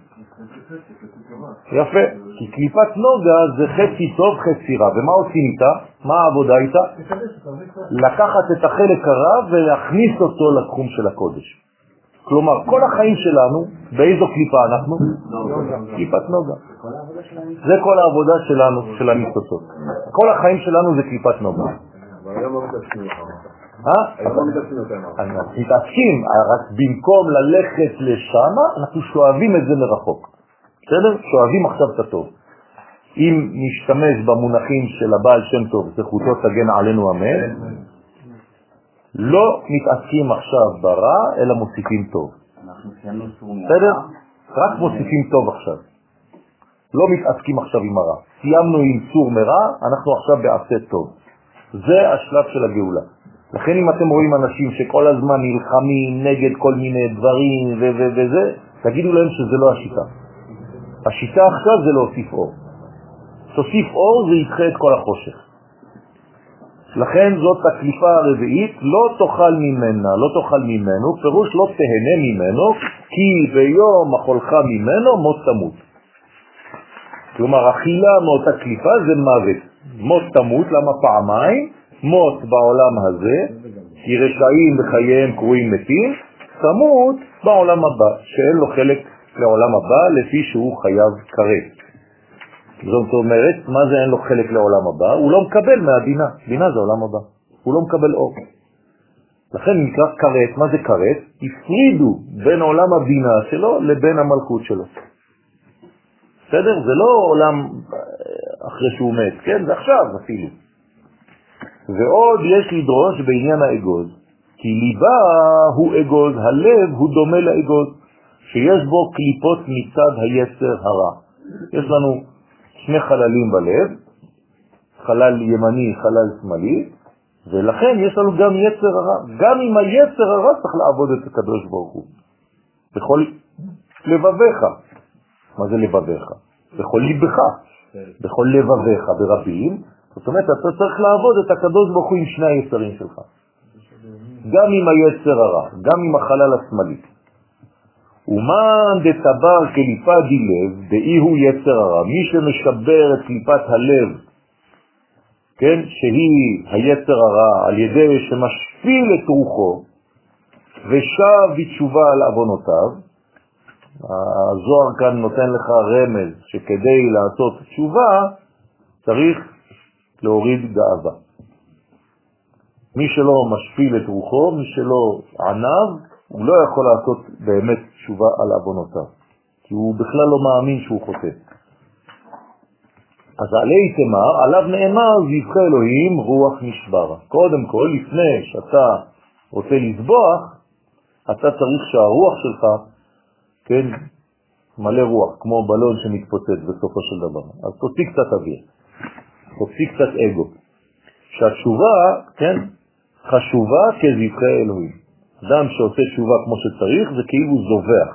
יפה, כי קליפת נוגה זה חצי טוב, חצי רע, ומה עושים איתה? מה העבודה איתה? לקחת את החלק הרע ולהכניס אותו לתחום של הקודש. כלומר, כל החיים שלנו, באיזו קליפה אנחנו? קליפת נוגה. זה כל העבודה שלנו, של הניסוצות. כל החיים שלנו זה קליפת נוגה. אבל היום לא מתעסקים לך. אה? היום לא מתעסקים אותם. אנחנו מתעסקים, רק במקום ללכת לשם, אנחנו שואבים את זה מרחוק. בסדר? שואבים עכשיו את הטוב. אם נשתמש במונחים של הבעל שם טוב, זכותו תגן עלינו אמן, לא מתעסקים עכשיו ברע, אלא מוסיפים טוב. בסדר? רק מוסיפים טוב עכשיו. לא מתעסקים עכשיו עם הרע. סיימנו עם צור מרע, אנחנו עכשיו בעשה טוב. זה השלב של הגאולה. לכן אם אתם רואים אנשים שכל הזמן נלחמים נגד כל מיני דברים ו- ו- וזה, תגידו להם שזה לא השיטה. השיטה עכשיו זה להוסיף אור. תוסיף אור זה ידחה את כל החושך. לכן זאת הקליפה הרביעית, לא תאכל ממנה, לא תאכל ממנו, פירוש לא תהנה ממנו, כי ביום אכולך ממנו מות תמות. כלומר, אכילה מאותה קליפה זה מוות. מות תמות, למה פעמיים? מות בעולם הזה, כי רשעים בחייהם קרויים מתים, תמות בעולם הבא, שאין לו חלק לעולם הבא, לפי שהוא חייב כרת. זאת אומרת, מה זה אין לו חלק לעולם הבא? הוא לא מקבל מהבינה. בינה זה עולם הבא. הוא לא מקבל אור. לכן נקרא כרת. מה זה כרת? הפרידו בין עולם הבינה שלו לבין המלכות שלו. בסדר? זה לא עולם אחרי שהוא מת. כן? זה עכשיו אפילו. ועוד יש לדרוש בעניין האגוז. כי ליבה הוא אגוז, הלב הוא דומה לאגוז, שיש בו קליפות מצד היצר הרע. יש לנו שני חללים בלב, חלל ימני, חלל שמאלי, ולכן יש לנו גם יצר הרע. גם עם היצר הרע צריך לעבוד את הקדוש ברוך הוא. בכל לבביך. מה זה לבביך? בכל ליבך. בכל לבביך ברבים. זאת אומרת, אתה צריך לעבוד את הקדוש ברוך הוא עם שני היצרים שלך. גם עם היצר הרע, גם עם החלל השמאלי. ומן דתבר קליפה דילב, דאי הוא יצר הרע. מי שמשבר את קליפת הלב, כן, שהיא היצר הרע, על ידי שמשפיל את רוחו, ושב בתשובה על אבונותיו, הזוהר כאן נותן לך רמז, שכדי לעשות תשובה, צריך להוריד גאווה. מי שלא משפיל את רוחו, מי שלא ענב, הוא לא יכול לעשות באמת תשובה על אבונותיו, כי הוא בכלל לא מאמין שהוא חוטא. אז עלי תמר, עליו נאמר, זבחי אלוהים רוח נשבר. קודם כל, לפני שאתה רוצה לזבוח, אתה צריך שהרוח שלך, כן, מלא רוח, כמו בלון שמתפוצץ בסופו של דבר. אז תוציא קצת אוויר, תוציא קצת אגו. שהתשובה, כן, חשובה כזבחי אלוהים. אדם שעושה תשובה כמו שצריך, זה כאילו זובח.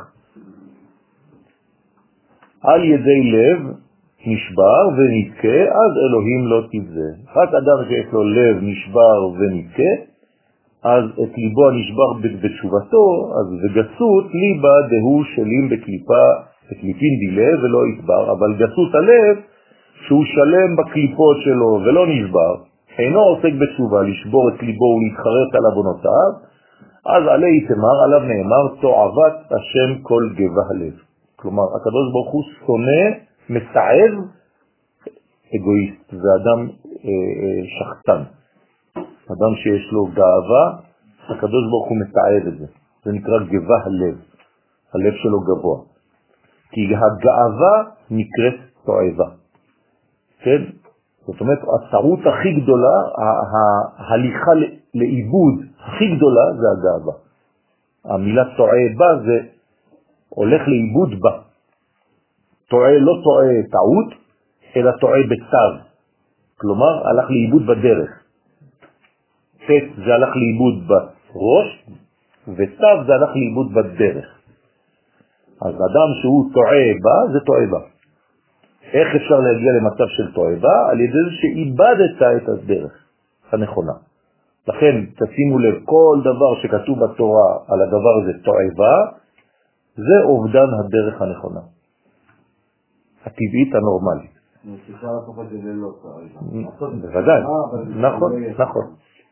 על ידי לב נשבר ונתקה, אז אלוהים לא תבזה. רק אדם שיש לו לב נשבר ונתקה, אז את ליבו הנשבר בתשובתו, אז וגסות ליבה דהו שלים בקליפה, בקליפין דילה ולא יתבר, אבל גסות הלב, שהוא שלם בקליפות שלו ולא נשבר, אינו עוסק בתשובה לשבור את ליבו ולהתחרט על אבונותיו, אז עלי תמר, עליו נאמר, תועבת השם כל גבה הלב. כלומר, הקדוש ברוך הוא שונא, מתעב, אגואיסט, זה אדם אה, אה, שחצן. אדם שיש לו גאווה, הקדוש ברוך הוא מתעב את זה. זה נקרא גבה הלב. הלב שלו גבוה. כי הגאווה נקראת תועבה. כן? זאת אומרת, הטעות הכי גדולה, ההליכה לאיבוד הכי גדולה זה הגאווה. המילה תועבה זה הולך לאיבוד בה. תועה לא תועה טעות, אלא תועה בצו. כלומר, הלך לאיבוד בדרך. תת זה הלך לאיבוד בראש, וצו זה הלך לאיבוד בדרך. אז אדם שהוא תועה בה, זה תועה בה. איך אפשר להגיע למצב של תועבה? על ידי זה שאיבדת את הדרך הנכונה. לכן תשימו לב, כל דבר שכתוב בתורה על הדבר הזה תועבה, זה אובדן הדרך הנכונה. הטבעית הנורמלית. נצליחה להפוך את זה ללא תועבה. בוודאי, נכון, נכון.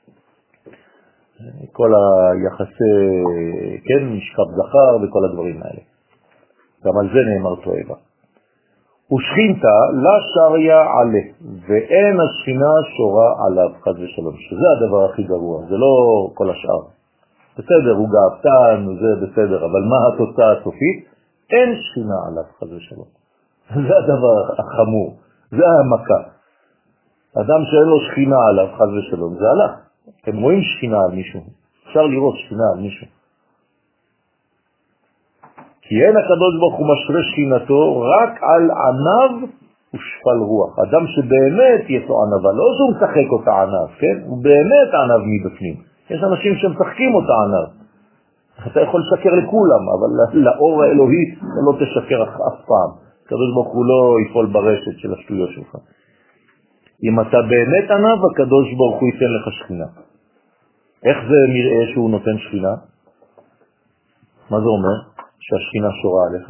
כל היחסי, כן, משכב זכר וכל הדברים האלה. גם על זה נאמר תועבה. ושכינתה לה שריה עלה, ואין השכינה שורה עליו, חד ושלום, שזה הדבר הכי גרוע, זה לא כל השאר. בסדר, הוא גאוותן, זה בסדר, אבל מה התוצאה הסופית? אין שכינה עליו, חד ושלום. זה הדבר החמור, זה המכה. אדם שאין לו שכינה עליו, חד ושלום, זה הלך. אתם רואים שכינה על מישהו, אפשר לראות שכינה על מישהו. כי אין הקדוש ברוך הוא משרה שכינתו רק על ענב ושפל רוח. אדם שבאמת יש לו ענבה, לא שהוא משחק אותה ענב, כן? הוא באמת ענב מבפנים. יש אנשים שמשחקים אותה ענב. אתה יכול לשקר לכולם, אבל לאור האלוהי לא תשקר אף פעם. הקדוש ברוך הוא לא יפול ברשת של השטויות שלך. אם אתה באמת ענב, הקדוש ברוך הוא ייתן לך שכינה. איך זה נראה שהוא נותן שכינה? מה זה אומר? שהשכינה שורה עליך.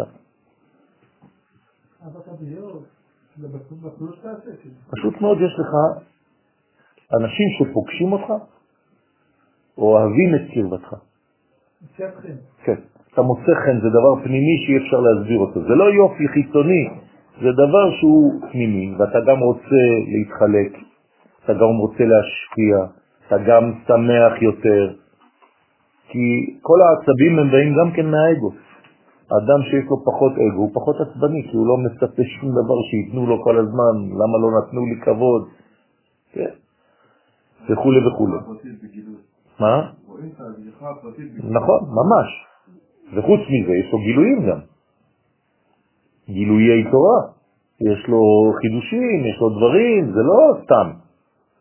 פשוט מאוד יש לך אנשים שפוגשים אותך, אוהבים את קרבתך. כן. אתה מוצא חן, זה דבר פנימי שאי אפשר להסביר אותו. זה לא יופי חיצוני, זה דבר שהוא פנימי, ואתה גם רוצה להתחלק, אתה גם רוצה להשפיע, אתה גם שמח יותר, כי כל העצבים הם באים גם כן מהאגו. האדם שיש לו פחות אגו הוא פחות עצבני, כי הוא לא מצפה שום דבר שיתנו לו כל הזמן, למה לא נתנו לי כבוד, כן, וכו' וכו'. מה? נכון, ממש. וחוץ מזה יש לו גילויים גם. גילויי תורה. יש לו חידושים, יש לו דברים, זה לא סתם.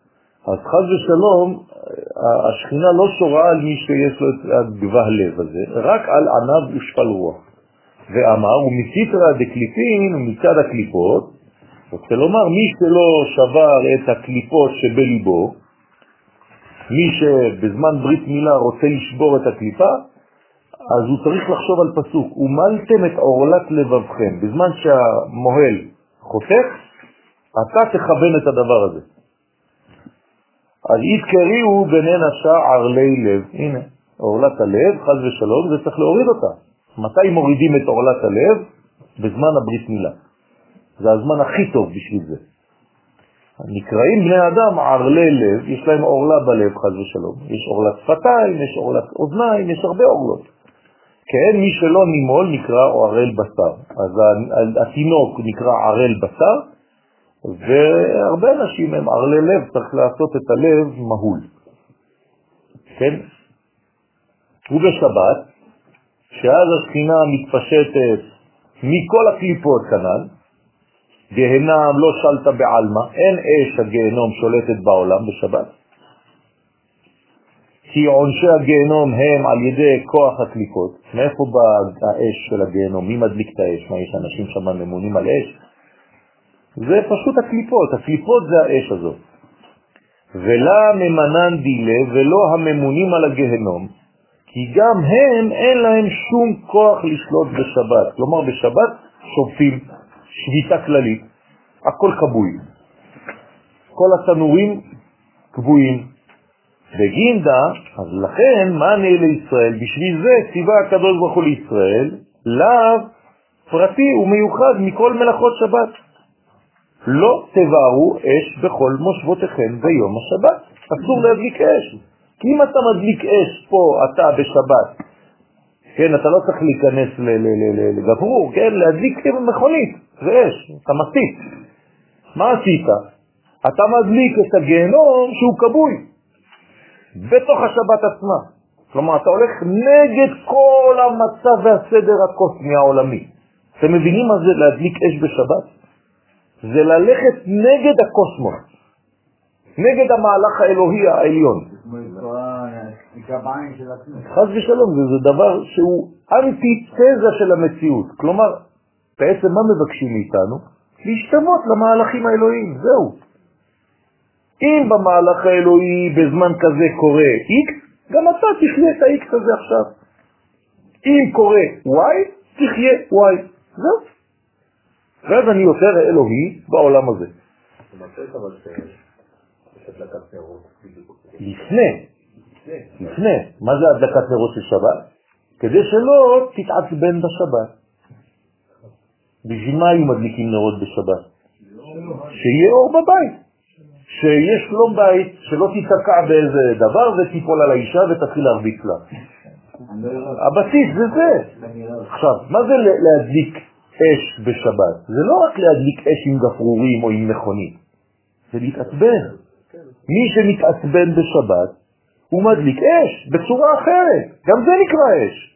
אז חס ושלום, השכינה לא שורה על מי שיש לו את הגבה הלב הזה, רק על עניו ושפל רוח. ואמר, ומסיתרא דקליפין, מצד הקליפות, רוצה לומר, מי שלא שבר את הקליפות שבליבו, מי שבזמן ברית מילה רוצה לשבור את הקליפה, אז הוא צריך לחשוב על פסוק, ומלתם את עורלת לבבכם. בזמן שהמוהל חותך, אתה תכוון את הדבר הזה. אז יתקריאו בינינה שער לי לב. הנה, עורלת הלב, חס ושלום, זה צריך להוריד אותה. מתי מורידים את עורלת הלב? בזמן הברית מילה. זה הזמן הכי טוב בשביל זה. נקראים בני אדם ערלי לב, יש להם עורלה בלב, חס ושלום. יש עורלת שפתיים, יש עורלת אוזניים, יש הרבה עורלות. כן, מי שלא נימול נקרא ערל בשר. אז התינוק נקרא ערל בשר, והרבה אנשים הם ערלי לב, צריך לעשות את הלב מהול. כן? ובשבת, שאז השכינה מתפשטת מכל הקליפות כנ"ל, גהנם לא שלטה בעלמה, אין אש הגהנום שולטת בעולם בשבת. כי עונשי הגהנום הם על ידי כוח הקליפות. מאיפה בא האש של הגהנום? מי מדליק את האש? מה, יש אנשים שם ממונים על אש? זה פשוט הקליפות, הקליפות זה האש הזאת. ולה ממנן דילה ולא הממונים על הגהנום, כי גם הם אין להם שום כוח לשלוט בשבת. כלומר בשבת שופטים, שביתה כללית, הכל קבוי. כל התנורים קבויים. בגינדה, אז לכן מה נהיה לישראל? בשביל זה ציווה הקדוש ברוך הוא לישראל, לאו פרטי ומיוחד מכל מלאכות שבת. לא תבערו אש בכל מושבותיכם ביום השבת. אסור להדליק אש. כי אם אתה מדליק אש פה, אתה בשבת, כן, אתה לא צריך להיכנס לגברור, כן, להדליק מכונית, זה אש, אתה מסית. מה עשית? אתה מדליק את הגהנום שהוא קבוי, בתוך השבת עצמה. כלומר, אתה הולך נגד כל המצב והסדר הקוסמי העולמי. אתם מבינים מה זה להדליק אש בשבת? זה ללכת נגד הקוסמוס, נגד המהלך האלוהי העליון. חס ושלום, זה, זה דבר שהוא אנטי-תזה של המציאות. כלומר, בעצם מה מבקשים מאיתנו? להשתמות למהלכים האלוהיים, זהו. אם במהלך האלוהי בזמן כזה קורה X, גם אתה תחיה את ה-X הזה עכשיו. אם קורה Y, תחיה Y. זהו. ואז אני יותר אלוהי בעולם הזה. לפני, לפני, מה זה הדלקת נרות של שבת? כדי שלא תתעצבן בשבת. בשביל מה היו מדליקים נרות בשבת? שיהיה אור בבית, שיש לו בית, שלא תתקע באיזה דבר ותיפול על האישה ותתחיל להרביץ לה. הבסיס זה זה. עכשיו, מה זה להדליק אש בשבת? זה לא רק להדליק אש עם גפרורים או עם מכונית, זה להתעצבן. מי שמתעצבן בשבת הוא מדליק אש בצורה אחרת, גם זה נקרא אש.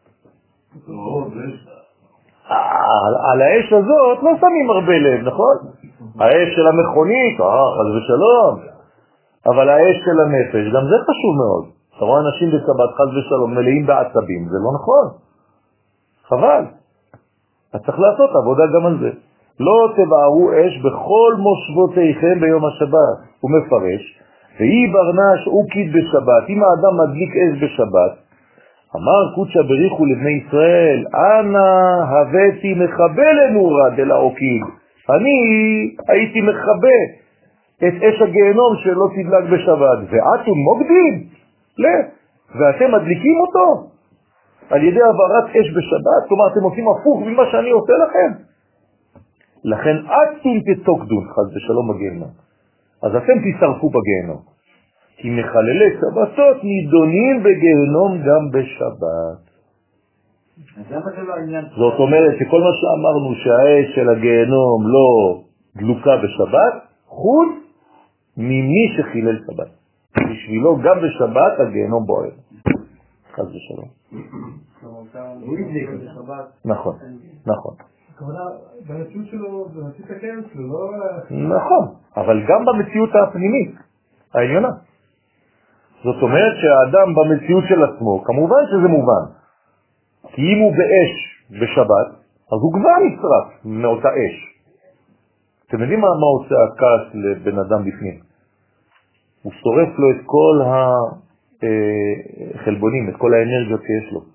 על האש הזאת לא שמים הרבה לב, נכון? האש של המכונית, אז ושלום, אבל האש של הנפש, גם זה חשוב מאוד. אתה רואה אנשים בשבת חס ושלום מלאים בעצבים, זה לא נכון, חבל. אתה צריך לעשות עבודה גם על זה. לא תבערו אש בכל מושבותיכם ביום השבת. הוא מפרש, והיא ברנש אוקית בשבת. אם האדם מדליק אש בשבת, אמר קודשא בריחו לבני ישראל, אנא הבאתי מחבה לנורה דלאוקיד. אני הייתי מחבה את אש הגהנום שלא תדלק בשבת. ואתם מוקדים? לא. ואתם מדליקים אותו על ידי עברת אש בשבת. כלומר, אתם עושים הפוך ממה שאני עושה לכם. לכן אתם תתוקדון, חס ושלום בגיהנום. אז אתם תשרפו בגיהנום. כי מחללי שבתות נידונים בגיהנום גם בשבת. זאת אומרת שכל מה שאמרנו שהאש של הגיהנום לא דלוקה בשבת, חוץ ממי שחילל שבת. בשבילו גם בשבת הגיהנום בוער. חס ושלום. נכון, נכון. הכוונה, במציאות שלו, במציאות הקיים שלו, לא... נכון, אבל גם במציאות הפנימית. העליונה. זאת אומרת שהאדם במציאות של עצמו, כמובן שזה מובן, כי אם הוא באש בשבת, אז הוא כבר נשרף מאותה אש. אתם יודעים מה, מה עושה הכעס לבן אדם בפנים? הוא שורף לו את כל החלבונים, את כל האנרגיות שיש לו.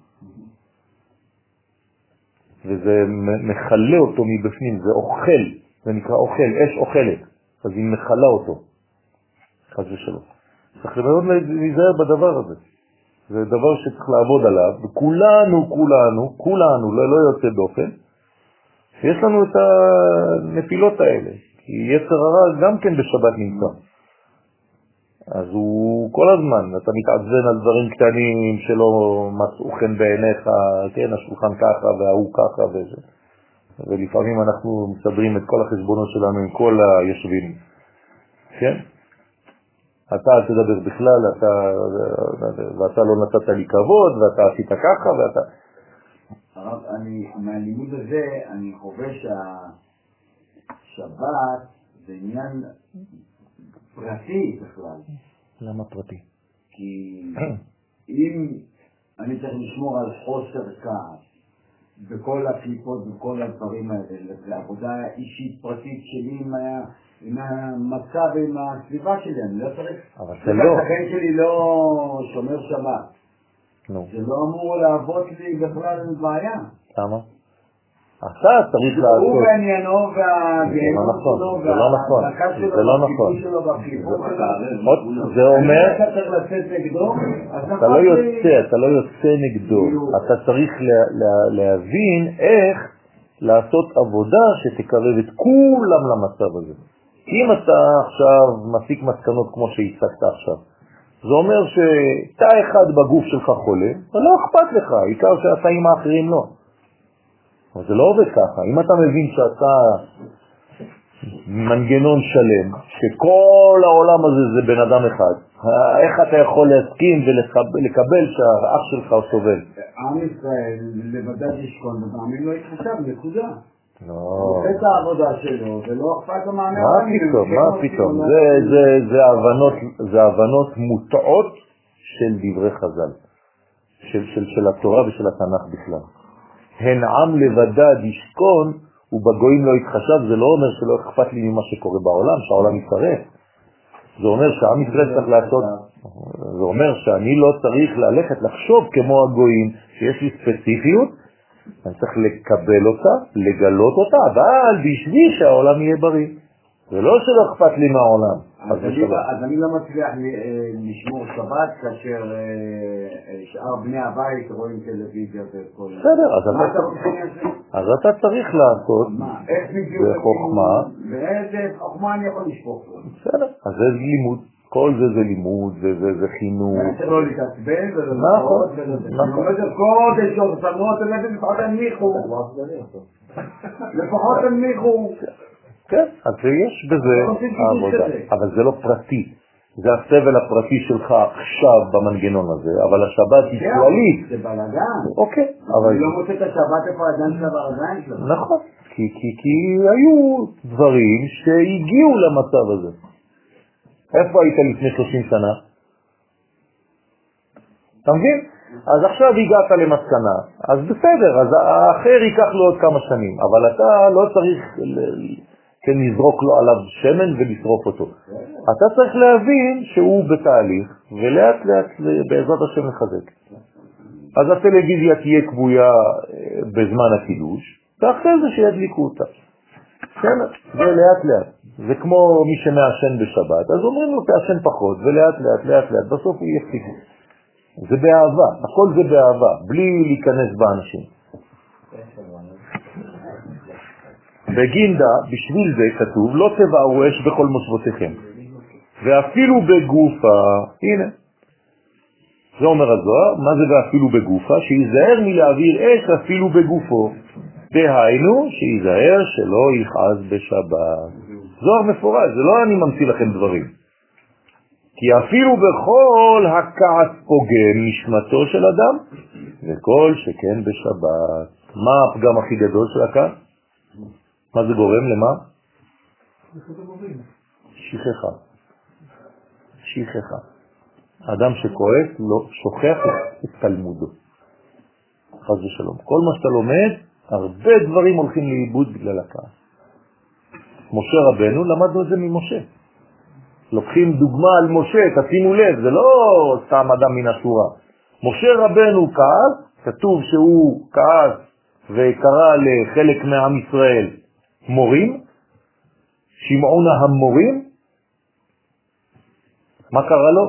וזה מחלה אותו מבפנים, זה אוכל, זה נקרא אוכל, אש אוכלת, אז היא מחלה אותו. חס ושלום. צריך מאוד להיזהר בדבר הזה. זה דבר שצריך לעבוד עליו, וכולנו, כולנו, כולנו, לא, לא יוצא דופן, שיש לנו את הנפילות האלה. כי יצר הרע גם כן בשבת נמצא. אז הוא כל הזמן, אתה מתעזן על דברים קטנים שלא מצאו חן בעיניך, כן, השולחן ככה והוא ככה וזה. ולפעמים אנחנו מסדרים את כל החשבונות שלנו עם כל היושבים. כן? אתה אל תדבר בכלל, אתה, ואתה לא נתת לי כבוד, ואתה עשית ככה, ואתה... הרב, אני, מהלימוד הזה, אני חושב שהשבת זה עניין פרטי בכלל. למה פרטי? כי אם אני צריך לשמור על חוסר כעס בכל הקליפות וכל הדברים האלה, זה עבודה אישית פרטית שלי עם, עם המצב ועם הסביבה שלי, אני לא צריך... אבל זה לא... השכן שלי לא שומר שבת. נו. זה לא אמור לעבוד לי בכלל בעיה. למה? אתה צריך לעשות... הוא בעניינו והגאינות שלו וההדלקה שלו והכיבוש שלו והכיבוש שלו. זה אומר... אתה צריך לצאת נגדו, אתה לא יוצא, אתה לא יוצא נגדו. אתה צריך להבין איך לעשות עבודה שתקרב את כולם למצב הזה. אם אתה עכשיו מסיק מסקנות כמו שהצגת עכשיו, זה אומר שתא אחד בגוף שלך חולה, ולא אכפת לך, עיקר שהתאים האחרים לא. אבל זה לא עובד ככה. אם אתה מבין שאתה מנגנון שלם, שכל העולם הזה זה בן אדם אחד, איך אתה יכול להסכים ולקבל שהאח שלך סובל? עם ישראל לבדד ישכון, ומאמין לא יתחשב, נקודה. לא. הוא עושה את העבודה שלו, ולא אכפת לו מענה. מה פתאום, מה פתאום? זה הבנות מוטעות של דברי חז"ל, של התורה ושל התנ"ך בכלל. הן עם לבדד ישכון ובגויים לא יתחשב, זה לא אומר שלא אכפת לי ממה שקורה בעולם, שהעולם יתערב. זה אומר שעם ישראל צריך לעשות, זה אומר שאני לא צריך ללכת לחשוב כמו הגויים, שיש לי ספציפיות, אני צריך לקבל אותה, לגלות אותה, אבל בשביל שהעולם יהיה בריא. זה לא שלא אכפת לי מהעולם. אז אני לא מצליח לשמור שבת כאשר שאר בני הבית רואים טלוויזיה וכל... בסדר, אז אתה צריך לעשות בחוכמה. באיזה חוכמה אני יכול לשפוך? בסדר, אז זה לימוד. כל זה זה לימוד, זה חינוך. אני צריך לא להתעצבן ולא נכון, נכון. אני אומר קודש או סמות, לפחות תנמיכו. לפחות תנמיכו. כן, אז יש בזה העבודה, אבל זה לא פרטי. זה הסבל הפרטי שלך עכשיו במנגנון הזה, אבל השבת היא כללית. זה בלגן. אוקיי. אני לא מוצא את השבת איפה האדם של הבלגן שלו. נכון, כי היו דברים שהגיעו למצב הזה. איפה היית לפני שלושים שנה? אתה מבין? אז עכשיו הגעת למסקנה, אז בסדר, אז האחר ייקח לו עוד כמה שנים, אבל אתה לא צריך כן לזרוק לו עליו שמן ולשרוף אותו. אתה צריך להבין שהוא בתהליך, ולאט לאט בעזרת השם לחזק. אז הטלוויזיה תהיה קבויה בזמן הקידוש, ואחרי זה שידליקו אותה. כן, זה לאט לאט. זה כמו מי שמעשן בשבת, אז אומרים לו תעשן פחות, ולאט לאט לאט לאט, בסוף הוא יפסיק. זה באהבה, הכל זה באהבה, בלי להיכנס באנשים. בגינדה, בשביל זה כתוב, לא תבערו אש בכל מושבותיכם. ואפילו בגופה, הנה. זה אומר הזוהר, מה זה ואפילו בגופה? שיזהר מלהעביר אש אפילו בגופו. דהיינו, שיזהר שלא יכעס בשבת. זוהר מפורש, זה לא אני ממציא לכם דברים. כי אפילו בכל הכעס פוגם נשמתו של אדם, וכל שכן בשבת. מה הפגם הכי גדול של הכעס? מה זה גורם למה? שכחה. שכחה. אדם שכועס לא שוכח את תלמודו. חס ושלום. כל מה שאתה לומד, הרבה דברים הולכים לאיבוד בגלל הכעס. משה רבנו, למדנו את זה ממשה. לוקחים דוגמה על משה, תשימו לב, זה לא סתם אדם מן השורה. משה רבנו כעס, כתוב שהוא כעס וקרא לחלק מעם ישראל מורים, שמעון המורים. מה קרה לו?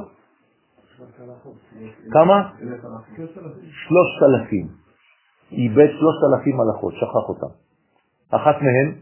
כמה? שלושת אלפים. איבד שלושת אלפים הלכות, שכח אותם. אחת מהן?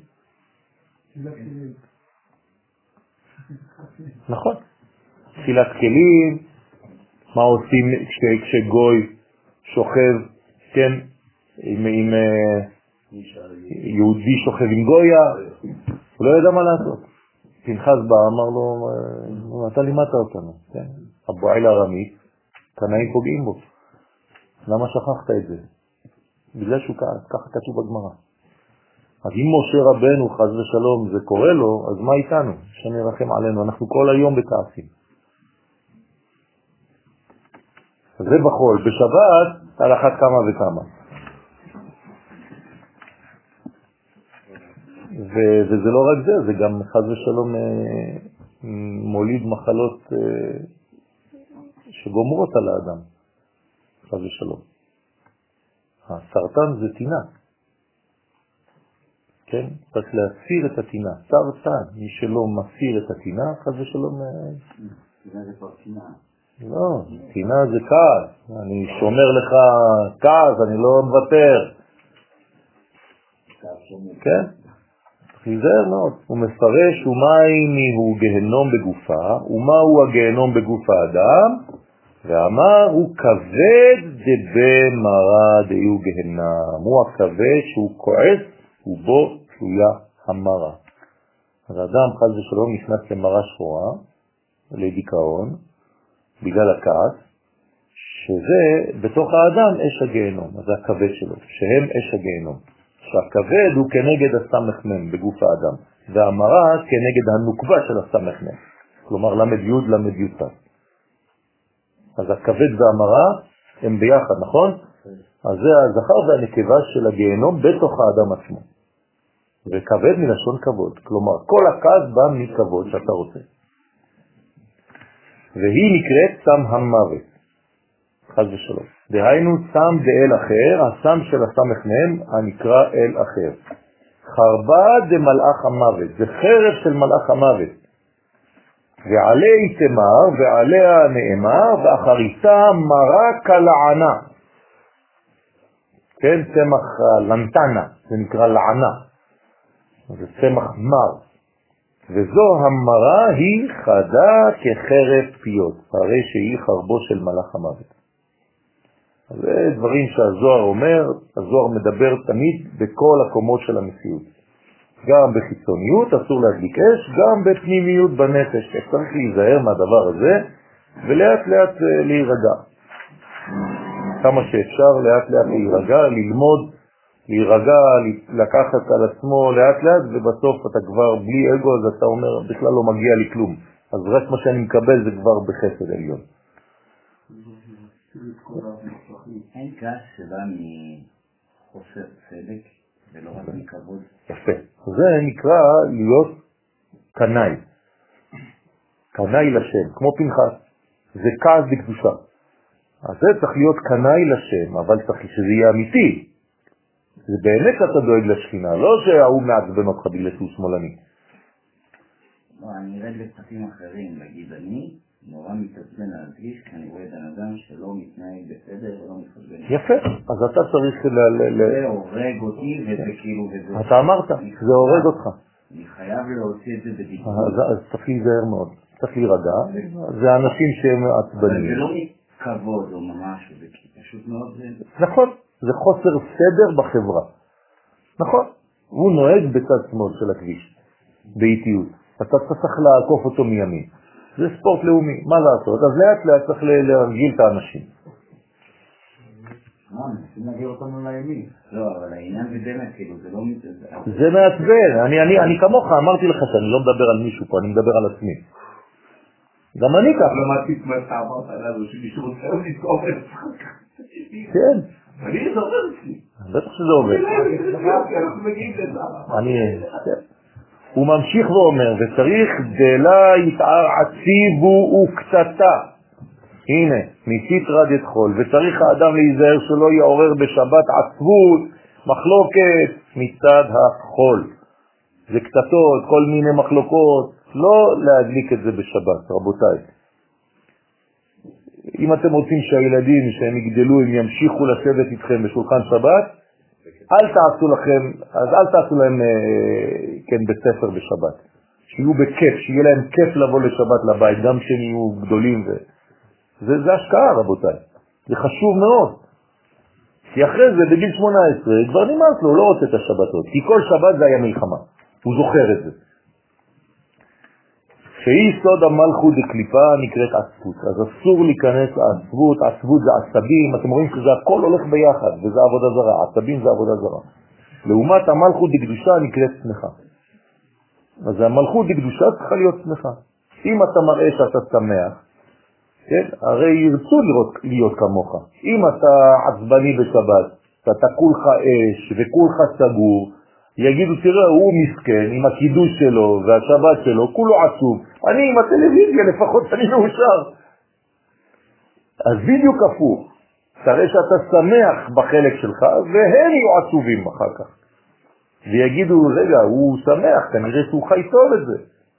נכון. תפילת כלים, מה עושים כשגוי שוכב, כן, עם, עם יהודי שוכב עם גויה, הוא לא יודע מה לעשות. פנחס בא, אמר לו, אתה לימדת אותנו, כן? הבועל הרמי, קנאים פוגעים בו. למה שכחת את זה? בגלל שהוא כעס, ככה כתוב בגמרא. אז אם משה רבנו חס ושלום זה קורה לו, אז מה איתנו? שנרחם עלינו, אנחנו כל היום בכעסים. זה בחול, בשבת על אחת כמה וכמה. ו- וזה לא רק זה, זה גם חס ושלום אה, מוליד מחלות אה, שגומרות על האדם, חס ושלום. הסרטן זה תינה. כן? צריך להסיר את התינה. סרטן, מי שלא מסיר את התינה, חס ושלום... תינה זה כבר תינה. לא, תינה זה כעס. אני שומר לך כעס, אני לא מוותר. כן? תיזהר מאוד. הוא מפרש ומאי הוא גהנום בגופה, ומהו הגהנום בגוף האדם, ואמר הוא כבד דבה מרה דיו גהנם. הוא הכבד שהוא כועס ובו תלויה המרה. אז האדם חס ושלום נכנס למרה שחורה, לדיכאון, בגלל הכעס, שזה בתוך האדם אש הגהנום, אז זה הכבד שלו, שהם אש הגהנום. שהכבד הוא כנגד הסמ"ם בגוף האדם, והמרה כנגד הנוקבה של הסמ"ם, כלומר למד יוד למד יוד. אז הכבד והמרה הם ביחד, נכון? אז זה הזכר והנקבה של הגהנום בתוך האדם עצמו. וכבד מלשון כבוד, כלומר כל הכעס בא מכבוד שאתה רוצה. והיא נקראת סם המוות, חס ושלום. דהיינו סם דאל אחר, הסם של הסמך מהם הנקרא אל אחר. חרבה דמלאך המוות, זה חרב של מלאך המוות. ועליה תמר ועליה נאמר ואחריתה מרה כלענה. כן, צמח לנטנה, זה נקרא לענה. זה צמח מר. וזו המרה היא חדה כחרב פיות, הרי שהיא חרבו של מלאך המוות. זה דברים שהזוהר אומר, הזוהר מדבר תמיד בכל הקומות של המציאות. גם בחיצוניות אסור להדליק אש, גם בפנימיות בנפש. צריך להיזהר מהדבר הזה, ולאט לאט להירגע. כמה שאפשר לאט לאט להירגע, ללמוד, להירגע, לקחת על עצמו לאט לאט, ובסוף אתה כבר בלי אגו, אז אתה אומר, בכלל לא מגיע לי כלום. אז רק מה שאני מקבל זה כבר בחסד עליון. אין כעס שבא מחוסר צדק ולא רק מכבוד. יפה. זה נקרא להיות קנאי. קנאי לשם, כמו פנחס. זה כעס בקדושה. אז זה צריך להיות קנאי לשם, אבל צריך שזה יהיה אמיתי. זה באמת אתה דואג לשכינה, לא שההוא מעצבן אותך בגלל שהוא שמאלני. לא, אני ארד לפתחים אחרים, להגיד אני נורא מתעצבן להדגיש, כי אני רואה בן אדם שלא מתנהג בסדר ולא מתחשבן. יפה, אז אתה צריך ל... זה הורג אותי וזה כאילו... אתה אמרת, זה הורג אותך. אני חייב להוציא את זה בדיבור. אז צריך להיזהר מאוד, צריך להירגע, זה אנשים שהם עצבנים. אבל זה לא מכבוד או ממש, זה פשוט מאוד... נכון, זה חוסר סדר בחברה. נכון, הוא נוהג בצד שמאל של הכביש, באיטיות. אתה צריך לעקוף אותו מימין. זה ספורט לאומי, מה לעשות? אז לאט לאט צריך להרגיל את האנשים. מה, נשים להגיע אותנו לימין. לא, אבל העניין זה באמת, כאילו, זה לא... זה מעצבן, אני כמוך, אמרתי לך שאני לא מדבר על מישהו פה, אני מדבר על עצמי. גם אני ככה. למדתי את מה שאמרת עליו, שמישהו רוצה לתקוף את זה. כן. אני, זה עובד אצלי. בטח שזה עובד. אנחנו מגיעים לזה. אני... הוא ממשיך ואומר, וצריך דלה יתער עציבו וקצתה. הנה, מסיטרא דחול, וצריך האדם להיזהר שלא יעורר בשבת עצבות, מחלוקת מצד החול. זה קצתות, כל מיני מחלוקות, לא להדליק את זה בשבת, רבותיי. אם אתם רוצים שהילדים שהם יגדלו, הם ימשיכו לשבת איתכם בשולחן שבת, אל תעשו לכם, אז אל תעשו להם, כן, בית ספר בשבת. שיהיו בכיף, שיהיה להם כיף לבוא לשבת לבית, גם שהם יהיו גדולים. ו... זה, זה השקעה, רבותיי. זה חשוב מאוד. כי אחרי זה, בגיל שמונה עשרה, כבר נמאס לו, הוא לא רוצה את השבתות. כי כל שבת זה היה מלחמה. הוא זוכר את זה. שהיא סוד המלכות דקליפה נקראת עצבות. אז אסור להיכנס לעצבות. עצבות זה עצבים. אתם רואים שזה הכל הולך ביחד, וזה עבודה זרה. עצבים זה עבודה זרה. לעומת המלכות דקדושה נקראת שמחה. אז המלכות דקדושה צריכה להיות שמחה. אם אתה מראה שאתה שמח, כן? הרי ירצו לראות, להיות כמוך. אם אתה עצבני בשבת, אתה כולך אש וכולך סגור, יגידו, תראה, הוא מסכן עם הקידוש שלו והשבת שלו, כולו עצוב. אני עם הטלוויזיה, לפחות אני מאושר. אז בדיוק הפוך. תראה שאתה שמח בחלק שלך, והם יהיו עצובים אחר כך. ויגידו, רגע, הוא שמח, כנראה שהוא חי טוב את זה.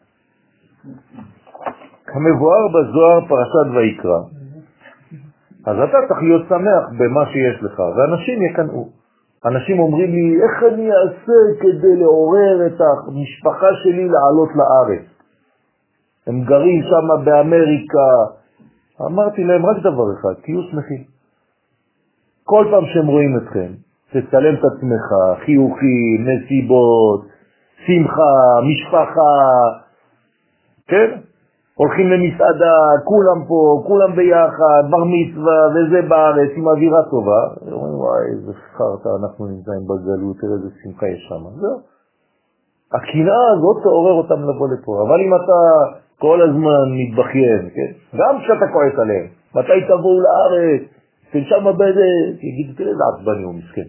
כמבואר בזוהר פרשת ויקרא. אז אתה צריך להיות שמח במה שיש לך, ואנשים יקנאו. אנשים אומרים לי, איך אני אעשה כדי לעורר את המשפחה שלי לעלות לארץ? הם גרים שם באמריקה. אמרתי להם רק דבר אחד, תהיו שמחים. כל פעם שהם רואים אתכם, תצלם את עצמך, חיוכים, נסיבות, שמחה, משפחה, כן? הולכים למסעדה, כולם פה, כולם ביחד, בר מצווה, וזה בארץ, עם אווירה טובה. אומרים, וואי, איזה שחרת, אנחנו נמצאים בגלות, תראה איזה שמחה יש שם. זהו. הקנאה הזאת תעורר אותם לבוא לפה. אבל אם אתה כל הזמן מתבכיין, כן? גם כשאתה כועס עליהם, מתי תבואו לארץ, כן שם בזה, תגיד, תראה איזה עצבני הוא מסכן.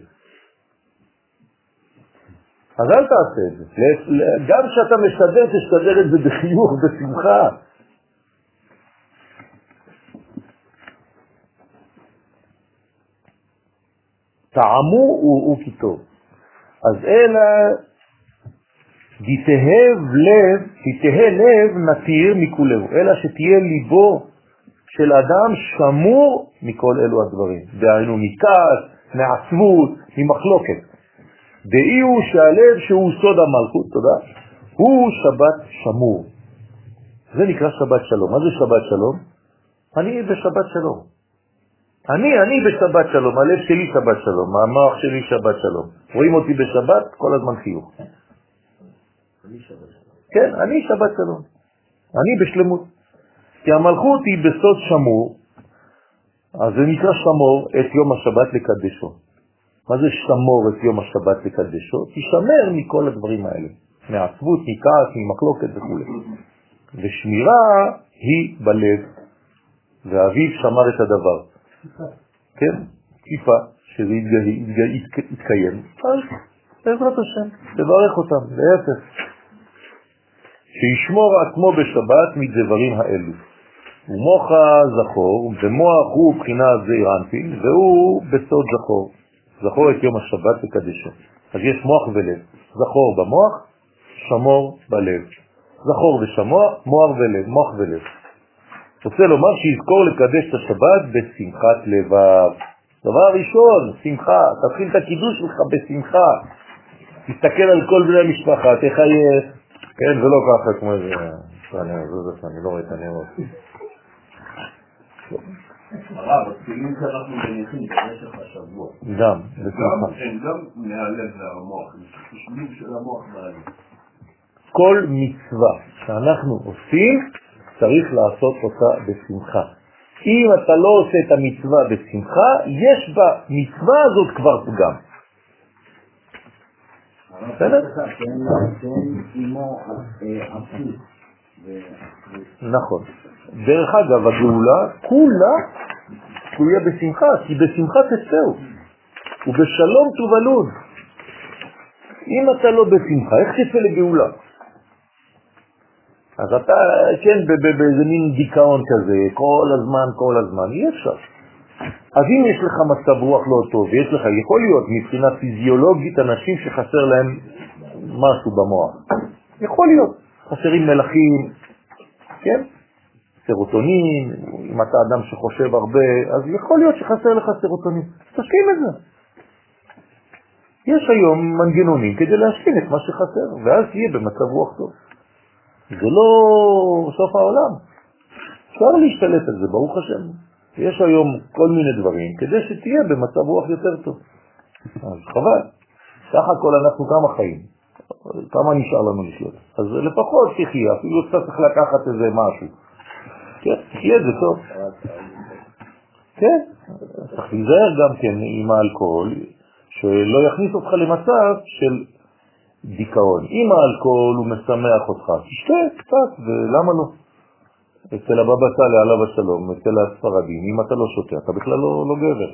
אז אל תעשה את זה. גם כשאתה משדר, תשתדר את זה בחיוך, בשמחה. טעמו וכיתוב. אז אלא תתהב לב, תתהה לב נתיר מכולהו, אלא שתהיה ליבו של אדם שמור מכל אלו הדברים. דהיינו מכעס, מעצבות, ממחלוקת. דאי הוא שהלב שהוא סוד המלכות, תודה, הוא שבת שמור. זה נקרא שבת שלום. מה זה שבת שלום? אני בשבת שלום. אני, אני בשבת שלום, הלב שלי שבת שלום, המוח שלי שבת שלום. רואים אותי בשבת, כל הזמן חיוך. אני שבת שלום. כן, אני שבת שלום. אני בשלמות. כי המלכות היא בסוד שמור, אז זה נקרא שמור את יום השבת לקדשו. מה זה שמור את יום השבת לקדשו? תשמר מכל הדברים האלה. מעצבות, מכעס, ממחלוקת וכו'. ושמירה היא בלב. ואביו שמר את הדבר. כן? תקיפה, שזה יתקיים. אז בעזרת השם, תברך אותם, להפך. שישמור עצמו בשבת מדברים האלו. ומוח זכור, ומוח הוא בחינה זעיר אנפין, והוא בסוד זכור. זכור את יום השבת לקדשו. אז יש מוח ולב. זכור במוח, שמור בלב. זכור ושמוע, מוח ולב, מוח ולב. רוצה לומר שיזכור לקדש את השבת בשמחת לבב. דבר ראשון, שמחה. תתחיל את הקידוש שלך בשמחה. תסתכל על כל בני המשפחה, תחייך. כן, ולא ככה כמו זה. אני לא רואה את הנרות. הרב, התפילים שאנחנו מניחים במשך השבוע. גם, בשמחה. הם גם מהלב והמוח, תשמיד של המוח מהלב. כל מצווה שאנחנו עושים, צריך לעשות אותה בשמחה. אם אתה לא עושה את המצווה בשמחה, יש במצווה הזאת כבר פגם. בסדר? שאין אימו עצות נכון. דרך אגב, הגאולה כולה תלויה בשמחה, כי בשמחה תצאו, ובשלום תובלון. אם אתה לא בשמחה, איך תצא לגאולה? אז אתה, כן, באיזה מין דיכאון כזה, כל הזמן, כל הזמן, אי אפשר. אז אם יש לך מצב רוח לא טוב, ויש לך, יכול להיות מבחינה פיזיולוגית אנשים שחסר להם משהו במוח. יכול להיות, חסרים מלחים, כן? סרוטונין, אם אתה אדם שחושב הרבה, אז יכול להיות שחסר לך סרוטונין. תשלים את זה. יש היום מנגנונים כדי להשלים את מה שחסר, ואז תהיה במצב רוח טוב. זה לא סוף העולם. אפשר להשתלט על זה, ברוך השם. יש היום כל מיני דברים כדי שתהיה במצב רוח יותר טוב. אז חבל. סך הכל אנחנו כמה חיים. כמה נשאר לנו לחיות. אז לפחות תחיה, אפילו אתה צריך לקחת איזה משהו. כן, תחיה את זה טוב. כן, צריך להיזהר גם כן עם האלכוהול, שלא יכניס אותך למצב של דיכאון. אם האלכוהול הוא משמח אותך, תשתה קצת, ולמה לא? אצל הבבא סאלי עליו השלום, אצל הספרדים, אם אתה לא שותה, אתה בכלל לא, לא גבר.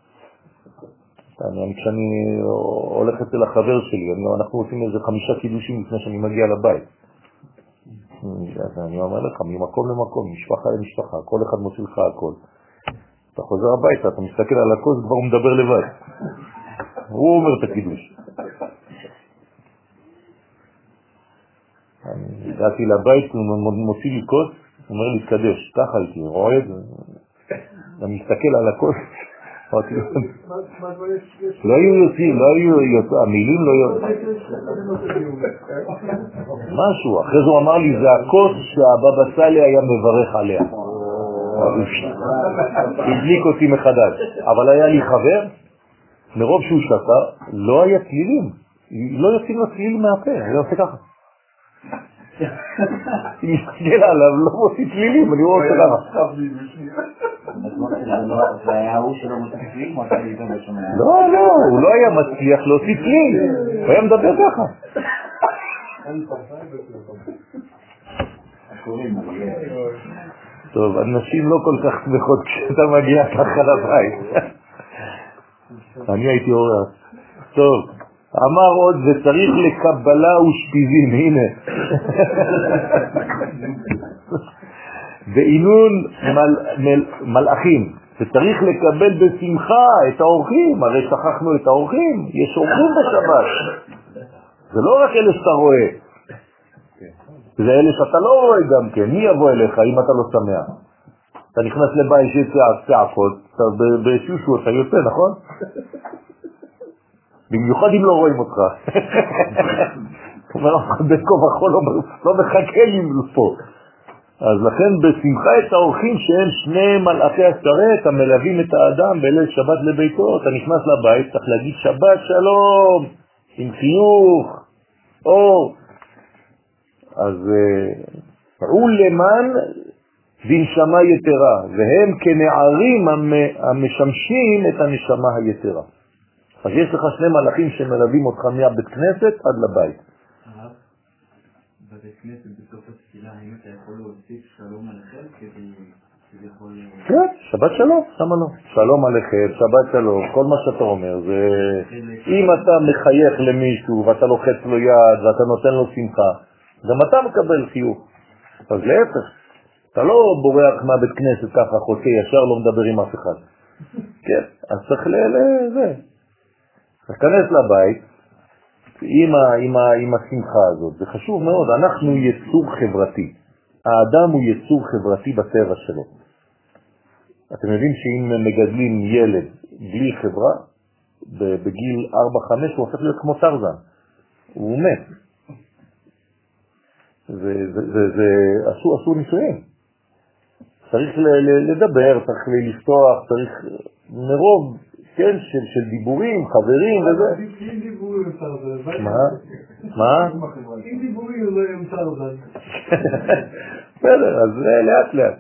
אני, כשאני הולך אצל החבר שלי, אני, אנחנו עושים איזה חמישה קידושים לפני שאני מגיע לבית. אז אני אומר לך, ממקום למקום, משפחה למשפחה, כל אחד מוציא לך הכל. אתה חוזר הביתה, אתה מסתכל על הכוס, כבר הוא מדבר לבד. הוא אומר את הקידוש. אני הגעתי לבית, הוא מוציא לי כוס, הוא אומר לי, תקדש, ככה הייתי, רואה את זה. אני מסתכל על הכוס, לא היו יוצאים, לא היו יוצאים, המילים לא יוצאים. משהו, אחרי זה הוא אמר לי, זה הכוס שהבבא סאלי היה מברך עליה. הדליק אותי מחדש. אבל היה לי חבר, מרוב שהוא שתה, לא היה צלילים. לא יוצאים לו צלילים מהפה, אני עושה ככה. אני מסתכל עליו, לא מוציא צלילים, אני רואה אותה ככה. זה היה הוא שלא מצליח או שאתה איתו בשומע? לא, לא, הוא לא היה מצליח להוציא צליל, הוא היה מדבר ככה. טוב, אנשים לא כל כך שמחות כשאתה מגיע ככה לבית. אני הייתי אורח. טוב, אמר עוד, וצריך לקבלה ושפיזים, הנה. ואינון מל, מל, מלאכים, וצריך לקבל בשמחה את האורחים, הרי שכחנו את האורחים, יש אורחים בשבת. זה לא רק אלה שאתה רואה, זה אלה שאתה לא רואה גם כן, מי יבוא אליך אם אתה לא שמח? אתה נכנס לבית שיצא צעקות, אתה בשושו אתה יוצא, נכון? במיוחד אם לא רואים אותך. אומר לך, בין כה וכה לא מחכה לי פה. אז לכן בשמחה את האורחים שהם שני מלאכי השרת המלווים את האדם בליל שבת לביתו, אתה נכנס לבית, צריך להגיד שבת שלום, עם חיוך, אור. אז ראו למען בנשמה יתרה, והם כנערים המשמשים את הנשמה היתרה. אז יש לך שני מלאכים שמלווים אותך מהבית כנסת עד לבית. בבית כנסת בסוף התפילה, האם אתה יכול להוסיף שלום עליכם כדי יכול... כן, שבת שלום, שמה לא. שלום עליכם, שבת שלום, כל מה שאתה אומר, זה... אם אתה מחייך למישהו ואתה לוחץ לו יד ואתה נותן לו שמחה, גם אתה מקבל חיוך. אז להפך, אתה לא בורח מהבית כנסת ככה חוצה ישר, לא מדבר עם אף אחד. כן, אז צריך לזה. תכנס לבית עם, ה, עם, ה, עם השמחה הזאת, זה חשוב מאוד, אנחנו יצור חברתי, האדם הוא יצור חברתי בטבע שלו. אתם יודעים שאם מגדלים ילד בלי חברה, בגיל ארבע חמש הוא הופך להיות כמו טרזן, הוא מת. זה, זה, זה, זה עשו, עשו ניסויים. צריך לדבר, צריך לפתוח, צריך מרוב, כן, של, של דיבורים, חברים וזה. אם דיבורים אפשר זה. מה? מה? אם דיבורים זה אפשר זה. בסדר, אז לאט לאט.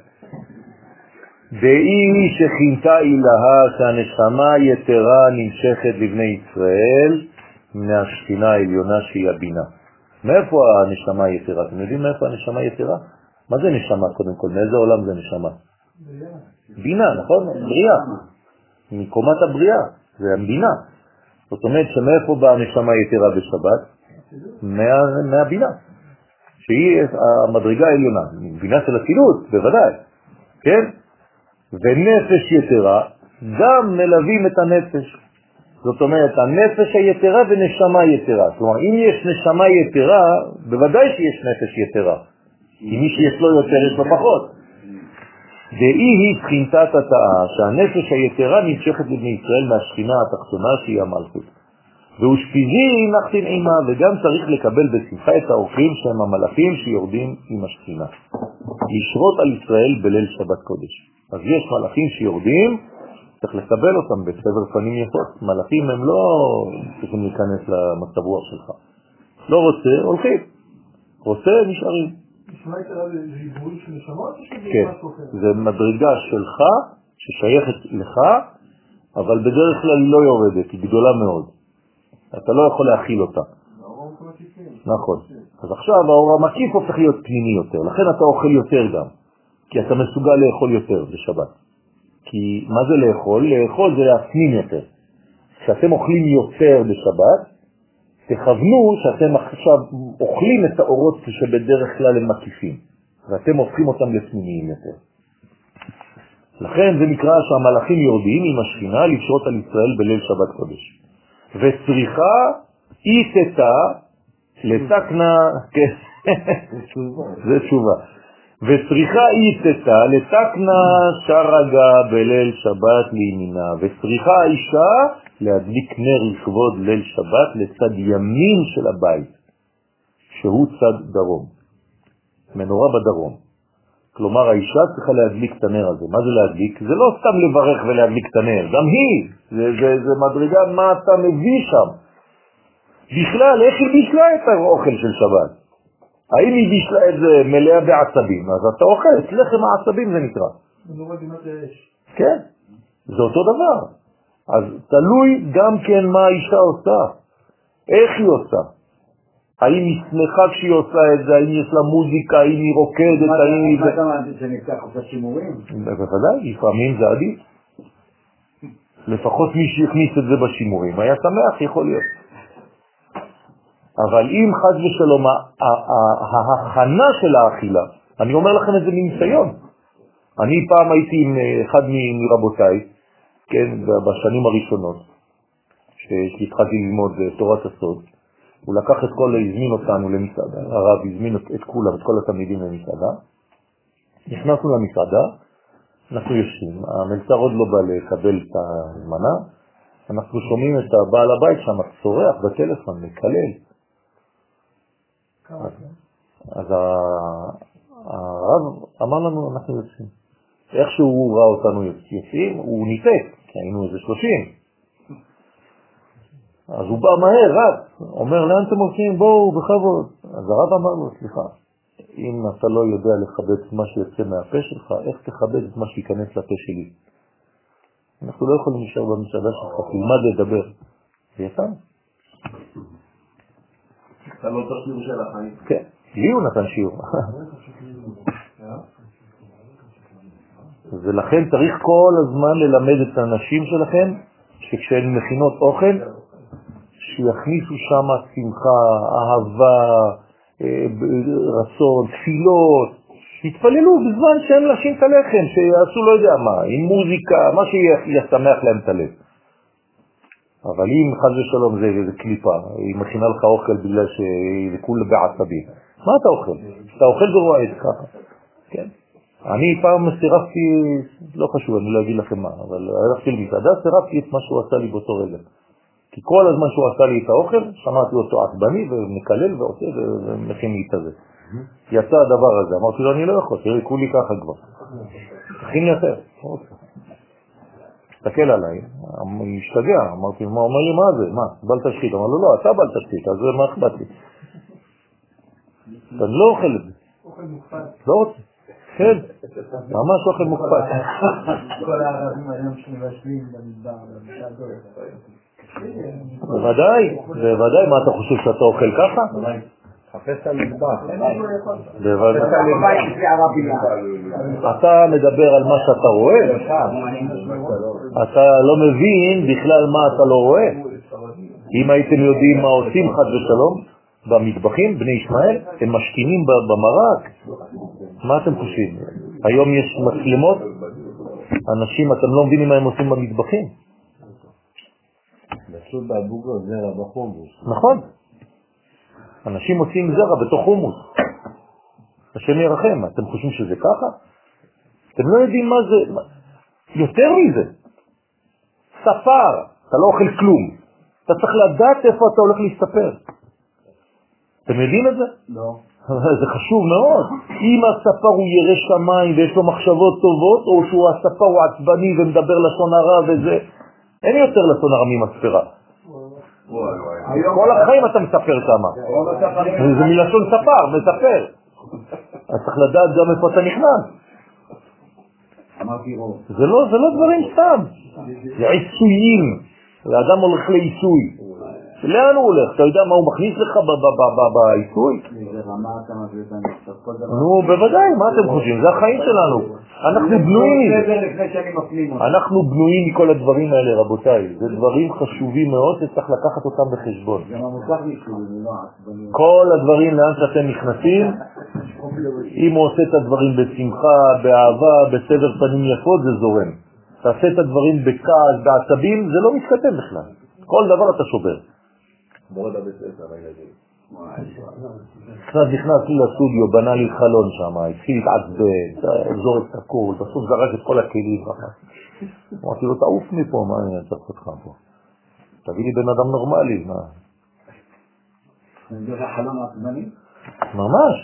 דאי שכינתה אילהה שהנשמה יתרה נמשכת לבני ישראל מהשכינה העליונה שהיא הבינה. מאיפה הנשמה יתרה? אתם יודעים מאיפה הנשמה יתרה? מה זה נשמה קודם כל? מאיזה עולם זה נשמה? בינה, נכון? בריאה. מקומת הבריאה, זה המבינה. זאת אומרת שמאיפה באה הנשמה היתרה בשבת? מה, מהבינה. שהיא המדרגה העליונה. בינה של הצילות, בוודאי. כן? ונפש יתרה, גם מלווים את הנפש. זאת אומרת, הנפש היתרה ונשמה יתרה. כלומר, אם יש נשמה יתרה, בוודאי שיש נפש יתרה. אם מי שיש לו יותר, יש לו פחות. ואי היא שכינתת התאה, שהנפש היתרה נמשכת לבני ישראל מהשכינה התחתונה שהיא המלכות. ואושפיזי נחתין עימה, וגם צריך לקבל בשמחה את האורחים שהם המלאכים שיורדים עם השכינה. לשרות על ישראל בליל שבת קודש. אז יש מלאכים שיורדים, צריך לקבל אותם בסבר פנים יפות. מלאכים הם לא צריכים להיכנס למצב רוח שלך. לא רוצה, הולכים. רוצה, נשארים. נשמע יתרה זה ריבוי של נשמות או שזה כן, משהו אחר? זה מדרגה שלך ששייכת לך, אבל בדרך כלל היא לא יורדת, היא גדולה מאוד. אתה לא יכול להכיל אותה. נכון. אז עכשיו האור המקיף הופך להיות פנימי יותר, לכן אתה אוכל יותר גם, כי אתה מסוגל לאכול יותר בשבת. כי מה זה לאכול? לאכול זה להפנים יותר. כשאתם אוכלים יותר בשבת, תכוונו שאתם עכשיו אוכלים את האורות שבדרך כלל הם מקיפים, ואתם הופכים אותם לפנימיים יותר. לכן זה נקרא שהמלאכים יורדים עם השכינה לשרות על ישראל בליל שבת קודש. וצריכה איתתה לתקנה, זה תשובה. וצריכה איתתה לתקנה שרגה בליל שבת לימינה. וצריכה האישה להדליק נר לכבוד ליל שבת לצד ימין של הבית, שהוא צד דרום. מנורה בדרום. כלומר, האישה צריכה להדליק את הנר הזה. מה זה להדליק? זה לא סתם לברך ולהדליק את הנר. גם היא. זה, זה, זה מדרגה מה אתה מביא שם. בכלל, איך היא בישלה את האוכל של שבת? האם היא בישלה את זה מלאה בעצבים? אז אתה אוכל, לחם העצבים זה נקרא. מנורה דימת האש. כן, זה אותו דבר. אז תלוי גם כן מה האישה עושה. איך היא עושה? האם היא שמחה כשהיא עושה את זה? האם יש לה מוזיקה? האם היא רוקדת? האם היא... מה אתה מעדיף שנפתח עושה שימורים? בוודאי, לפעמים זה עדיף. לפחות מי שהכניס את זה בשימורים היה שמח, יכול להיות. אבל אם חס ושלום ההכנה של האכילה, אני אומר לכם את זה מניסיון. אני פעם הייתי עם אחד מרבותיי, כן, בשנים הראשונות, שהתחלתי ללמוד תורת הסוד, הוא לקח את כל, הזמין אותנו למסעדה, הרב הזמין את כולם, את כל התלמידים למסעדה, נכנסנו למסעדה, אנחנו יושבים, המלצר עוד לא בא לקבל את הזמנה, אנחנו שומעים את הבעל הבית שם, צורח בטלפון, מקלל. אז הרב אמר לנו, אנחנו יוצאים. איך שהוא ראה אותנו יוצאים, הוא ניתק, כי היינו איזה שלושים. אז הוא בא מהר, רב, אומר, לאן אתם הולכים? בואו, בכבוד. אז הרב אמר לו, סליחה, אם אתה לא יודע לכבד את מה שיוצא מהפה שלך, איך תכבד את מה שיכנס לפה שלי? אנחנו לא יכולים להישאר במסעדה שלך, תלמד לדבר. ויצאנו. אתה לא תשאיר של החיים. כן, לי הוא נתן שיעור. ולכן צריך כל הזמן ללמד את האנשים שלכם, שכשהן מכינות אוכל, שיכניסו שם שמחה, אהבה, רצון, תפילות, שיתפללו בזמן שהם לשים את הלחם, שיעשו לא יודע מה, עם מוזיקה, מה שישמח להם את הלב. אבל אם חס ושלום זה, זה קליפה, היא מכינה לך אוכל בגלל שזה כולה בעצבים. מה אתה אוכל? אתה אוכל גרוע את ככה. כן. אני פעם סירפתי, לא חשוב, אני לא אגיד לכם מה, אבל הלכתי למסעדה, סירפתי את מה שהוא עשה לי באותו רגע. כי כל הזמן שהוא עשה לי את האוכל, שמעתי אותו עצבני ומקלל ועושה ומכין לי את זה. יצא הדבר הזה, אמרתי לו, אני לא יכול, תראי, כולי ככה כבר. תכין לי אחר. תסתכל עליי, אני משתגע, אמרתי, מה אומר לי, מה זה? מה? בל תשחית? אמר לו, לא, אתה בל תשחית, אז מה אכפת לי? אני לא אוכל את זה. אוכל מוקפד. לא רוצה. כן, ממש אוכל מוקפד. כל הערבים היום שמבשלים במדבר, במסעדות. בוודאי, בוודאי, מה אתה חושב שאתה אוכל ככה? חפש על מטבח. אתה מדבר על מה שאתה רואה, אתה לא מבין בכלל מה אתה לא רואה. אם הייתם יודעים מה עושים חד ושלום במטבחים, בני ישמעאל, הם משכינים במרק. מה אתם חושבים? היום יש מצלמות, אנשים, אתם לא מבינים מה הם עושים במטבחים. פשוט באבוגו זרע בחומוס. נכון. אנשים עושים זרע בתוך חומוס. השם ירחם, אתם חושבים שזה ככה? אתם לא יודעים מה זה, יותר מזה. ספר, אתה לא אוכל כלום. אתה צריך לדעת איפה אתה הולך להסתפר. אתם יודעים את זה? לא. זה חשוב מאוד. אם הספר הוא ירא שמיים ויש לו מחשבות טובות, או שהוא הספר הוא עצבני ומדבר לשון הרע וזה, אין יותר לשון הרע ממספרה. כל החיים אתה מספר כמה. זה מלשון ספר, מספר. אז צריך לדעת גם איפה אתה נכנס. זה לא, זה לא דברים סתם. זה עיסויים. האדם הולך לעיסוי. לאן הוא הולך? אתה יודע מה הוא מכניס לך בעיסוי? נו, בוודאי, מה אתם חושבים? זה החיים שלנו. אנחנו בנויים. אנחנו בנויים מכל הדברים האלה, רבותיי. זה דברים חשובים מאוד שצריך לקחת אותם בחשבון. כל הדברים לאן שאתם נכנסים, אם הוא עושה את הדברים בשמחה, באהבה, בסבר פנים יפות, זה זורם. תעשה את הדברים בכעס, בעצבים, זה לא מתכתב בכלל. כל דבר אתה שובר. מאוד הבית עשר הילדים. קצת נכנס לי לסטודיו, בנה לי חלון שם, התחיל להתעצבן, זור את הכל, בסוף זרק את כל הכלים. אמרתי לו, תעוף מפה, מה אני צריך אותך פה? תביא לי בן אדם נורמלי, מה? זה חלון עצבני? ממש.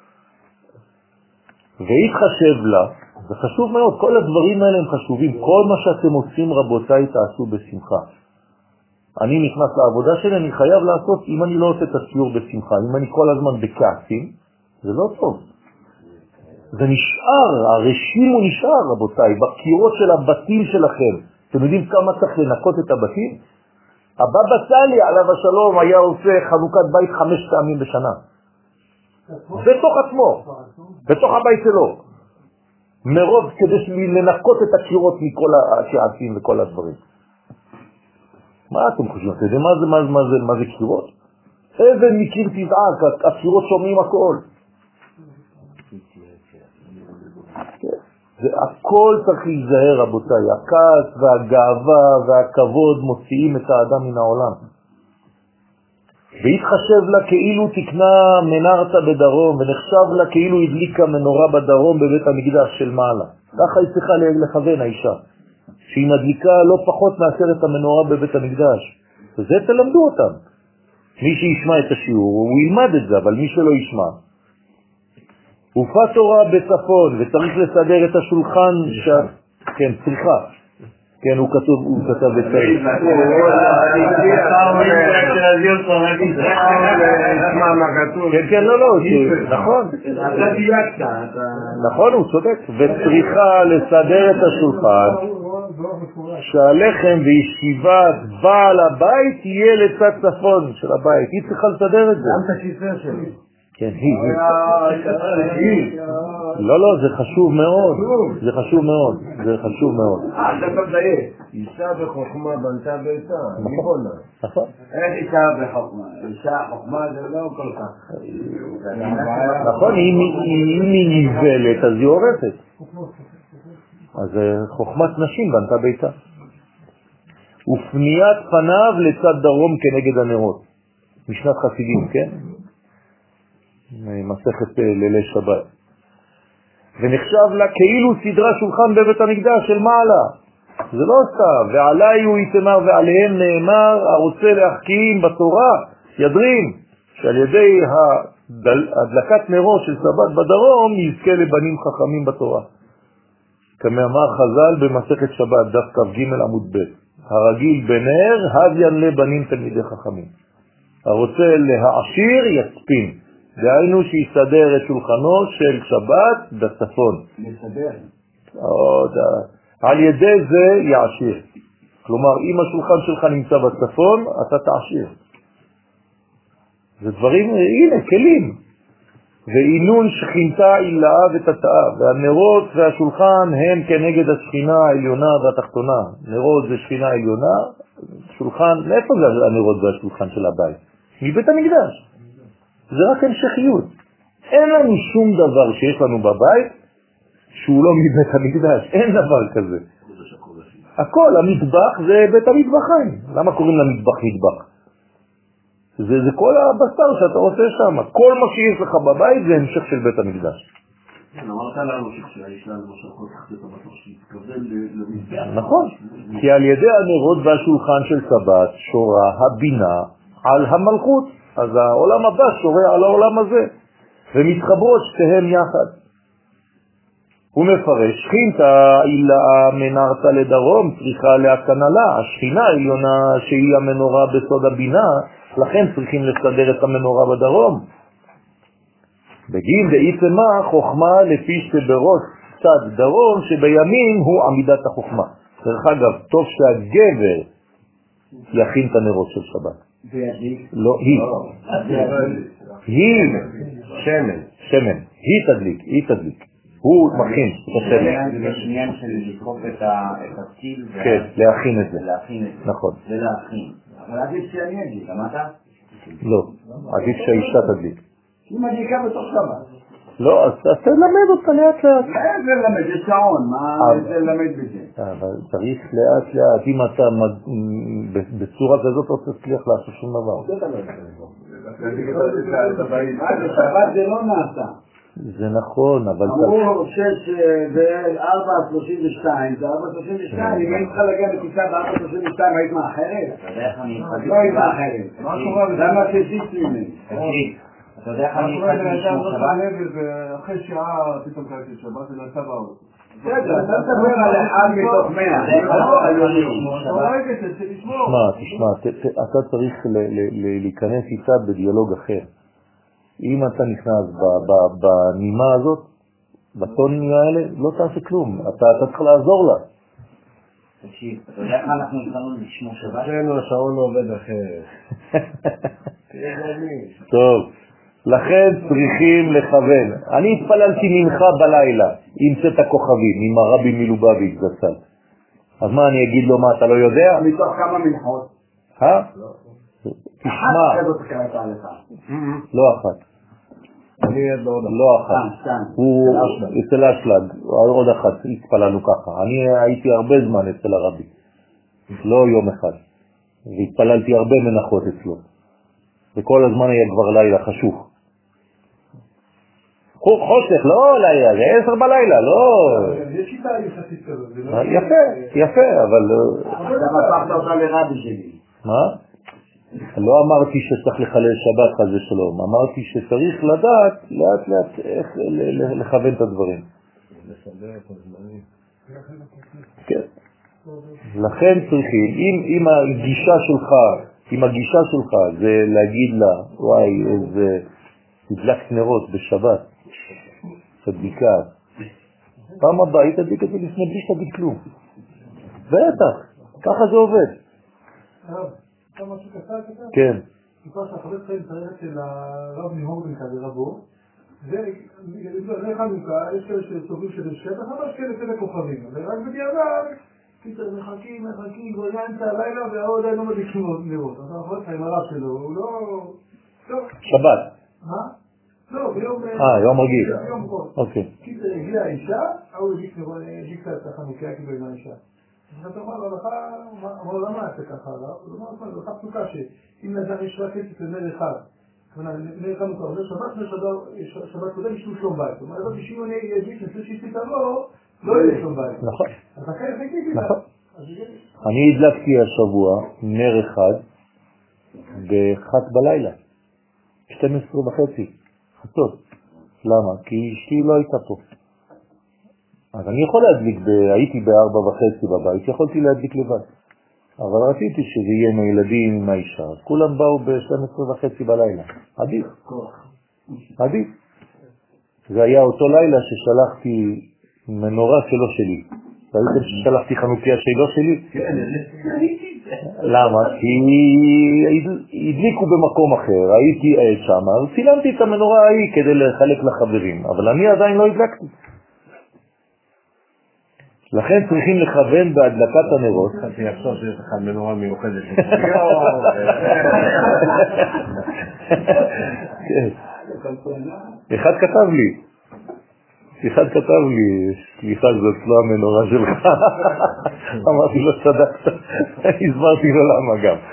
והתחשב לה, זה חשוב מאוד, כל הדברים האלה הם חשובים, כל מה שאתם עושים רבותיי תעשו בשמחה. אני נכנס לעבודה שלי, אני חייב לעשות, אם אני לא עושה את הציור בשמחה, אם אני כל הזמן בכעסים, זה לא טוב. זה נשאר, הרשים הוא נשאר רבותיי, בקירות של הבתים שלכם. אתם יודעים כמה צריך לנקות את הבתים? הבבא סאלי עליו השלום היה עושה חנוכת בית חמש פעמים בשנה. בתוך עצמו, בתוך הבית שלו. מרוב כדי לנקות את הקירות מכל השעשים וכל הדברים. מה אתם חושבים? אתם יודעים מה זה, מה זה, מה זה, מה זה קירות? אבן מקיר תזעק, הקירות שומעים הכל. זה הכל צריך להיזהר רבותיי, הכעס והגאווה והכבוד מוציאים את האדם מן העולם. והתחשב לה כאילו תקנה מנרתה בדרום, ונחשב לה כאילו הדליקה מנורה בדרום בבית המקדש של מעלה. ככה היא צריכה לכוון האישה. שהיא מדליקה לא פחות מאשר את המנורה בבית המקדש. וזה תלמדו אותם. מי שישמע את השיעור, הוא ילמד את זה, אבל מי שלא ישמע. הופעה תורה בצפון, וצריך לסדר את השולחן ש... כן, צריכה. כן, הוא כתוב, הוא כתב בצריך. כן, כן, לא, לא, נכון. נכון, הוא צודק. וצריכה לסדר את השולחן, שהלחם וישיבת בעל הבית יהיה לצד צפון של הבית. היא צריכה לסדר את זה. גם את הכיסא שלי. כן, היא. לא, לא, זה חשוב מאוד. זה חשוב מאוד. זה חשוב מאוד. אה, אתה מדייק. אישה בחוכמה בנתה ביתה. מי בונה? נכון. אין אישה בחוכמה. אישה חוכמה זה לא כל כך. נכון, אם היא נבלת, אז היא הורסת. אז חוכמת נשים בנתה ביתה. ופניית פניו לצד דרום כנגד הנרות. משנת חסידים, כן? מסכת לילי שבת. ונחשב לה כאילו סדרה שולחן בבית המקדש של מעלה. זה לא סתם. ועליי הוא יתמר ועליהם נאמר, הרוצה להחכים בתורה, ידרים, שעל ידי הדלקת נרות של שבת בדרום, יזכה לבנים חכמים בתורה. כמאמר חז"ל במסכת שבת, דף כ"ג עמוד ב', הרגיל בנר, הביין לבנים תלמידי חכמים. הרוצה להעשיר יצפין. דהיינו שיסדר את שולחנו של שבת בצפון. לסדר. על ידי זה יעשיר. כלומר, אם השולחן שלך נמצא בצפון, אתה תעשיר. זה דברים, הנה, כלים. ועינון שכינתה אילאה ותתאה, והנרות והשולחן הם כנגד השכינה העליונה והתחתונה. נרות זה שכינה עליונה, שולחן, מאיפה זה הנרות והשולחן של הבית? מבית המקדש. זה רק המשכיות. אין לנו שום דבר שיש לנו בבית שהוא לא מבית המקדש, אין דבר כזה. הכל, המטבח זה בית המטבחיים. למה קוראים למטבח מטבח? זה, זה כל הבשר שאתה עושה שם. כל מה שיש לך בבית זה המשך של בית המקדש. אמרת לנו שכשהאישה למשל כל כך את הבטח שהתכוון למזבח. נכון, כי על ידי הנרות והשולחן של שבת שורה הבינה על המלכות. אז העולם הבא שורה על העולם הזה, ומתחברות שתיהם יחד. הוא מפרש, שכינתה אילאה מנרתה לדרום, צריכה להקנלה, השכינה העליונה שהיא המנורה בסוד הבינה, לכן צריכים לסדר את המנורה בדרום. בגין דאיתמה חוכמה לפי שבראש צד דרום, שבימין הוא עמידת החוכמה. דרך אגב, טוב שהגבר יכין את הנרות של שבת. לא, היא. היא. שמן. שמן. היא תדליק, היא תדליק. הוא מכין את השמן. יש עניין של לקרוב את הציל. כן, להכין את זה. להכין את זה. נכון. זה להכין. אבל עדיף שאני אדליק, אמרת? לא, עדיף שהאישה תדליק. היא מדליקה בתוך שבת. לא, אז תלמד אותה לאט לאט. זה ללמד, זה שעון, מה זה ללמד בזה? אבל צריך לאט לאט, אם אתה בצורה כזאת לא תצליח לעשות שום דבר. שבת זה לא נעשה. זה נכון, אבל... אמרו שש ב-ארבע שלושים ושתיים, זה ארבע שלושים ושתיים, אם היית צריכה להגיע בטיסה ב-ארבע שלושים ושתיים, היית מאחרת? לא היית מאחרת. למה שזיק לי ממני? אתה יודע איך אני התחלתי לשמור שבת? אחרי שעה פתאום קראתי שבת, זה נעשה באוטו. בסדר, אתה תדבר על אחד מתוך מאה. תשמע, תשמע, אתה צריך להיכנס איתה בדיאלוג אחר. אם אתה נכנס בנימה הזאת, בטונים האלה, לא תעשה כלום. אתה צריך לעזור לה. תקשיב, אתה יודע איך אנחנו התחלנו לשמור שבת? אצלנו השעון לא עובד אחרת. טוב, לכן צריכים לכוון. אני התפללתי מנחה בלילה עם צאת הכוכבים, עם הרבי מלובביץ' זצ"ל. אז מה אני אגיד לו, מה אתה לא יודע? מתוך כמה מנחות? אה? תשמע. לא אחת. לא אחת. הוא אצל אשלג, עוד אחת, התפללנו ככה. אני הייתי הרבה זמן אצל הרבי, לא יום אחד. והתפללתי הרבה מנחות אצלו. וכל הזמן היה כבר לילה חשוך. חושך, לא לילה, זה עשר בלילה, לא... יש שיטה יחסית כזאת. יפה, יפה, אבל... אתה הפכת אותה לרבי שלי. מה? לא אמרתי שצריך לחלל שבת חס ושלום, אמרתי שצריך לדעת לאט לאט איך לכוון את הדברים. לסדר את הזמנים. כן. לכן צריכים, אם, אם הגישה שלך, אם הגישה שלך זה להגיד לה, וואי, איזה תדלק נרות בשבת, תדליקה, פעם הבאה היא תדליק את זה לפני בלי שתדליק כלום. בטח, ככה זה עובד. אתה משהו קצר קצר? כן. סיפר שהחבר חיים צריך של הרב מהורדן כזה רבו, זה חנוכה, יש כאלה שסוברים של שטח, אבל יש כאלה כאלה כוכבים, ורק בדיעבר, קיצר מחכים, מחכים, כבר אמצע הלילה, והעוד עדיין לא מדליקים לראות. אז החבר חיים הרב שלו, הוא לא... שבת. מה? לא, ביום... אה, יום רגיל. ביום ראש. אוקיי. קיצר הגיעה האישה, הוא הדליק קצת החנוכה כאילו עם האישה. אז אתה אומר, הלכה, אמר, למה אתה ככה? הוא אומר, הלכה פסוקה שאם נדע יש רק כסף לנר אחד, נר חנוכה, אומר שבת, שבת קודם יש לו שלום בית. זאת אומרת, בשביל אני אגיד, נצא שהיא תבוא, לא יהיה שלום בית. נכון. אז אחרי זה גידי לה. אני הדלקתי השבוע נר אחד בחת בלילה, שתים עשרה וחצי, חצות. למה? כי אשתי לא הייתה פה. אז אני יכול להדליק, ב... הייתי בארבע וחצי בבית, יכולתי להדליק לבד. אבל רציתי שזה יהיה עם הילדים, עם האישה. אז כולם באו ב-שתים עשרה וחצי בלילה. עדיף. עדיף. זה היה אותו לילה ששלחתי מנורה שלו שלי. ראיתם ששלחתי חנוכיה שלו שלי? כן, ראיתי את זה. למה? כי הדליקו במקום אחר, הייתי עד שם, אז צילמתי את המנורה ההיא כדי לחלק לחברים, אבל אני עדיין לא הדלקתי. לכן צריכים לכוון בהדלקת הנרות. חשבתי לחשוב שיש לך מנורה מיוחדת. אחד כתב לי, אחד כתב לי, סליחה, זאת לא המנורה שלך. אמרתי לו, צדקת. הסברתי לו למה גם.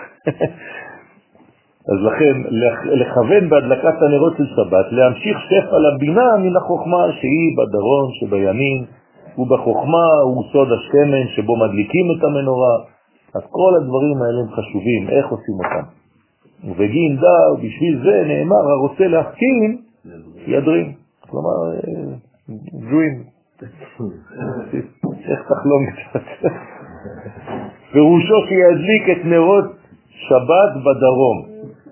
אז לכן, לכוון בהדלקת הנרות של שבת, להמשיך שפע לבינה מן החוכמה שהיא בדרום שבימין, ובחוכמה הוא סוד השמן שבו מדליקים את המנורה. אז כל הדברים האלה הם חשובים, איך עושים אותם. ובגין דה, ובשביל זה נאמר, הרוצה להחכים, ידרים. כלומר, דרים. איך תחלום קצת. פירושו שידליק את נרות שבת בדרום.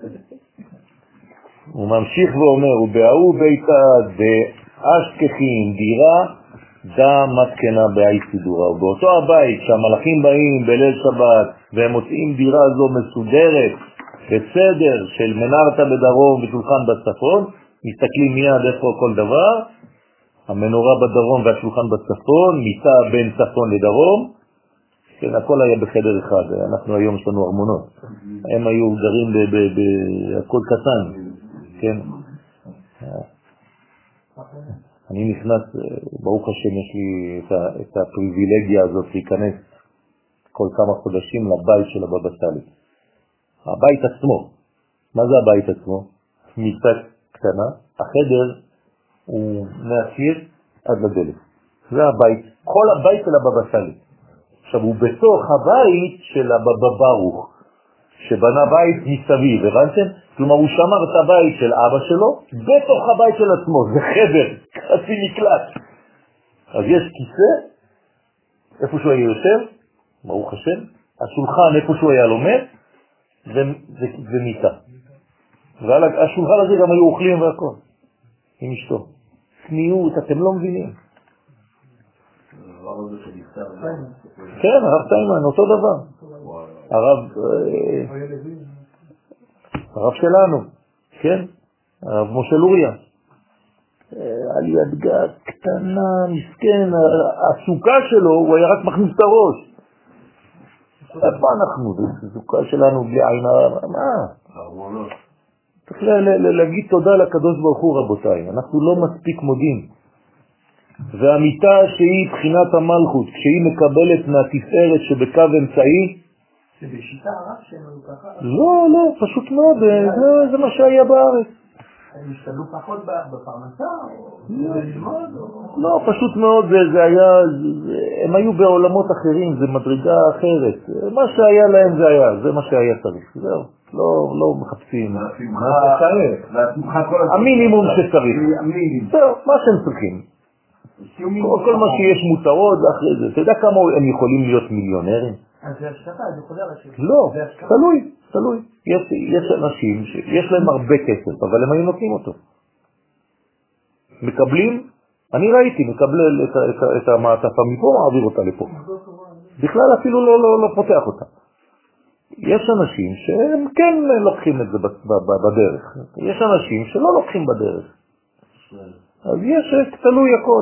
הוא ממשיך ואומר, ובאהו ביתה באשכחים דירה, דה מתקנה בית סידורה. ובאותו הבית שהמלאכים באים בליל שבת והם מוצאים דירה זו מסודרת בסדר של מנרתה בדרום ושולחן בצפון, מסתכלים מיד איפה כל דבר, המנורה בדרום והשולחן בצפון, מיטה בין צפון לדרום, כן, הכל היה בחדר אחד. אנחנו היום יש לנו ארמונות, הם היו גרים בהכל קטן, כן. אני נכנס, ברוך השם, יש לי את, ה, את הפריבילגיה הזאת להיכנס כל כמה חודשים לבית של הבבא סאלי. הבית עצמו, מה זה הבית עצמו? מיטה קטנה, החדר הוא מהקיר עד לדלת. זה הבית, כל הבית של הבבא סאלי. עכשיו הוא בתוך הבית של הבבא ברוך, שבנה בית מסביב, הבנתם? כלומר הוא שמר את הבית של אבא שלו בתוך הבית של עצמו, זה חדר, חצי מקלט. אז יש כיסא, איפה שהוא היה יושב, ברוך השם, השולחן איפה שהוא היה לומד, ומיטה. ועל השולחן הזה גם היו אוכלים והכל, עם אשתו. צניעות, אתם לא מבינים. כן, הרב טיימן, אותו דבר. הרב הרב שלנו, כן? הרב משה לוריה. על ידגה קטנה, מסכן, הסוכה שלו, הוא היה רק מכניס את הראש. איפה אנחנו? הסוכה שלנו בלי עין הרב, מה? צריך להגיד תודה לקדוש ברוך הוא, רבותיי. אנחנו לא מספיק מודים. והמיטה שהיא בחינת המלכות, כשהיא מקבלת מהתפארת שבקו אמצעי, זה בשיטה הרב שלנו ככה? לא, לא, פשוט מאוד, זה מה שהיה בארץ. הם השתדלו פחות בפרנסה או ללמוד? לא, פשוט מאוד, זה היה, הם היו בעולמות אחרים, זה מדרגה אחרת. מה שהיה להם זה היה, זה מה שהיה צריך. זהו, לא מחפשים. המינימום שצריך. זהו, מה שהם צריכים. כל מה שיש מותרות אחרי זה. אתה יודע כמה הם יכולים להיות מיליונרים? אז זה השקפה, זה חוזר לשקפה. לא, תלוי, תלוי. יש אנשים שיש להם הרבה כסף, אבל הם היו נותנים אותו. מקבלים, אני ראיתי, מקבל את המעטפה מפה, מעביר אותה לפה. בכלל אפילו לא פותח אותה. יש אנשים שהם כן לוקחים את זה בדרך. יש אנשים שלא לוקחים בדרך. אז יש, תלוי הכל.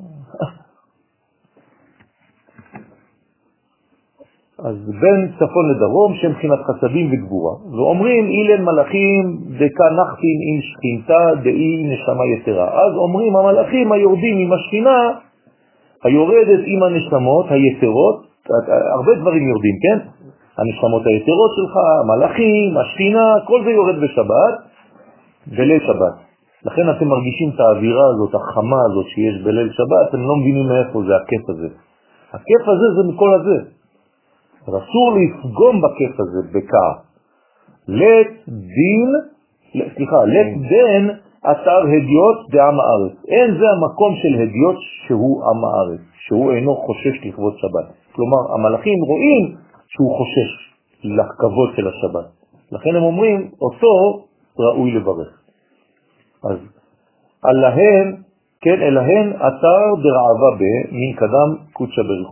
אז בין צפון לדרום שם בחינת חסדים וגבורה, ואומרים אילן מלאכים דקה נחתין עם שכינתה דאי נשמה יתרה. אז אומרים המלאכים היורדים עם השכינה היורדת עם הנשמות היתרות, הרבה דברים יורדים, כן? הנשמות היתרות שלך, המלאכים, השכינה, כל זה יורד בשבת בליל שבת. לכן אתם מרגישים את האווירה הזאת, החמה הזאת שיש בליל שבת, אתם לא מבינים מאיפה זה הכיף הזה. הכיף הזה זה מכל הזה. אסור לפגום בכיף הזה בכך. לת דין, סליחה, לת דן אתר הדיוט בעם הארץ. אין זה המקום של הדיוט שהוא עם הארץ, שהוא אינו חושש לכבוד שבת. כלומר, המלאכים רואים שהוא חושש לכבוד של השבת. לכן הם אומרים, אותו ראוי לברך. אז אלהן, כן, אלהן אתר דרעבה ב, מן קדם קודשה בריחו.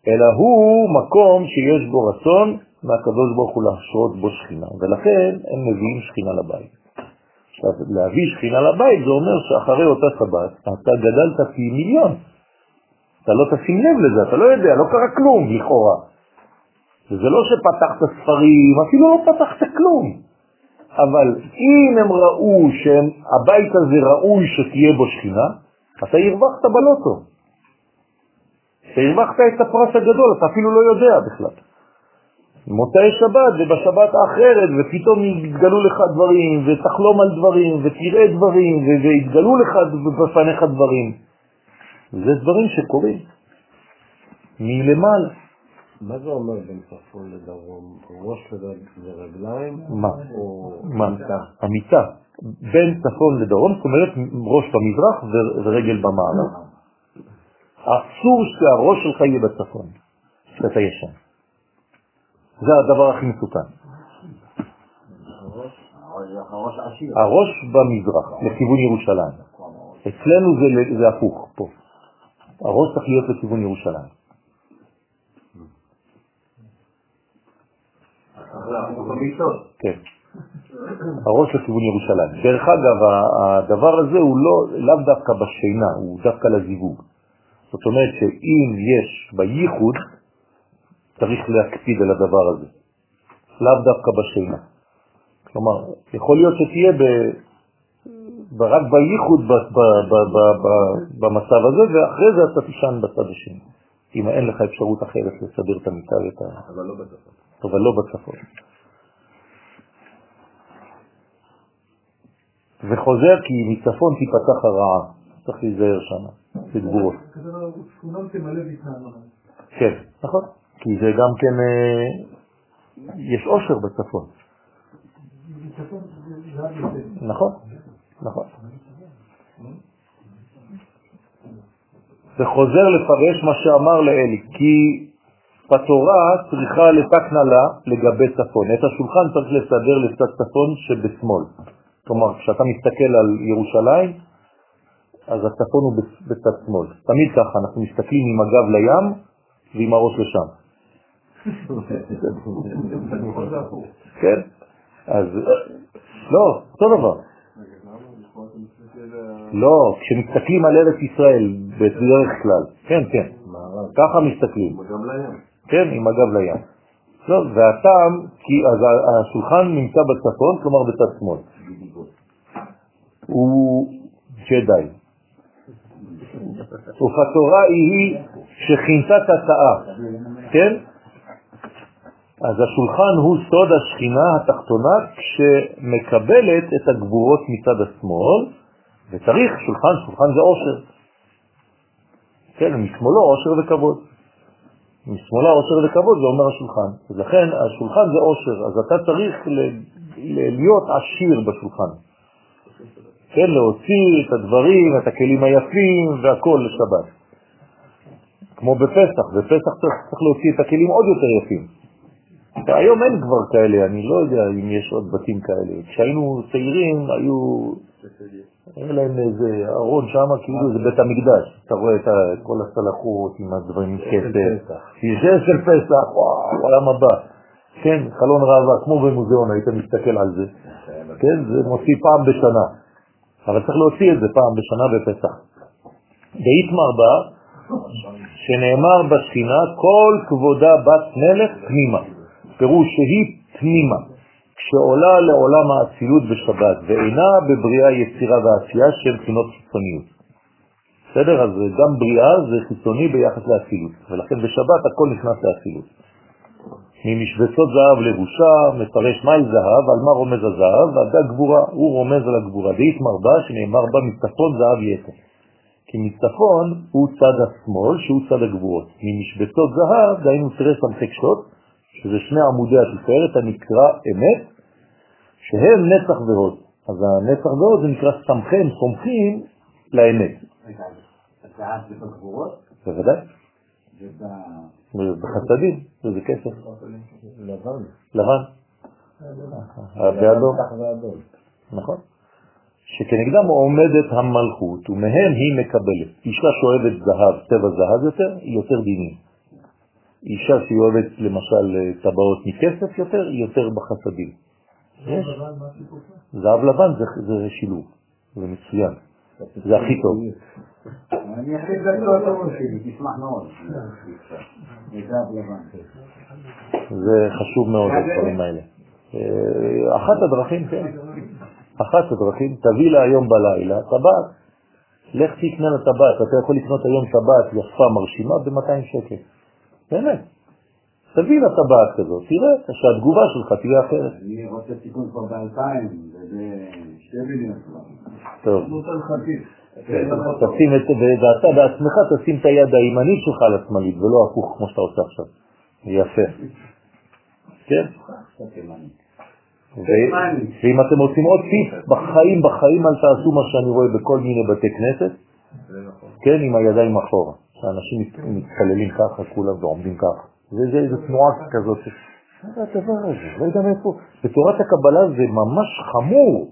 אלא הוא מקום שיש בו רצון מהקדוש ברוך הוא להשרות בו שכינה, ולכן הם מביאים שכינה לבית. עכשיו, להביא שכינה לבית זה אומר שאחרי אותה שבת אתה גדלת פי מיליון. אתה לא תשים לב לזה, אתה לא יודע, לא קרה כלום לכאורה. וזה לא שפתחת ספרים, אפילו לא פתחת כלום. אבל אם הם ראו שהבית הזה ראוי שתהיה בו שכינה, אתה הרווחת בלוטו. אתה הרווחת את הפרס הגדול, אתה אפילו לא יודע בכלל. מוצאי שבת ובשבת האחרת, ופתאום יתגלו לך דברים, ותחלום על דברים, ותראה דברים, ויתגלו לך בפניך דברים. זה דברים שקורים מלמעלה. מה זה אומר בין צפון לדרום? ראש ורגליים? מה? או מה? המיטה. בין צפון לדרום, זאת אומרת ראש במזרח ורגל במערב. אסור שהראש שלך יהיה בצפון, שאתה ישן. זה הדבר הכי מסוכן. הראש במזרח, לכיוון ירושלים. אצלנו זה, זה הפוך פה. הראש צריך להיות לכיוון ירושלים. כן. הראש לכיוון ירושלים. דרך אגב, הדבר הזה הוא לא, לאו דווקא בשינה, הוא דווקא לזיווג. זאת אומרת שאם יש בייחוד, צריך להקפיד על הדבר הזה. לאו דווקא בשינה. כלומר, יכול להיות שתהיה ב... רק בייחוד ב... ב... ב... ב... ב... במצב הזה, ואחרי זה אתה תישן בצד השני. אם אין לך אפשרות אחרת לסדר את המיטה ואת ה... אבל לא בצפון. אבל לא בצפון. וחוזר כי מצפון תיפתח הרעה. צריך להיזהר שם, בגבורות. שכונות תמלא והתנענו. כן, נכון. כי זה גם כן, יש עושר בצפון. בצפון זה עד יותר. נכון, נכון. וחוזר לפרש מה שאמר לאלי, כי בתורה צריכה לתקנה לה לגבי צפון. את השולחן צריך לסדר לצד צפון שבשמאל. כלומר, כשאתה מסתכל על ירושלים, אז הצפון הוא בצד שמאל. תמיד ככה, אנחנו מסתכלים עם הגב לים ועם הראש לשם. כן? אז לא, אותו דבר. לא, כשמסתכלים על ארץ ישראל בדרך כלל, כן, כן, ככה מסתכלים. עם הגב לים. כן, עם הגב לים. לא, והטעם, כי אז השולחן נמצא בצפון, כלומר בצד שמאל. הוא ג'די. ובתורה היא שכינתה תתאה, כן? אז השולחן הוא סוד השכינה התחתונה כשמקבלת את הגבורות מצד השמאל, וצריך שולחן, שולחן זה עושר. כן, משמאלו עושר וכבוד. משמאלה עושר וכבוד זה אומר השולחן. אז לכן השולחן זה עושר, אז אתה צריך להיות עשיר בשולחן. כן, להוציא את הדברים, את הכלים היפים והכל לשבת. כמו בפסח, בפסח צריך, צריך להוציא את הכלים עוד יותר יפים. היום אין כבר כאלה, אני לא יודע אם יש עוד בתים כאלה. כשהיינו צעירים היו, היה להם איזה ארון שם, כאילו זה בית המקדש. אתה רואה את כל הסלחות עם הדברים כסף. שישה של פסח, וואו, עולם הבא. כן, חלון ראווה, כמו במוזיאון, היית מסתכל על זה. כן, זה מוציא פעם בשנה. אבל צריך להוציא את זה פעם בשנה בפסח. באיתמר בא, שנאמר בשכינה, כל כבודה בת מלך תמימה. פירוש שהיא תמימה, כשעולה לעולם האצילות בשבת, ואינה בבריאה יצירה ועשייה של בחינות חיצוניות. בסדר? אז גם בריאה זה חיצוני ביחס לאצילות, ולכן בשבת הכל נכנס לאצילות. ממשבצות זהב לבושה, מפרש מהי זהב, על מה רומז הזהב, ועדה גבורה, הוא רומז על הגבורה. דאית מרבה שנאמר בה מצפון זהב יתר. כי מצפון הוא צד השמאל, שהוא צד הגבורות. ממשבצות זהב, דהיינו תרס המחקשות, שזה שני עמודי התפארת הנקרא אמת, שהם נצח והוד. אז הנצח והוד זה נקרא סמכם, סומכים לאמת. הצעת בגבורות? בוודאי. בחסדים, זה כסף. לבן. לבן. באדום. נכון. שכנגדם עומדת המלכות, ומהם היא מקבלת. אישה שאוהבת זהב, צבע זהב יותר, היא יותר דינים. אישה שהיא אוהבת למשל טבעות מכסף יותר, היא יותר בחסדים. זהב לבן זה שילוב, זה מצוין, זה הכי טוב. אני אחליט לכל טוב שלי, תשמח מאוד. זהב לבן. זה חשוב מאוד הדברים האלה. אחת הדרכים, כן. אחת הדרכים, תביא לה היום בלילה טבעת. לך תקנה לטבעת, אתה יכול לקנות היום טבעת יפה מרשימה ב-מאתיים שקל. באמת. תביא לה טבעת כזאת, תראה שהתגובה שלך תהיה אחרת. אני רוצה תיקון כבר ב-אלפיים, וזה שתי מיליון כבר. טוב. תשים את, ואתה בעצמך תשים את היד הימנית שלך על השמאלית, ולא הפוך כמו שאתה עושה עכשיו. יפה. כן? ואם אתם רוצים עוד טיפ, בחיים, בחיים אל תעשו מה שאני רואה בכל מיני בתי כנסת, כן, עם הידיים אחורה. האנשים מתפללים ככה, כולם ועומדים ככה. וזה איזו תנועה כזאת. מה זה הדבר הזה? לא יודע מאיפה. בתורת הקבלה זה ממש חמור.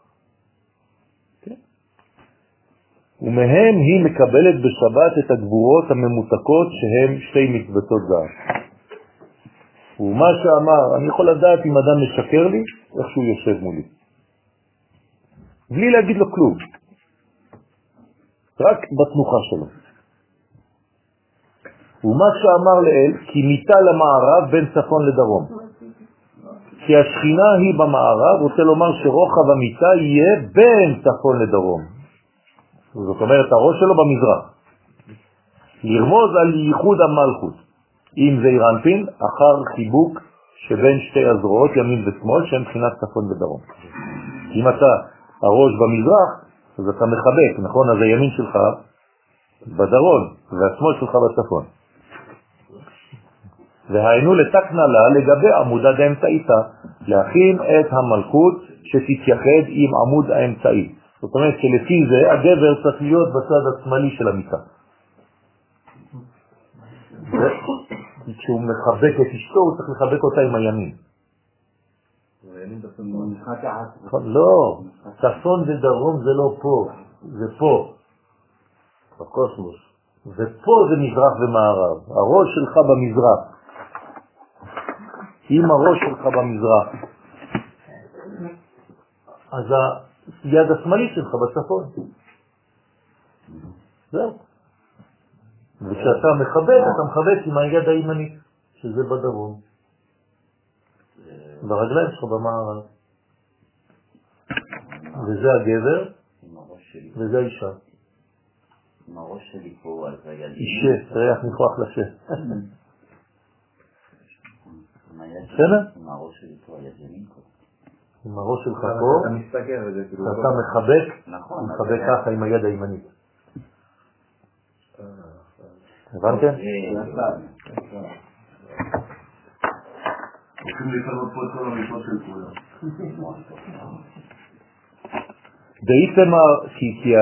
ומהם היא מקבלת בשבת את הגבורות הממותקות שהן שתי מצוותות זהב. ומה שאמר, אני יכול לדעת אם אדם משקר לי, איך שהוא יושב מולי. בלי להגיד לו כלום. רק בתנוחה שלו. ומה שאמר לאל, כי מיטה למערב בין צפון לדרום. כי השכינה היא במערב, רוצה לומר שרוחב המיטה יהיה בין צפון לדרום. זאת אומרת, הראש שלו במזרח. לרמוז על ייחוד המלכות. אם זה אירנפין, אחר חיבוק שבין שתי הזרועות, ימין ושמאל, שהן מבחינת צפון ודרום. אם אתה הראש במזרח, אז אתה מחבק, נכון? אז הימין שלך בדרום, והשמאל שלך בצפון. והיינו לתקנה לה לגבי עמוד האמצעיתה, להכין את המלכות שתתייחד עם עמוד האמצעי. זאת אומרת שלפי זה הגבר צריך להיות בצד השמאלי של המיטה. כשהוא מחבק את אשתו, הוא צריך לחבק אותה עם הימין. לא, צפון ודרום זה לא פה, זה פה, בקוסמוס. ופה זה מזרח ומערב. הראש שלך במזרח. אם הראש שלך במזרח, אז היד השמאלית שלך בצפון. זהו. וכשאתה מחבק, אתה מחבק עם היד הימנית, שזה בדרום. ברגליים שלך במערב. וזה הגבר, וזה האישה. עם הראש שלי פה, אז היד... אישה, ריח ניחוח לשה. בסדר? עם הראש שלי פה, היד ימין פה. עם הראש שלך פה, אתה מסתכל וזה כאילו... אתה מחבק, נכון. מחבק ככה עם היד הימנית. הבנתם? רוצים להתעלות פה את כל המיטות של כולם. דאיתם, כי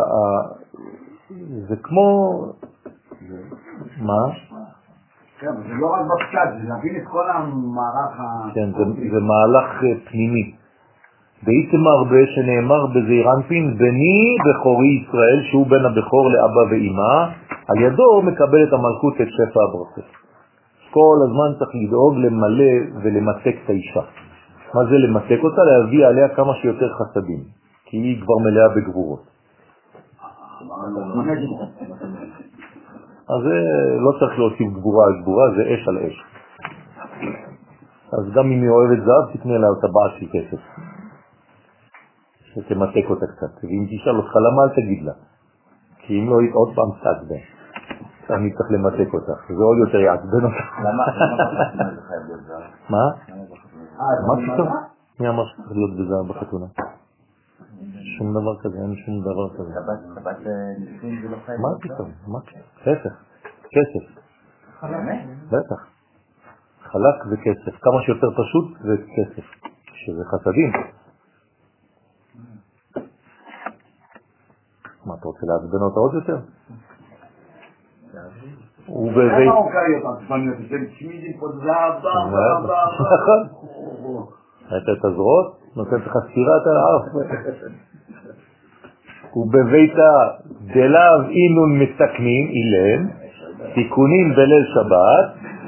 זה כמו... מה? כן, זה לא רק בפשט, זה להבין את כל המערך ה... כן, זה מהלך פנימי. דאיתם הרבה שנאמר בזעירנפין, בני בכורי ישראל, שהוא בן הבכור לאבא ואמא, על ידו מקבל את המלכות את שפע הברכות. כל הזמן צריך לדאוג למלא ולמתק את האישה. מה זה למתק אותה? להביא עליה כמה שיותר חסדים, כי היא כבר מלאה בגבורות. אז זה לא צריך להוסיף גבורה על גבורה, זה אש על אש. אז גם אם היא אוהבת זהב, תקנה לה אותה בעד של כסף. שתמתק אותה קצת. ואם תשאל אותך למה, אל תגיד לה. כי אם לא, היא עוד פעם תעצבן. אני צריך למתק אותך. זה עוד יותר יעצבן אותך. למה? למה זה חייב להיות זהב? מה? מה פתאום? מי אמר שצריך להיות בזהב בחתונה? שום דבר כזה, אין שום דבר כזה. טבעת נישואים זה לא חייב. מה פתאום? מה פתאום? כסף. כסף. בטח. חלק וכסף. כמה שיותר פשוט זה כסף. שזה חסדים. מה, אתה רוצה להעצבן אותה עוד יותר? ובבית... למה אוקאיות עצבניות? אתם צמידים פה זהב, זהב, זהב. ראית את הזרועות? נותן לך ספירת האף. ובביתה דלאו אינון מסכנים אילם, תיקונים בליל שבת,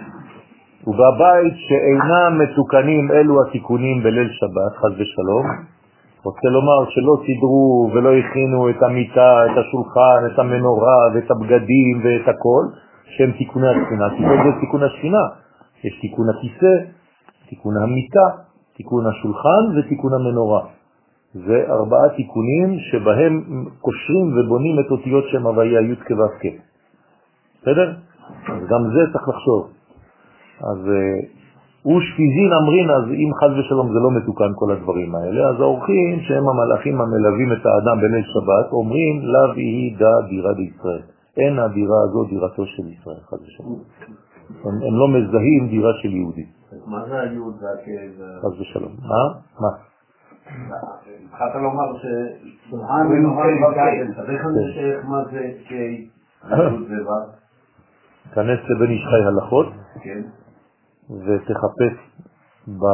ובבית שאינם מתוקנים אלו התיקונים בליל שבת, חס ושלום, רוצה לומר שלא סידרו ולא הכינו את המיטה, את השולחן, את המנורה ואת הבגדים ואת הכל, שהם תיקוני השכינה. כי זה תיקון השכינה. יש תיקון הכיסא, תיקון המיטה, תיקון השולחן ותיקון המנורה. זה ארבעה תיקונים שבהם קושרים ובונים את אותיות שם הוויה י' כו'. בסדר? אז גם זה צריך לחשוב. אז ושפיזין אמרין, אז אם חס ושלום זה לא מתוקן כל הדברים האלה, אז האורחים שהם המלאכים המלווים את האדם בליל שבת אומרים לאו יהי דה דירה בישראל. אין הדירה הזו דירתו של ישראל, חס ושלום. הם, הם לא מזהים דירה של יהודי. מה זה היהוד והכאב? חס ושלום. מה? מה? התחלת לומר ש... סולחן ונורא נבגד. אז איך אני שייך מה זה כיהוד ובא? כנס לבן איש חי הלכות. כן. ותחפש ב...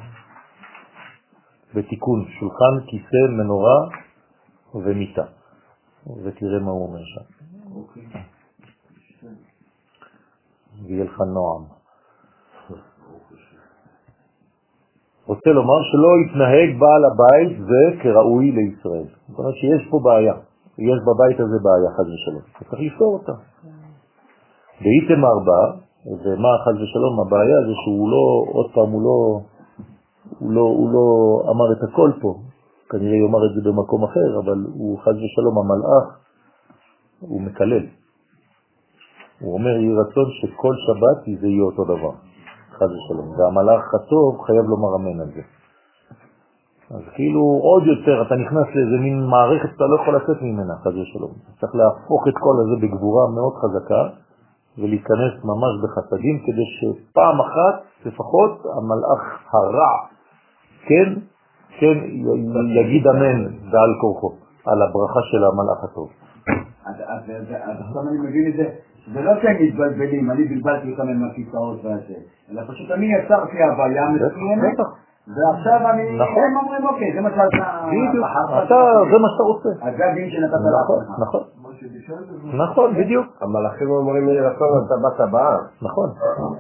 בתיקון שולחן, כיסא, מנורה ומיטה. ותראה מה הוא אומר שם. אוקיי. ויהיה לך נועם. רוצה לומר שלא יתנהג בעל הבית זה כראוי לישראל. זאת אומרת שיש פה בעיה. יש בבית הזה בעיה חס ושלום. צריך לפתור אותה. והייתם ארבע, ומה חס ושלום הבעיה זה שהוא לא, עוד פעם הוא לא, הוא לא, הוא לא אמר את הכל פה. כנראה יאמר את זה במקום אחר, אבל הוא חס ושלום המלאך, הוא מקלל. הוא אומר יהי רצון שכל שבת זה יהיה אותו דבר. חס ושלום. והמלאך הטוב חייב לומר אמן על זה. אז כאילו עוד יותר אתה נכנס לאיזה מין מערכת שאתה לא יכול לצאת ממנה, חס ושלום. צריך להפוך את כל הזה בגבורה מאוד חזקה, ולהיכנס ממש בחסדים, כדי שפעם אחת לפחות המלאך הרע, כן, כן, יגיד אמן בעל כורחו, על הברכה של המלאך הטוב. אז עכשיו אני מבין את זה, זה לא שהם מתבלבלים, אני בלבלתי אותם עם הכיסאות והזה, אלא פשוט אני יצרתי הבעיה מסוימת, ועכשיו אני, הם אומרים אוקיי, זה מה שאתה... בדיוק, זה מה שאתה רוצה. אז זה הדין שנתת לעצמך. נכון, נכון, בדיוק. המלאכים אומרים לי רצון אתה בת הבאה. נכון.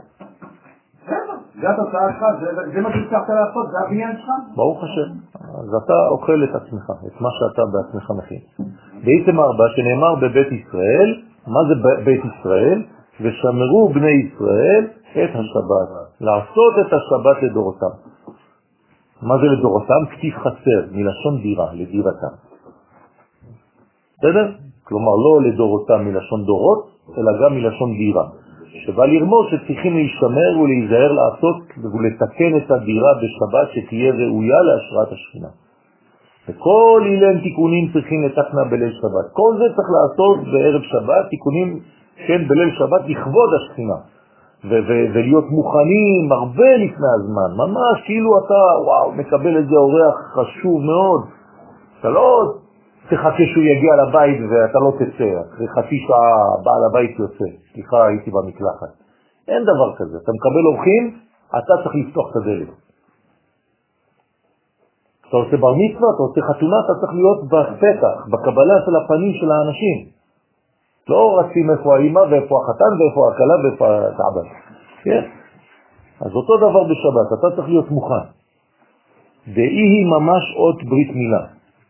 זה התוצאה שלך, זה מה שצריך לעשות, זה הבניין שלך. ברוך השם. אז אתה אוכל את עצמך, את מה שאתה בעצמך מכין. בעצם ארבע שנאמר בבית ישראל, מה זה בית ישראל? ושמרו בני ישראל את השבת. לעשות את השבת לדורותם. מה זה לדורותם? כתיב חסר, מלשון דירה, לדירתם. בסדר? כלומר לא לדורותם מלשון דורות, אלא גם מלשון דירה. שבא לרמוז שצריכים להשתמר ולהיזהר לעשות ולתקן את הדירה בשבת שתהיה ראויה להשראת השכינה. וכל אילן תיקונים צריכים לתקנה בליל שבת. כל זה צריך לעשות בערב שבת, תיקונים כן בליל שבת לכבוד השכינה. ו- ו- ולהיות מוכנים הרבה לפני הזמן. ממש כאילו אתה וואו, מקבל איזה אורח חשוב מאוד. אתה לא תחכה שהוא יגיע לבית ואתה לא תצא. אחרי חצי שעה בעל הבית יוצא. סליחה, הייתי במקלחת. אין דבר כזה. אתה מקבל אורחים, אתה צריך לפתוח את הדלת. אתה עושה בר מצווה, אתה עושה חתונה, אתה צריך להיות בפתח, בקבלה של הפנים של האנשים. לא רצים איפה האמא ואיפה החתן ואיפה הקלה ואיפה התעבד. כן? אז אותו דבר בשבת, אתה צריך להיות מוכן. והיא היא ממש עוד ברית מילה.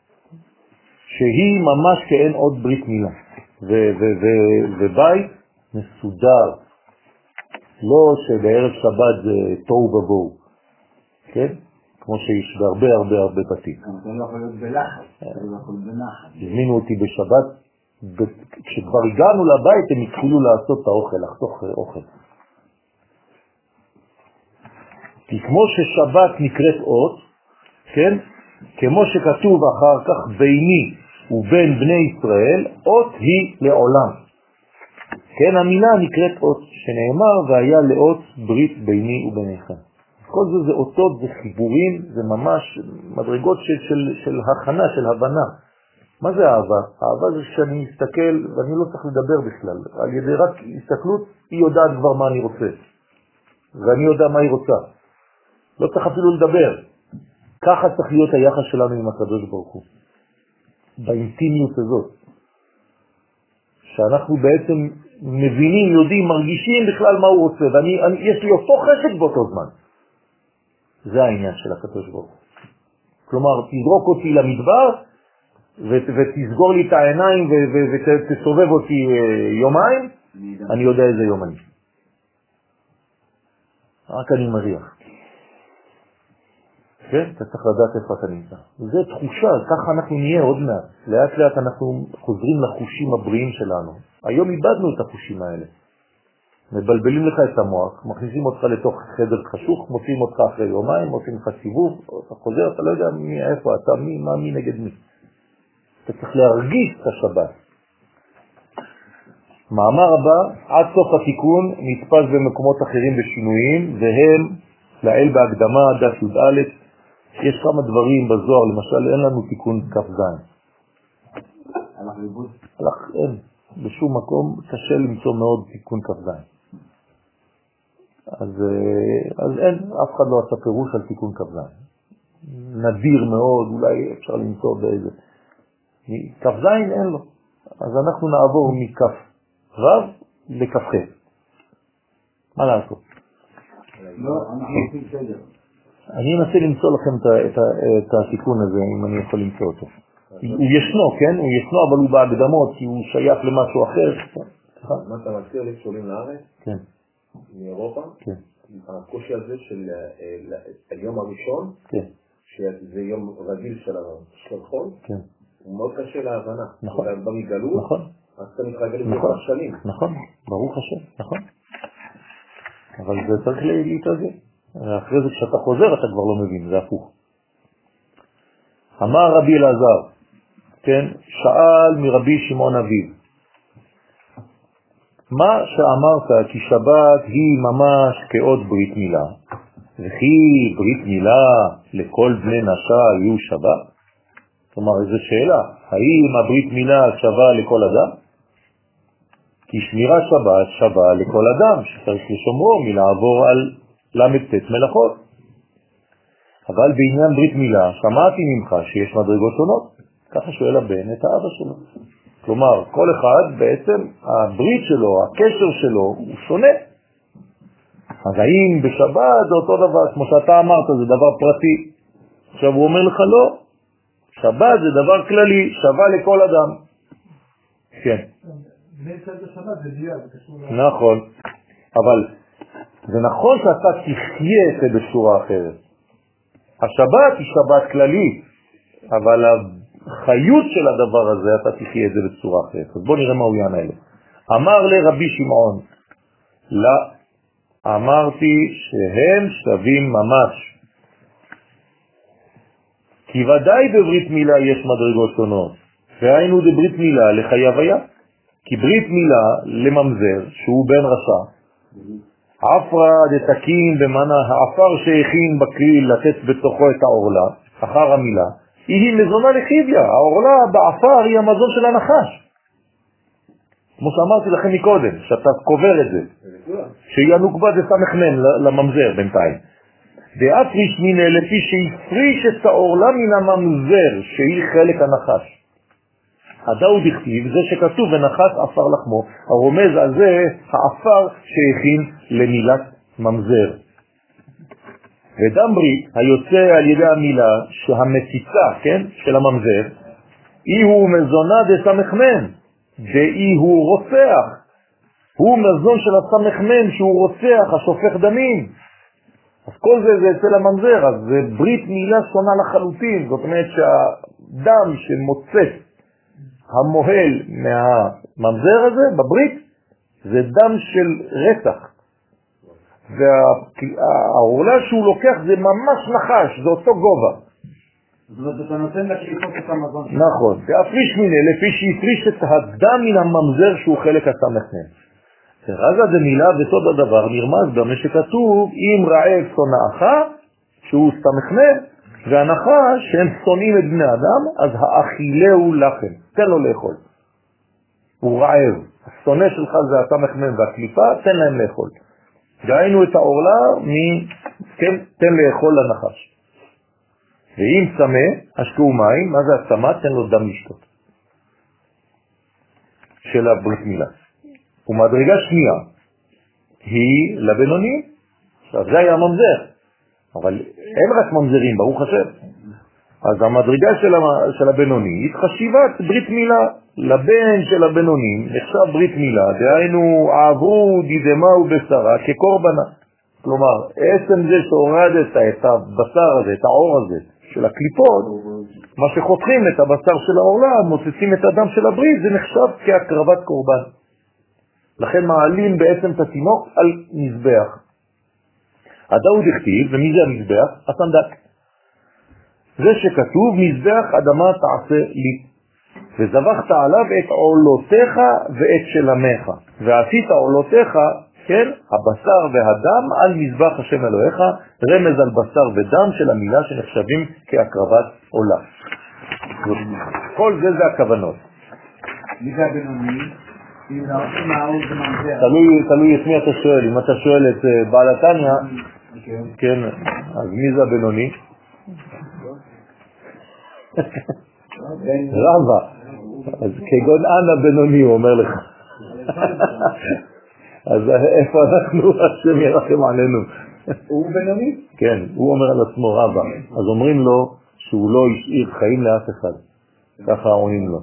שהיא ממש כאין עוד ברית מילה. ו- ו- ו- ובית מסודר. לא שבערב שבת זה תוהו ובוהו. כן? כמו שיש בהרבה הרבה הרבה בתים. אתה לא יכול להיות בלחץ, אתה לא יכול בנחת. הזמינו אותי בשבת, כשכבר הגענו לבית הם התחילו לעשות את האוכל, לחתוך אוכל. כי כמו ששבת נקראת אות, כן? כמו שכתוב אחר כך ביני ובין בני ישראל, אות היא לעולם. כן, המילה נקראת אות, שנאמר והיה לאות ברית ביני וביניכם. כל זה זה אותות, זה חיבורים, זה ממש מדרגות של, של, של הכנה, של הבנה. מה זה אהבה? אהבה זה שאני מסתכל ואני לא צריך לדבר בכלל. על ידי רק הסתכלות, היא יודעת כבר מה אני רוצה. ואני יודע מה היא רוצה. לא צריך אפילו לדבר. ככה צריך להיות היחס שלנו עם הקדוש ברוך הוא. באינטימיות הזאת. שאנחנו בעצם מבינים, יודעים, מרגישים בכלל מה הוא רוצה, ואני, אני, יש לי אותו חשק באותו זמן. זה העניין של הקדוש ברוך הוא. כלומר, תזרוק אותי למדבר, ות, ותסגור לי את העיניים ותסובב אותי יומיים, אני יודע איזה יום אני. רק אני מריח. כן? אתה צריך לדעת איפה אתה נמצא. זה תחושה, ככה אנחנו נהיה עוד מעט. לאט לאט אנחנו חוזרים לחושים הבריאים שלנו. היום איבדנו את החושים האלה. מבלבלים לך את המוח, מכניסים אותך לתוך חדר חשוך, מוצאים אותך אחרי יומיים, מוצאים לך סיבוב, אתה חוזר, אתה לא יודע מי, איפה אתה, מי, מה, מי נגד מי. אתה צריך להרגיש את השבת. מאמר הבא, עד סוף התיקון, נתפס במקומות אחרים בשינויים, והם לעיל בהקדמה, דף י"א. יש כמה דברים בזוהר, למשל אין לנו תיקון כ"ז. הלך ליבוד? הלך, אין. בשום מקום קשה למצוא מאוד תיקון כ"ז. אז, אז אין, אף אחד לא עשה פירוש על תיקון כ"ז. נדיר מאוד, אולי אפשר למצוא באיזה. כ"ז אין לו. אז אנחנו נעבור מכ"ף ו' לכ"ח. מה לעשות? לא, אנחנו עושים סדר. אני אנסה למצוא לכם את, את, את התיקון הזה, אם אני יכול למצוא אותו. הוא ישנו, כן? הוא ישנו, אבל הוא בהקדמות, כי הוא שייך למשהו אחר. מה אתה מזכיר לי שעולים לארץ? כן. מאירופה? כן. הקושי הזה של היום הראשון, כן. שזה יום רגיל של חול, כן. הוא מאוד קשה להבנה. נכון. אתה בא מגלות, נכון. אז אתה מתרגל עם זה נכון. שנים. נכון, ברוך השם, נכון. אבל זה צריך להתרגל. אחרי זה כשאתה חוזר אתה כבר לא מבין, זה הפוך. אמר רבי אלעזר, כן, שאל מרבי שמעון אביו, מה שאמרת כי שבת היא ממש כעוד ברית מילה, וכי ברית מילה לכל בני נשה יהיו שבת? כלומר, איזו שאלה, האם הברית מילה שווה לכל אדם? כי שמירה שבת שווה לכל אדם שצריך לשומרו מלעבור על למתת מלאכות. אבל בעניין ברית מילה שמעתי ממך שיש מדרגות שונות. ככה שואל הבן את האבא שלו. כלומר, כל אחד בעצם הברית שלו, הקשר שלו הוא שונה. אז האם בשבת זה אותו דבר, כמו שאתה אמרת, זה דבר פרטי. עכשיו הוא אומר לך לא, שבת זה דבר כללי, שווה לכל אדם. כן. נכון, אבל זה נכון שאתה תחיה את זה בשורה אחרת. השבת היא שבת כללית, אבל החיות של הדבר הזה אתה תחיה את זה בצורה אחרת. אז בוא נראה מה הוא יענה לו. אמר לרבי שמעון, לא, אמרתי שהם שווים ממש. כי ודאי בברית מילה יש מדרגות שונות, והיינו דברית מילה לחייב היה. כי ברית מילה לממזר, שהוא בן רשע, עפרה דתקין במנה, העפר שהכין בכליל לתת בתוכו את העורלה, אחר המילה, היא מזונה לחיביה. העורלה בעפר היא המזון של הנחש. כמו שאמרתי לכם מקודם, שאתה קובר את זה, שהיא הנוקבה דסמכמן לממזר בינתיים. דאפריש מינה לפי שהפריש את העורלה מן הממזר, שהיא חלק הנחש. הדאוד הכתיב, זה שכתוב ונחש עפר לחמו, הרומז על זה העפר שהכין למילת ממזר. ודם ברית היוצא על ידי המילה שהמציצה, כן, של הממזר, אי הוא מזונה דסמכמן, ואי הוא רוצח. הוא מזון של הסמכמן שהוא רוצח, השופך דמים. אז כל זה זה אצל הממזר, אז זה ברית מילה שונה לחלוטין. זאת אומרת שהדם שמוצץ המוהל מהממזר הזה בברית זה דם של רצח, והעורלה שהוא לוקח זה ממש נחש, זה אותו גובה. זאת אומרת, אתה נותן לקליפות את המזון. נכון, והפריש מיני לפי שהפריש את הדם מן הממזר שהוא חלק הסמכמן. רגע דמילה בסוד הדבר נרמז גם שכתוב אם רעב שונאך שהוא סמכמן, והנחה שהם שונאים את בני אדם, אז האכילהו לכם, תן לו לאכול. הוא רעב, השונא שלך זה הסמכמן והקליפה, תן להם לאכול. דהיינו את העורלה, מ... כן, תן לאכול לנחש. ואם צמא, השקעו מים, מה זה הצמא? תן לו דם לשתות. של הברית מילה. ומדרגה שנייה היא לבינוני. עכשיו זה היה ממזר, אבל אין רק ממזרים, ברוך השם. אז המדרגה של, של הבינוני התחשיבת ברית מילה. לבן של הבינוני נחשב ברית מילה, דהיינו עברו דידמה ובשרה כקורבנה. כלומר, עצם זה שהורדת את הבשר הזה, את האור הזה של הקליפות, מה שחותכים את הבשר של העולם, מוצצים את הדם של הברית, זה נחשב כהקרבת קורבן. לכן מעלים בעצם את התינוק על מזבח. הדאוד הכתיב, ומי זה המזבח? הסנדק. זה שכתוב, מזבח אדמה תעשה לי, וזבחת עליו את עולותיך ואת שלמך, ועשית עולותיך, כן, הבשר והדם על מזבח השם אלוהיך, רמז על בשר ודם של המילה שנחשבים כהקרבת עולה. כל זה זה הכוונות. מי זה הבינוני? תלוי את מי אתה שואל. אם אתה שואל את בעל התניא, כן, אז מי זה הבינוני? רבא. אז כגון אנא בינוני הוא אומר לך. אז איפה אנחנו? השם ירחם עלינו. הוא בינוני? כן, הוא אומר על עצמו רבא. אז אומרים לו שהוא לא השאיר חיים לאף אחד. ככה עונים לו.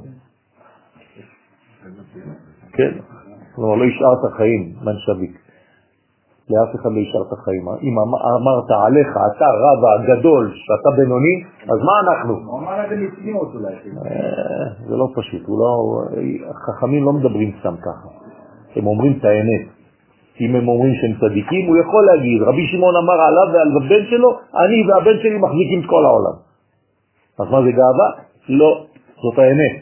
כן, כלומר לא השארת חיים, מנשביק. לאף אחד לא השארת חיים. אם אמרת עליך, אתה רבא הגדול, שאתה בינוני, אז מה אנחנו? הוא אמר את זה מצניעות אולי. זה לא פשוט. החכמים לא מדברים סתם ככה. הם אומרים את האמת. אם הם אומרים שהם צדיקים, הוא יכול להגיד, רבי שמעון אמר עליו ועל הבן שלו, אני והבן שלי מחזיקים את כל העולם. אז מה זה גאווה? לא, זאת האמת.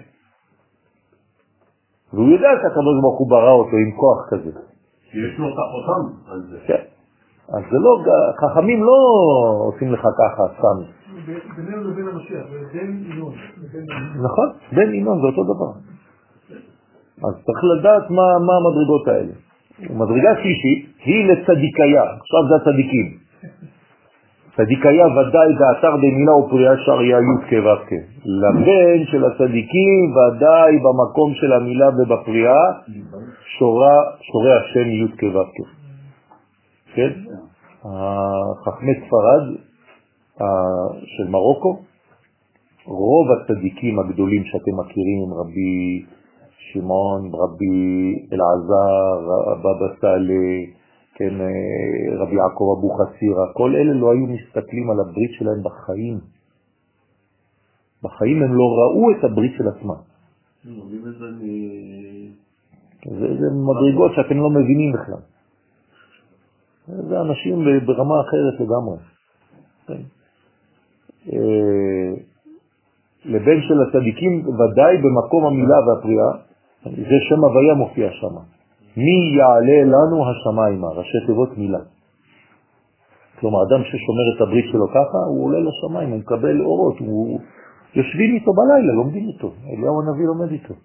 והוא יודע שהקדוש ברוך הוא ברא אותו עם כוח כזה. יש לו אותם על זה. כן. אז זה לא, חכמים לא עושים לך ככה סתם. בינינו לבין המשיח, בין ינון. נכון, בין ינון זה אותו דבר. אז צריך לדעת מה, מה המדרגות האלה. המדרגה שלישית היא לצדיקיה, עכשיו זה הצדיקים. צדיקיה ודאי באתר במילה ופריאה שריה י' כו' כ'. לבן של הצדיקים ודאי במקום של המילה ובפריאה שורה, שורה השם י' כו' כ'. כן? חכמי ספרד של מרוקו, רוב הצדיקים הגדולים שאתם מכירים, רבי שמעון, רבי אלעזר, בבא סאלי, כן, רבי יעקב אבו חסירה, כל אלה לא היו מסתכלים על הברית שלהם בחיים. בחיים הם לא ראו את הברית של עצמם. זה, זה מדרגות שאתם לא מבינים בכלל. זה אנשים ברמה אחרת לגמרי. כן. לבן של הצדיקים ודאי במקום המילה והפריאה, זה שם הוויה מופיע שם. מי יעלה לנו השמיימה, ראשי תיבות מילה. כלומר, אדם ששומר את הברית שלו ככה, הוא עולה לשמיים, הוא מקבל אורות, הוא יושבים איתו בלילה, לומדים איתו. אליהו הנביא לומד איתו.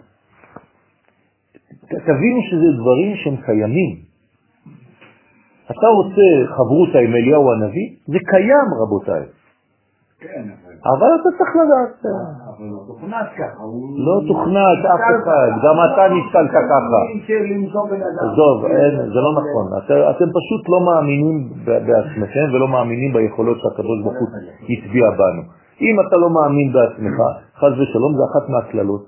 תבינו שזה דברים שהם קיימים. אתה רוצה חברותה עם אליהו הנביא? זה קיים, רבותיי. כן, אבל אתה צריך לדעת. אבל לא תוכנת ככה. לא תוכנת אף אחד, גם אתה נשתלת ככה. עזוב, זה לא נכון. אתם פשוט לא מאמינים בעצמכם ולא מאמינים ביכולות שהקדוש ברוך הוא הצביע בנו. אם אתה לא מאמין בעצמך, חס ושלום זה אחת מהכללות.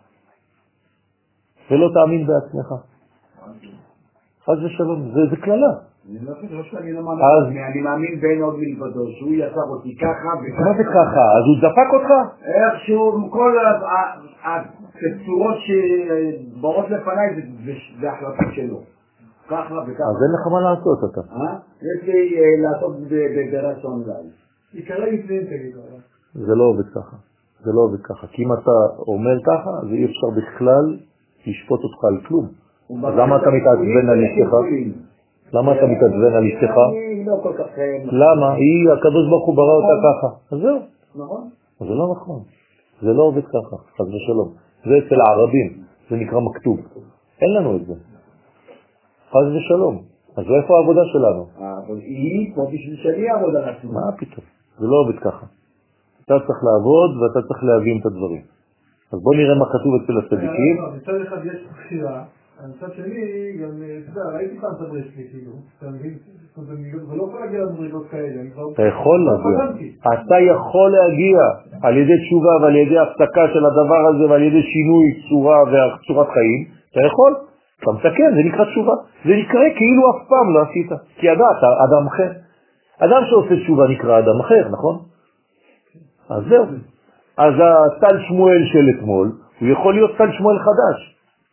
ולא תאמין בעצמך. חס ושלום, זה כללה. אני לא חושב שאני לא מאמין, אני מאמין בין עוד מלבדו, שהוא יצר אותי ככה וככה. מה זה ככה? אז הוא דפק אותך? איכשהו, כל הצורות שבאות לפניי זה החלטות שלו. ככה וככה. אז אין לך מה לעשות אתה. יש לי לעשות ברצון אולי. עיקרי לפנים תגידו. זה לא עובד ככה. זה לא עובד ככה. כי אם אתה אומר ככה, אז אי אפשר בכלל לשפוט אותך על כלום. אז למה אתה מתעצבן על אשתך? למה אתה מתעצבן על אשתך? אני לא כל כך... למה? היא, הקדוש ברוך הוא ברא אותה ככה. אז זהו. נכון. זה לא נכון. זה לא עובד ככה. חס ושלום. זה אצל הערבים. זה נקרא מכתוב. אין לנו את זה. חס ושלום. אז איפה העבודה שלנו? אבל היא פה בשביל שלי העבודה לעצמה. מה פתאום? זה לא עובד ככה. אתה צריך לעבוד ואתה צריך להבין את הדברים. אז בוא נראה מה כתוב אצל הצדיקים. מצד אחד יש בחירה, מצד שני, גם, אתה יודע, ראיתי פעם את הברית שלי, כאילו, אתה מבין? ולא יכול להגיע למדרגות כאלה. אתה יכול להגיע. אתה יכול להגיע על ידי תשובה ועל ידי הפסקה של הדבר הזה ועל ידי שינוי צורה וצורת חיים. אתה יכול. אתה מתקן, זה נקרא תשובה. זה נקרא כאילו אף פעם לא עשית. כי ידע, אתה אדם אחר. אדם שעושה תשובה נקרא אדם אחר, נכון? אז זהו. אז הטל שמואל של אתמול, הוא יכול להיות טל שמואל חדש.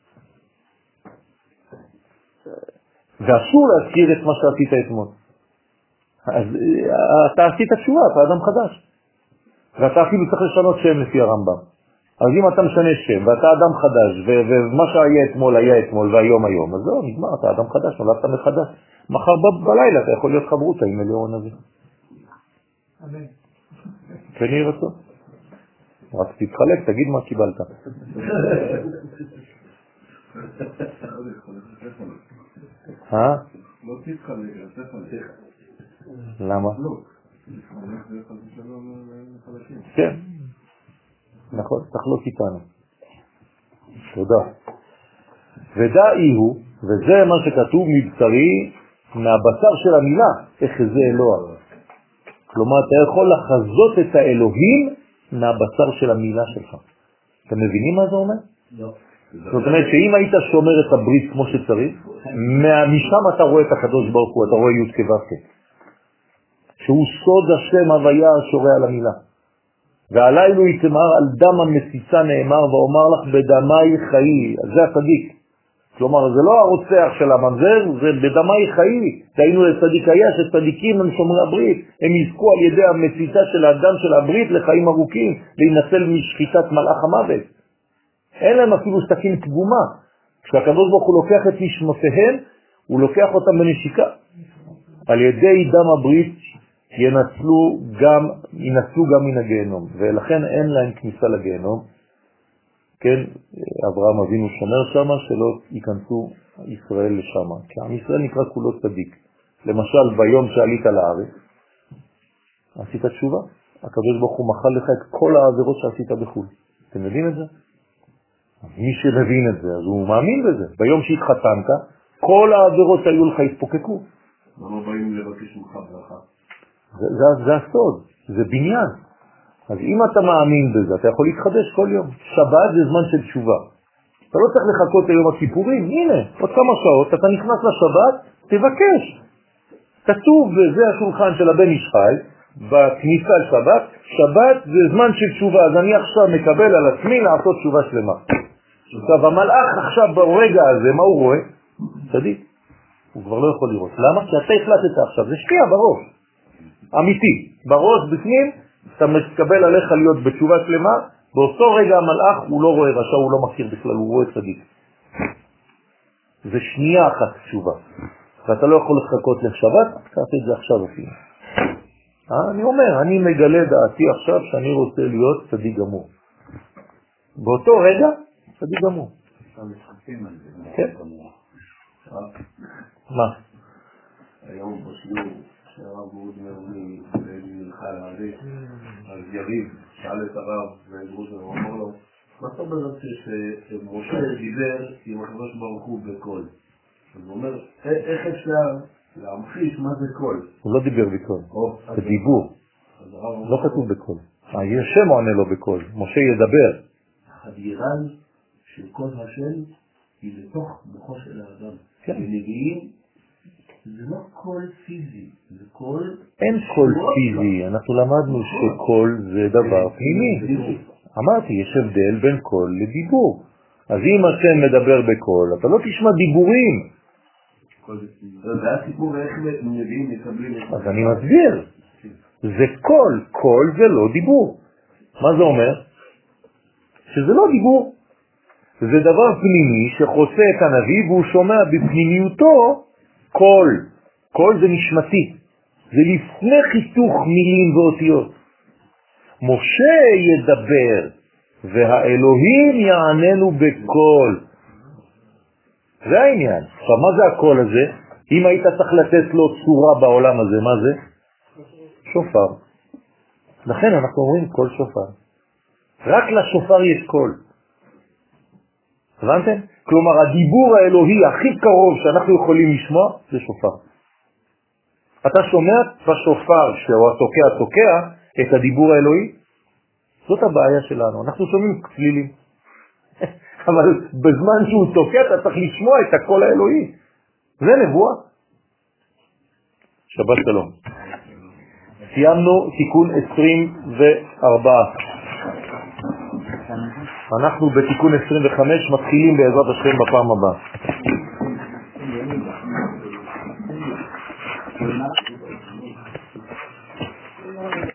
ואסור להזכיר את מה שעשית אתמול. אז אתה עשית תשובה, אתה אדם חדש. ואתה אפילו צריך לשנות שם לפי הרמב"ם. אז אם אתה משנה שם, ואתה אדם חדש, ומה שהיה אתמול היה אתמול, והיום היום, אז זהו, נגמר, אתה אדם חדש, נולדת מחדש. מחר בלילה אתה יכול להיות חברותה עם אליהו הנביא. אמן. כן יהיה רצון. רק תתחלק, תגיד מה קיבלת. אה? לא תתחלק, תתחלק. למה? לא. כן. נכון, תחלוק איתנו. תודה. ודאי הוא, וזה מה שכתוב מבשרי, מהבשר של המילה, איך זה אלוה. כלומר, אתה יכול לחזות את האלוהים מהבשר של המילה שלך. אתם מבינים מה זה אומר? לא. זאת אומרת שאם היית שומר את הברית כמו שצריך, משם אתה רואה את הקדוש ברוך הוא, אתה רואה י' כו' שהוא סוד השם הוויה השורה על המילה. ועליילו יתמר על דם המסיצה נאמר ואומר לך בדמי חיי, זה הצדיק. כלומר זה לא הרוצח של הממזר, זה בדמי חיי. דהיינו לצדיק היה שצדיקים הם שומרי הברית, הם יזכו על ידי המסיצה של הדם של הברית לחיים ארוכים, להינצל משחיטת מלאך המוות. אין להם אפילו סכין פגומה. כשהקדוש ברוך הוא לוקח את נשמותיהם, הוא לוקח אותם בנשיקה. על ידי דם הברית ינצלו גם, ינצלו גם מן הגיהנום, ולכן אין להם כניסה לגיהנום. כן, אברהם אבינו שומר שמה שלא ייכנסו ישראל לשם, כי עם ישראל נקרא כולו צדיק. למשל ביום שעלית לארץ, עשית תשובה, הקדוש ברוך הוא מחל לך את כל העבירות שעשית בחו"ל. אתם מבין את זה? מי שמבין את זה, אז הוא מאמין בזה. ביום שהתחתנת, כל העבירות שהיו לך התפוקקו. למה באים לבקש ממך ברכה? זה, זה, זה הסוד, זה בניין. אז אם אתה מאמין בזה, אתה יכול להתחדש כל יום. שבת זה זמן של תשובה. אתה לא צריך לחכות ליום הכיפורים. הנה, עוד כמה שעות, אתה נכנס לשבת, תבקש. כתוב בזה השולחן של הבן איש חי, בכניסה לשבת, שבת זה זמן של תשובה, אז אני עכשיו מקבל על עצמי לעשות תשובה שלמה. עכשיו, המלאך עכשיו ברגע הזה, מה הוא רואה? צדיק. הוא כבר לא יכול לראות. למה? כי אתה החלטת עכשיו, זה שקיע בראש. אמיתי. בראש בפנים, אתה מקבל עליך להיות בתשובה שלמה, באותו רגע המלאך הוא לא רואה רשע, הוא לא מכיר בכלל, הוא רואה צדיק. זה שנייה אחת תשובה. ואתה לא יכול לחכות לשבת, תעשה את זה עכשיו אפילו. אני אומר, אני מגלה דעתי עכשיו שאני רוצה להיות צדיק גמור. באותו רגע, צדיק גמור. כן. מה? היום בשיעור שהרב גרוזנר מלכה להעדיף, אז יריב שאל את הרב וגרוזנר, הוא אמר לו, מה אתה אומר שמשה דיבר עם הקדוש ברוך הוא בקול? אז הוא אומר, איך אפשר להמחיש מה זה קול? הוא לא דיבר בקול, זה דיבור. לא כתוב בקול. השם עונה לו בקול, משה ידבר. החדירן של קול השם היא לתוך מוחו של האדם. ונביאים זה לא קול פיזי, זה קול... אין קול פיזי, אנחנו למדנו שקול זה דבר פנימי. אמרתי, יש הבדל בין קול לדיבור. אז אם השם מדבר בקול, אתה לא תשמע דיבורים. זה הסיפור איך נביאים מקבלים... אז אני מסביר. זה קול, קול זה לא דיבור. מה זה אומר? שזה לא דיבור. זה דבר פנימי שחוצה את הנביא והוא שומע בפנימיותו קול. קול זה נשמתי. זה לפני חיתוך מילים ואותיות. משה ידבר והאלוהים יעננו בקול. זה העניין. עכשיו מה זה הקול הזה? אם היית צריך לתת לו צורה בעולם הזה, מה זה? שופר. לכן אנחנו אומרים קול שופר. רק לשופר יש קול. הבנתם? כלומר, הדיבור האלוהי הכי קרוב שאנחנו יכולים לשמוע זה שופר. אתה שומע בשופר שהוא התוקע תוקע את הדיבור האלוהי? זאת הבעיה שלנו. אנחנו שומעים צלילים. אבל בזמן שהוא תוקע אתה צריך לשמוע את הקול האלוהי. זה נבואה. שבת שלום. סיימנו תיקון עשרים וארבע. אנחנו בתיקון עשרים וחמש מתחילים בעזרת השם בפעם הבאה.